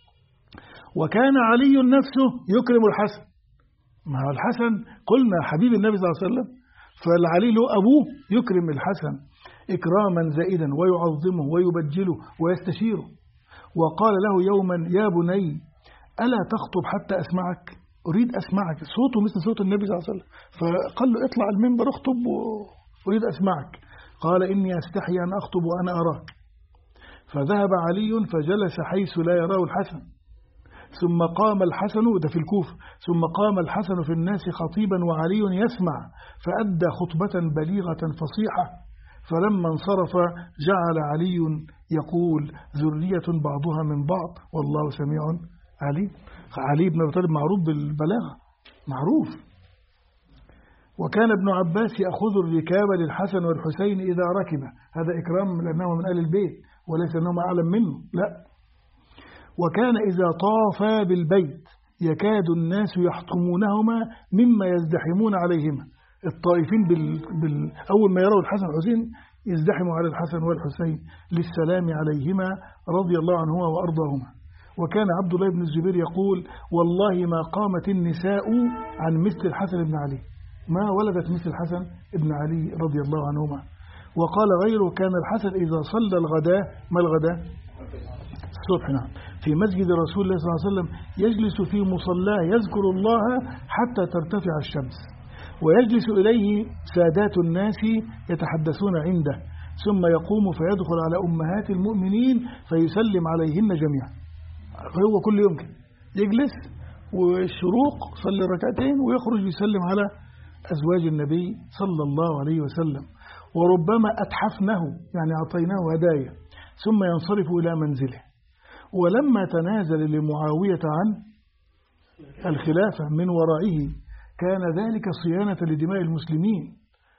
A: وكان علي نفسه يكرم الحسن. ما هو الحسن قلنا حبيب النبي صلى الله عليه وسلم، فالعلي له أبوه يكرم الحسن إكراما زائدا ويعظمه ويبجله ويستشيره. وقال له يوما يا بني ألا تخطب حتى أسمعك؟ أريد أسمعك. صوته مثل صوت النبي صلى الله عليه وسلم، فقال له اطلع المنبر اخطب وأريد أسمعك. قال إني أستحي أن أخطب وأنا أراك. فذهب علي فجلس حيث لا يراه الحسن، ثم قام الحسن، ده في الكوفة، ثم قام الحسن في الناس خطيبا وعلي يسمع، فأدى خطبة بليغة فصيحة. فلما انصرف جعل علي يقول ذرية بعضها من بعض والله سميع عليم. علي بن أبي طالب معروف بالبلاغة، معروف. وكان ابن عباس يأخذ الركاب للحسن والحسين إذا ركب، هذا إكرام لأنه من أهل البيت وليس أنهم أعلم منه، لا. وكان إذا طافا بالبيت يكاد الناس يحطمونهما مما يزدحمون عليهما. الطائفين بال... بال... أول ما يروا الحسن والحسين يزدحموا على الحسن والحسين للسلام عليهما رضي الله عنهما وأرضاهما. وكان عبد الله بن الزبير يقول والله ما قامت النساء عن مثل الحسن بن علي، ما ولدت مثل الحسن بن علي رضي الله عنهما. وقال غيره كان الحسن إذا صلى الغداء، ما الغداء؟ الصبح، نعم، في مسجد رسول الله صلى الله عليه وسلم يجلس في مصلاه يذكر الله حتى ترتفع الشمس، ويجلس إليه سادات الناس يتحدثون عنده، ثم يقوم فيدخل على أمهات المؤمنين فيسلم عليهن جميعا. هو كل يوم كده يجلس والشروق صلي ركعتين ويخرج يسلم على أزواج النبي صلى الله عليه وسلم. وربما أتحفنه يعني أعطيناه هدايا ثم ينصرف إلى منزله. ولما تنازل لمعاوية عن الخلافة من ورائه كان ذلك صيانة لدماء المسلمين،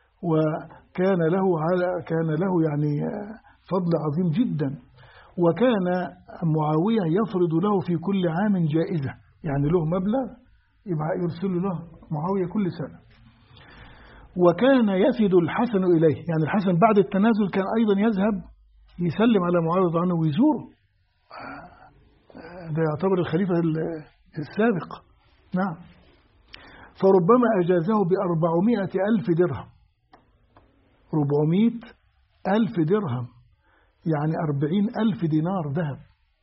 A: وكان له على كان له يعني فضل عظيم جدا. وكان معاوية يفرض له في كل عام جائزة، يعني له مبلغ يبقى يرسل له معاوية كل سنة. وكان يفد الحسن إليه، يعني الحسن بعد التنازل كان أيضا يذهب يسلم على معاوية عنه ويزوره، ده يعتبر الخليفة السابق، نعم. فربما أجازه بأربعمائة ألف درهم، ربعمائة ألف درهم يعني أربعين ألف دينار ذهب.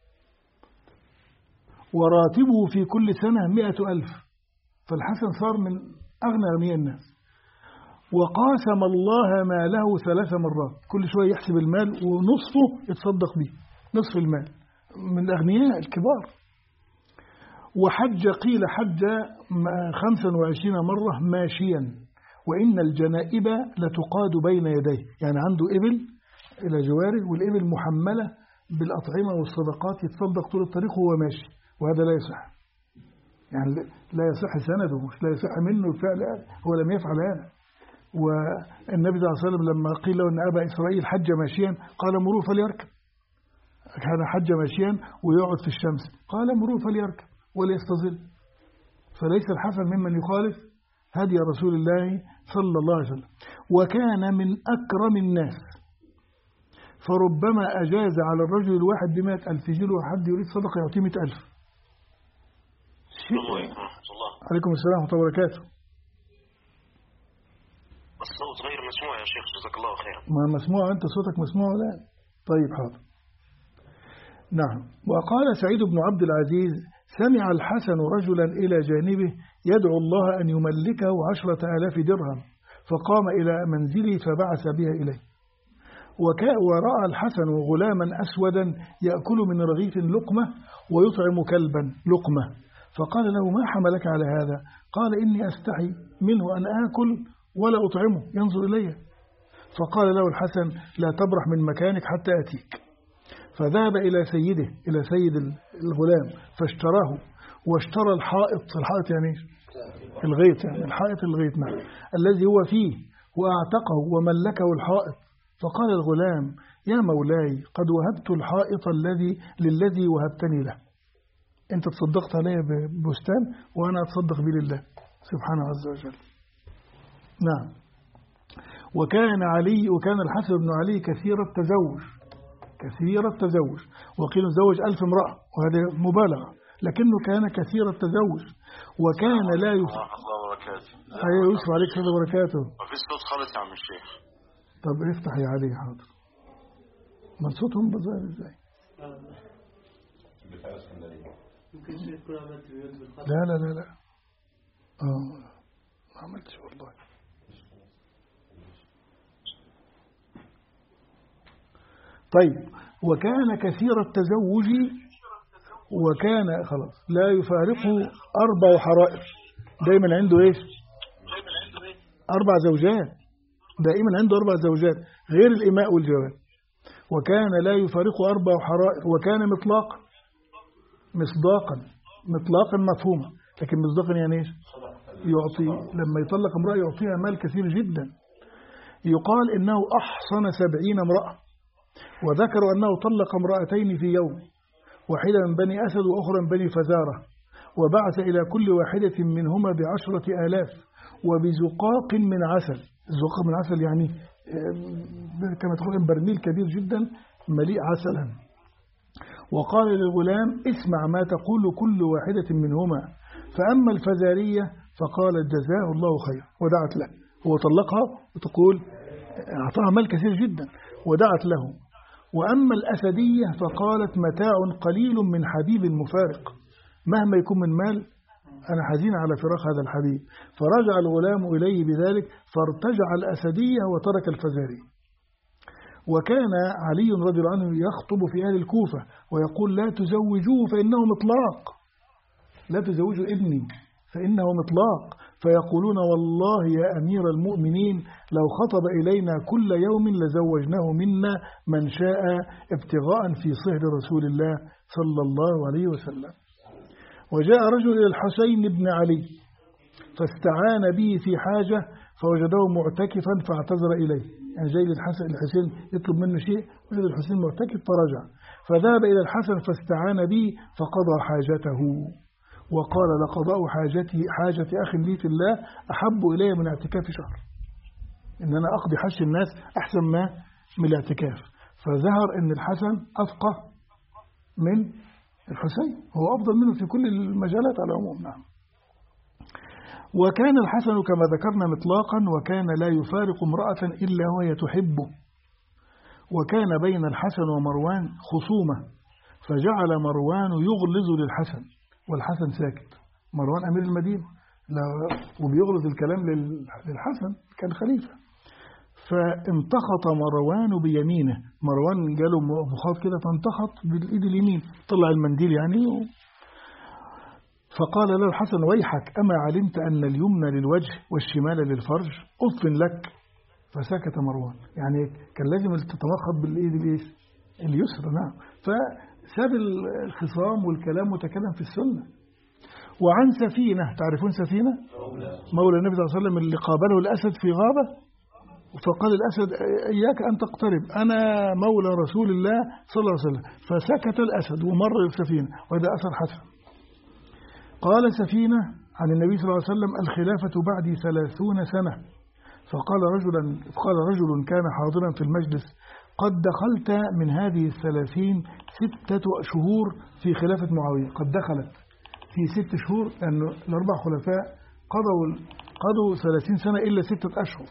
A: وراتبه في كل سنة مئة ألف، فالحسن صار من أغنى أغنياء الناس. وقاسم الله ماله ثلاث مرات، كل شوية يحسب المال ونصفه يتصدق به، نصف المال من الأغنياء الكبار. وحج قيل حج خمسا وعشرين مرة ماشيا، وإن الجنائب لتقاد بين يديه، يعني عنده إبل إلى جواره والإبل محملة بالأطعمة والصدقات يتصدق طول الطريق وهو ماشي، وهذا لا يصح، يعني لا يصح سنده، مش لا يصح منه الفعل، هو لم يفعل هذا. والنبي صلى الله عليه وسلم لما قيل له أن أبا إسرائيل حج ماشيا قال مروه فليركب، كان حج ماشيا ويقعد في الشمس، قال مروه فليركب وليستظل. فليس الحسن ممن يخالف هدي رسول الله صلى الله عليه وسلم. وكان من أكرم الناس، فربما أجاز على الرجل الواحد بمائة ألف، يجي له حد يريد صدقة يعطيه مئة ألف. عليكم السلام ورحمة الله وبركاته.
E: الصوت غير مسموع يا شيخ، جزاك الله خيرا.
A: ما مسموع أنت، صوتك مسموع الآن. طيب حاضر. نعم. وقال سعيد بن عبد العزيز سمع الحسن رجلا إلى جانبه يدعو الله أن يملكه عشرة آلاف درهم، فقام إلى منزله فبعث بها إليه. ورأى الحسن غلاما أسودا يأكل من رغيف لقمة ويطعم كلبا لقمة، فقال له ما حملك على هذا؟ قال إني أستحي منه أن آكل ولا أطعمه ينظر إلي. فقال له الحسن لا تبرح من مكانك حتى أتيك. فذهب إلى سيده، إلى سيد الغلام، فاشتراه واشترى الحائط، الحائط يعني الغيط، يعني الحائط الغيط نعم الذي هو فيه، وأعتقه وملكه الحائط. فقال الغلام يا مولاي قد وهبت الحائط الذي للذي وهبتني له، أنت تصدقت علي ببستان وأنا أتصدق به لله سبحانه عز وجل. نعم. وكان علي وكان الحسن بن علي كثير التزوج كثير التزوج وقيل تزوج ألف امرأة، وهذا مبالغة، لكنه كان كثير التزوج وكان لا يفعل.
D: الله وبركاته.
A: أيوة يوسف عليك السلام وبركاته.
D: ما فيش صوت خالص يا عم الشيخ.
A: طب افتح يا علي. حاضر. ما صوتهم بظاهر ازاي؟ لا لا لا لا اه ما عملتش والله. طيب. وكان كثير التزوج وكان خلاص لا يفارقه أربع حرائر، دايما عنده ايش؟ أربع زوجات، دائما عنده أربع زوجات غير الإماء والجواب. وكان لا يفارقه أربع حرائر وكان مطلقا مصداقا مطلقا مفهوما، لكن مصداقا يعني ايش؟ يعطي لما يطلق امرأة يعطيها مال كثير جدا. يقال إنه أحصن سبعين امرأة، وذكروا أنه طلق امرأتين في يوم، واحدة من بني أسد وأخرى من بني فزارة، وبعث إلى كل واحدة منهما بعشرة آلاف وبزقاق من عسل. الزقاق من عسل يعني كما تقول برميل كبير جدا مليء عسلا. وقال للغلام اسمع ما تقول كل واحدة منهما، فأما الفزارية فقالت جزاه الله خير ودعت له. هو طلقها وتقول أعطاها مال كثير جدا ودعت له. وأما الأسدية فقالت متاع قليل من حبيب مفارق، مهما يكون من مال أنا حزين على فراق هذا الحبيب. فرجع الغلام إليه بذلك فارتجع الأسدية وترك الفزارية. وكان علي رضي الله عنه يخطب في أهل الكوفة ويقول لا تزوجوه فإنه مطلاق، لا تزوجوا ابني فإنه مطلاق. فيقولون والله يا أمير المؤمنين لو خطب إلينا كل يوم لزوجناه منا من شاء ابتغاء في صهر رسول الله صلى الله عليه وسلم. وجاء رجل إلى الحسين بن علي فاستعان به في حاجة فوجده معتكفا فاعتذر إليه، يعني جاي للحسن الحسين يطلب منه شيء وجد الحسين معتكف فرجع، فذهب إلى الحسن فاستعان به فقضى حاجته، وقال لقضاء حاجتي حاجة أخ لي في الله أحب إلي من اعتكاف شهر، إن أنا أقضي حج الناس أحسن ما من الاعتكاف. فظهر أن الحسن أفقه من الحسين، هو أفضل منه في كل المجالات على العموم. نعم. وكان الحسن كما ذكرنا مطلاقا وكان لا يفارق امرأة إلا وهي تحبه. وكان بين الحسن ومروان خصومة فجعل مروان يغلظ للحسن والحسن ساكت. مروان أمير المدينة وبيغلظ الكلام للحسن كان خليفة. فانتخط مروان بيمينه، مروان جاله مخاط كده فانتخط بالإيد اليمين طلع المنديل يعني. فقال له الحسن ويحك أما علمت أن اليمنى للوجه والشمال للفرج أف لك. فسكت مروان، يعني كان لازم تتمخط بالإيد اليسرى. نعم. فساب الخصام والكلام وتكلم في السنة. وعن سفينة، تعرفون سفينة مولى النبي صلى الله عليه وسلم اللي قابله الأسد في غابة فقال الأسد إياك أن تقترب أنا مولى رسول الله صلى الله عليه وسلم، فسكت الأسد ومر السفينة، وهذا أثر حسن. قال سفينة عن النبي صلى الله عليه وسلم الخلافة بعدي ثلاثون سنة. فقال رجلا قال رجل كان حاضرا في المجلس قد دخلت من هذه الثلاثين ستة شهور في خلافة معاوية. قد دخلت في ست شهور لأن الأربع خلفاء قضوا قضوا ثلاثين سنة إلا ستة أشهر.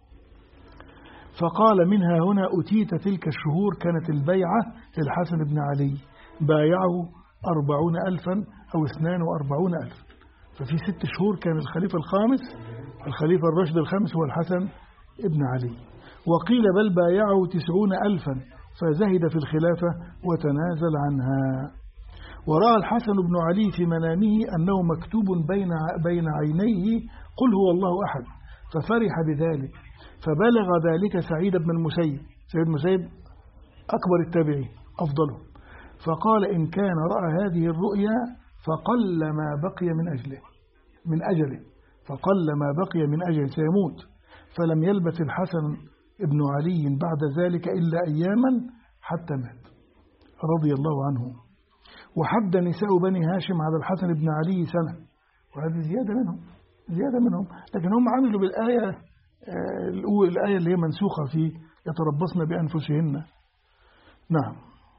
A: فقال منها هنا أتيت تلك الشهور كانت البيعة للحسن بن علي بايعه أربعون ألفا أو اثنان وأربعون ألف. ففي ست شهور كان الخليفة الخامس الخليفة الراشد الخامس هو الحسن ابن علي. وقيل بل بايعه تسعون ألفا فزهد في الخلافة وتنازل عنها. ورأى الحسن بن علي في منامه أنه مكتوب بين بين عينيه قل هو الله أحد ففرح بذلك فبلغ ذلك سعيد بن المسيب. سعيد بن المسيب أكبر التابعين أفضله. فقال إن كان رأى هذه الرؤيا فقل ما بقي من أجله من أجله فقل ما بقي من أجله سيموت. فلم يلبث الحسن ابن علي بعد ذلك إلا أياما حتى مات رضي الله عنه. وحد نساء بني هاشم على الحسن بن علي سنة، وهذه زيادة منهم زيادة منهم لكن هم عملوا بالآية الآية اللي هي منسوخة في يتربصن بأنفسهن. نعم.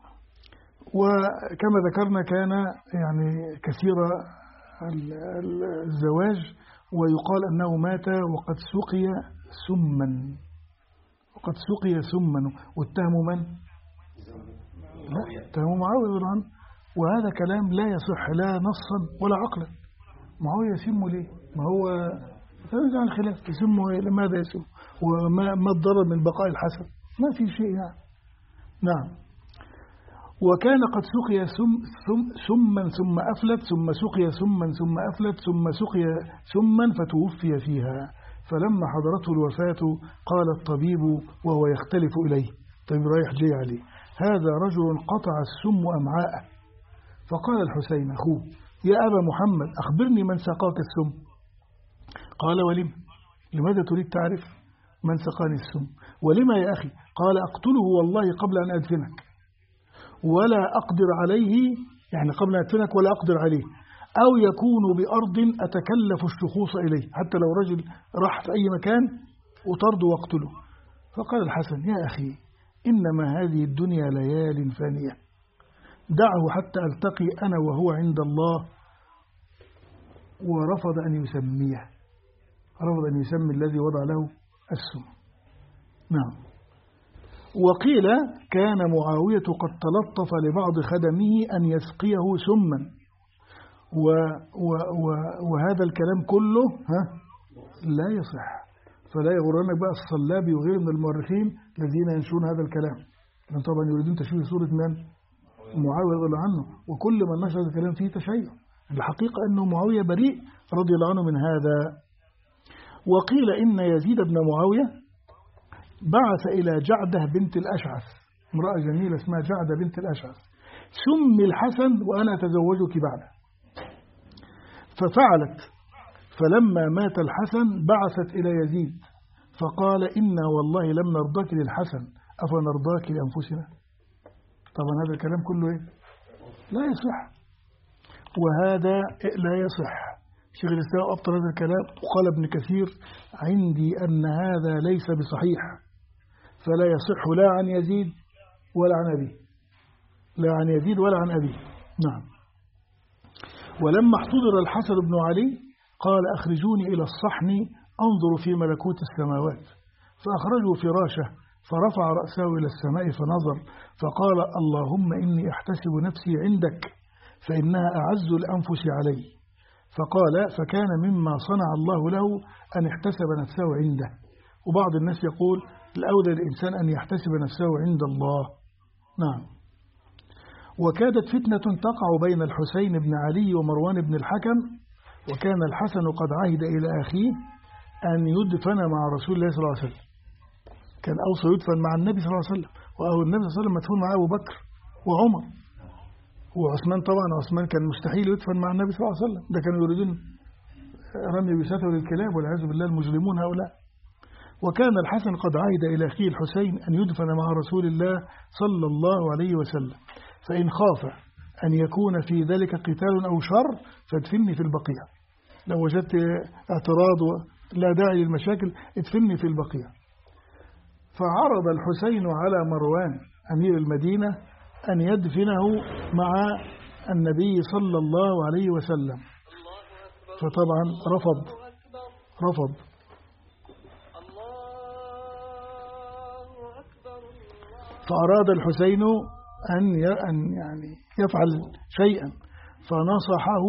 A: وكما ذكرنا كان يعني كثير الزواج، ويقال أنه مات وقد سقي سما، وقد سقي سما، واتهموا من؟ لا، اتهموا معاوية رضي الله عنه، وهذا كلام لا يصح لا نصا ولا عقلا. معاوية يسمه ليه؟ ما هو يرجع الخلاف، يسمه ايه؟ لماذا يسمه؟ وما ما الضرر من بقاء الحسن؟ ما في شيء يعني. نعم. وكان قد سقي سم ثم سما ثم أفلت، ثم سقي سما ثم أفلت، ثم سقي سما فتوفي فيها. فلما حضرته الوفاة قال الطبيب وهو يختلف إليه، طيب رايح جاي عليه، هذا رجل قطع السم أمعاءه. فقال الحسين أخوه يا أبا محمد أخبرني من سقاك السم. قال ولم؟ لماذا تريد تعرف من سقاني السم؟ ولما يا أخي؟ قال أقتله والله قبل أن أدفنك، ولا أقدر عليه، يعني قبل أن أدفنك ولا أقدر عليه، أو يكون بأرض أتكلف الشخوص إليه، حتى لو رجل راح في أي مكان وطرد واقتله. فقال الحسن يا أخي إنما هذه الدنيا ليال فانية، دعه حتى ألتقي أنا وهو عند الله. ورفض أن يسميه، رفض أن يسمي الذي وضع له السم. نعم. وقيل كان معاوية قد تلطف لبعض خدمه أن يسقيه سما، و و و وهذا الكلام كله ها لا يصح. فلا يغرنك بقى الصلابي وغيره من المؤرخين الذين ينشرون هذا الكلام، لأن طبعا يريدون تشويه صورة من؟ معاوية رضي الله عنه، وكل من نشر هذا الكلام فيه تشيع. الحقيقة أنه معاوية بريء رضي الله عنه من هذا. وقيل إن يزيد بن معاوية بعث إلى جعدة بنت الأشعث، امرأة جميلة اسمها جعدة بنت الأشعث، سمي الحسن وأنا أتزوجك بعده. ففعلت، فلما مات الحسن بعثت إلى يزيد فقال إنا والله لم نرضاك للحسن أفنرضاك لأنفسنا. طبعا هذا الكلام كله إيه؟ لا يصح، وهذا لا يصح. شيخ الإسلام أبطل هذا الكلام، وقال ابن كثير عندي أن هذا ليس بصحيح، فلا يصح لا عن يزيد ولا عن أبيه، لا عن يزيد ولا عن أبيه. نعم. ولما احتضر الحسن بن علي قال أخرجوني إلى الصحن أنظر في ملكوت السماوات، فأخرجوا فراشه فرفع رأسه إلى السماء فنظر فقال اللهم إني أحتسب نفسي عندك فإنها أعز الأنفس علي. فقال فكان مما صنع الله له أن احتسب نفسه عنده. وبعض الناس يقول الأولى للإنسان أن يحتسب نفسه عند الله. نعم. وكادت فتنة تقع بين الحسين بن علي ومروان بن الحكم، وكان الحسن قد عهد إلى أخيه أن يدفن مع رسول الله صلى الله عليه وسلم، كان أوصى يدفن مع النبي صلى الله عليه وسلم، وأهو النبي صلى الله عليه وسلم مدفون مع أبو بكر وعمر وعثمان. طبعا عثمان كان مستحيل يدفن مع النبي صلى الله عليه وسلم، ده كانوا يريدون رمي بساته للكلاب والعياذ بالله المجرمون هؤلاء. وكان الحسن قد عهد إلى أخيه الحسين أن يدفن مع رسول الله صلى الله عليه وسلم، فإن خاف أن يكون في ذلك قتال أو شر فادفني في البقيع، لو وجدت اعتراض لا داعي للمشاكل ادفني في البقيع. فعرض الحسين على مروان أمير المدينة أن يدفنه مع النبي صلى الله عليه وسلم، فطبعا رفض رفض فأراد الحسين أن أن يعني يفعل شيئا فنصحه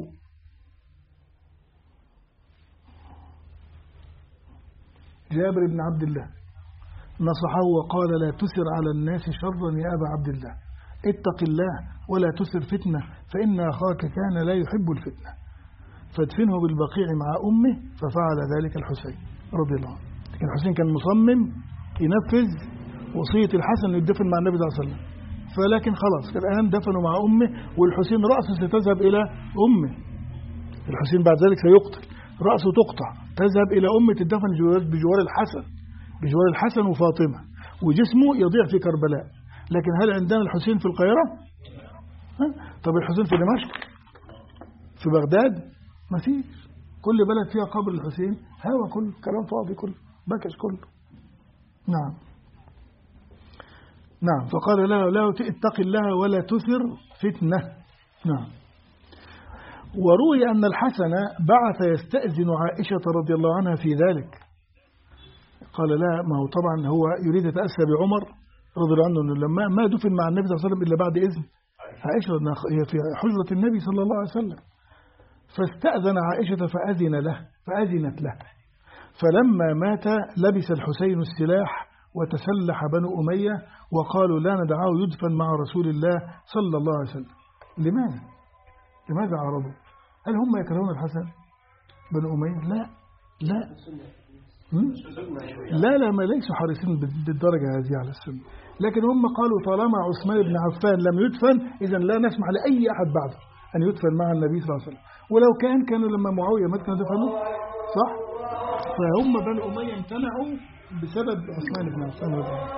A: جابر بن عبد الله، نصحه وقال لا تسر على الناس شرا يا أبا عبد الله، اتق الله ولا تسر فتنة فإن أخاك كان لا يحب الفتنة، فادفنه بالبقيع مع أمه. ففعل ذلك الحسين رضي الله عنه. لكن الحسين كان مصمم ينفذ وصية الحسن يدفن مع النبي صلى الله عليه وسلم، فلكن خلاص الآن دفنوا مع أمه، والحسين رأسه ستذهب إلى أمه. الحسين بعد ذلك سيقتل، رأسه تقطع تذهب إلى أمه تدفن بجوار الحسن بجوار الحسن وفاطمة، وجسمه يضيع في كربلاء. لكن هل عندنا الحسين في القاهرة؟ طب الحسين في دمشق، في بغداد؟ ما فيش. كل بلد فيها قبر الحسين هوا، كله كلام فاضي كله. بكش كله. نعم نعم فقال له لا اتق الله ولا تثر فتنة. نعم. وروي أن الحسن بعث يستأذن عائشة رضي الله عنها في ذلك، قال لا، ما هو طبعا هو يريد يتأسى بعمر رضي الله عنه لما ما دفن مع النبي صلى الله عليه وسلم إلا بعد إذن عائشة، هي في حجرة النبي صلى الله عليه وسلم، فاستأذن عائشة فأذن له فأذنت له. فلما مات لبس الحسين السلاح وتسلح بنو أمية وقالوا لا ندعه يدفن مع رسول الله صلى الله عليه وسلم. لماذا؟ لماذا عرضوا؟ هل هم يكرهون الحسن بنو أمية؟ لا لا لا لا ما ليسوا حريصين بالدرجة هذه على السنة، لكن هم قالوا طالما عثمان بن عفان لم يدفن إذا لا نسمح لأي أحد بعده أن يدفن مع النبي صلى الله عليه وسلم، ولو كان كانوا لما معاوية مات كانوا دفنوه صح؟ فهم بنو أمية امتنعوا بسبب عثمان بن عفان.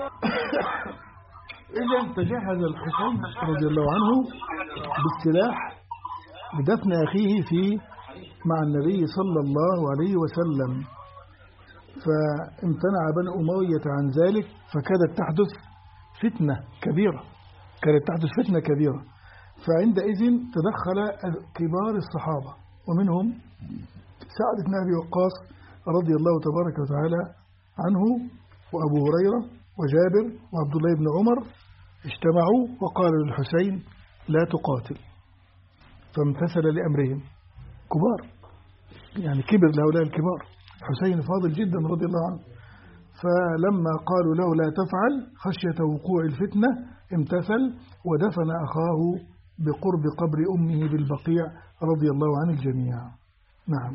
A: إذا تجهز الحسين رضي الله عنه بالسلاح لدفن أخيه في مع النبي صلى الله عليه وسلم، فامتنع بنو أمية عن ذلك، فكادت تحدث فتنة كبيرة كانت تحدث فتنة كبيرة. فعندئذ تدخل كبار الصحابة ومنهم سعد بن أبي وقاص رضي الله تبارك وتعالى عنه وأبو هريرة وجابر وعبد الله بن عمر، اجتمعوا وقالوا للحسين لا تقاتل، فامتثل لأمرهم. كبار يعني كبر لهؤلاء الكبار، الحسين فاضل جدا رضي الله عنه، فلما قالوا له لا تفعل خشية وقوع الفتنة امتثل ودفن أخاه بقرب قبر أمه بالبقيع رضي الله عن الجميع. نعم.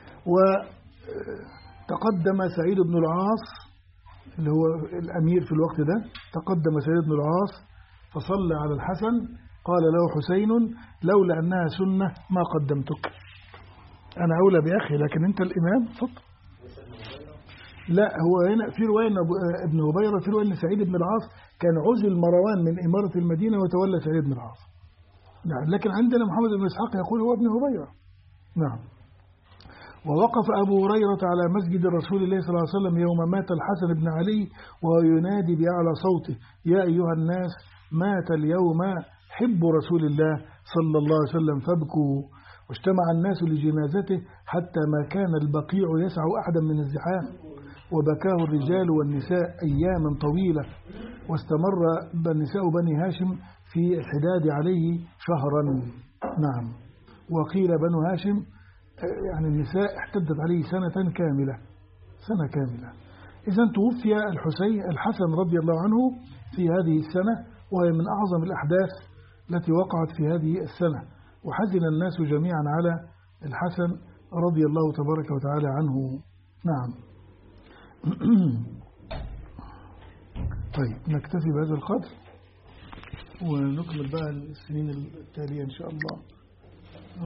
A: وتقدم سعيد بن العاص اللي هو الأمير في الوقت ده، تقدم سعيد بن العاص فصلى على الحسن، قال له حسين لولا أنها سنة ما قدمتك، أنا أولى بأخي لكن أنت الإمام فضل. لا هو هنا في رواية ابن هبيرة، في رواية أن سعيد بن العاص كان عزل مروان من إمارة المدينة وتولى سعيد بن العاص. نعم. لكن عندنا محمد بن إسحاق يقول هو ابن هبيرة. نعم. ووقف أبو هريرة على مسجد رسول الله صلى الله عليه وسلم يوم مات الحسن بن علي وهو ينادي بأعلى صوته يا أيها الناس مات اليوم حب رسول الله صلى الله عليه وسلم فابكوا. واجتمع الناس لجنازته حتى ما كان البقيع يسع أحدا من الزحام، وبكاه الرجال والنساء أياما طويلة، واستمر النساء بني هاشم في الحداد عليه شهرا. نعم. وقيل بنو هاشم يعني النساء احتدت عليه سنة كاملة سنة كاملة. إذن توفي الحسين الحسن رضي الله عنه في هذه السنة، وهي من أعظم الأحداث التي وقعت في هذه السنة، وحزن الناس جميعا على الحسن رضي الله تبارك وتعالى عنه. نعم. طيب نكتفي بهذا القدر ونكمل بقى السنين التالية إن شاء الله.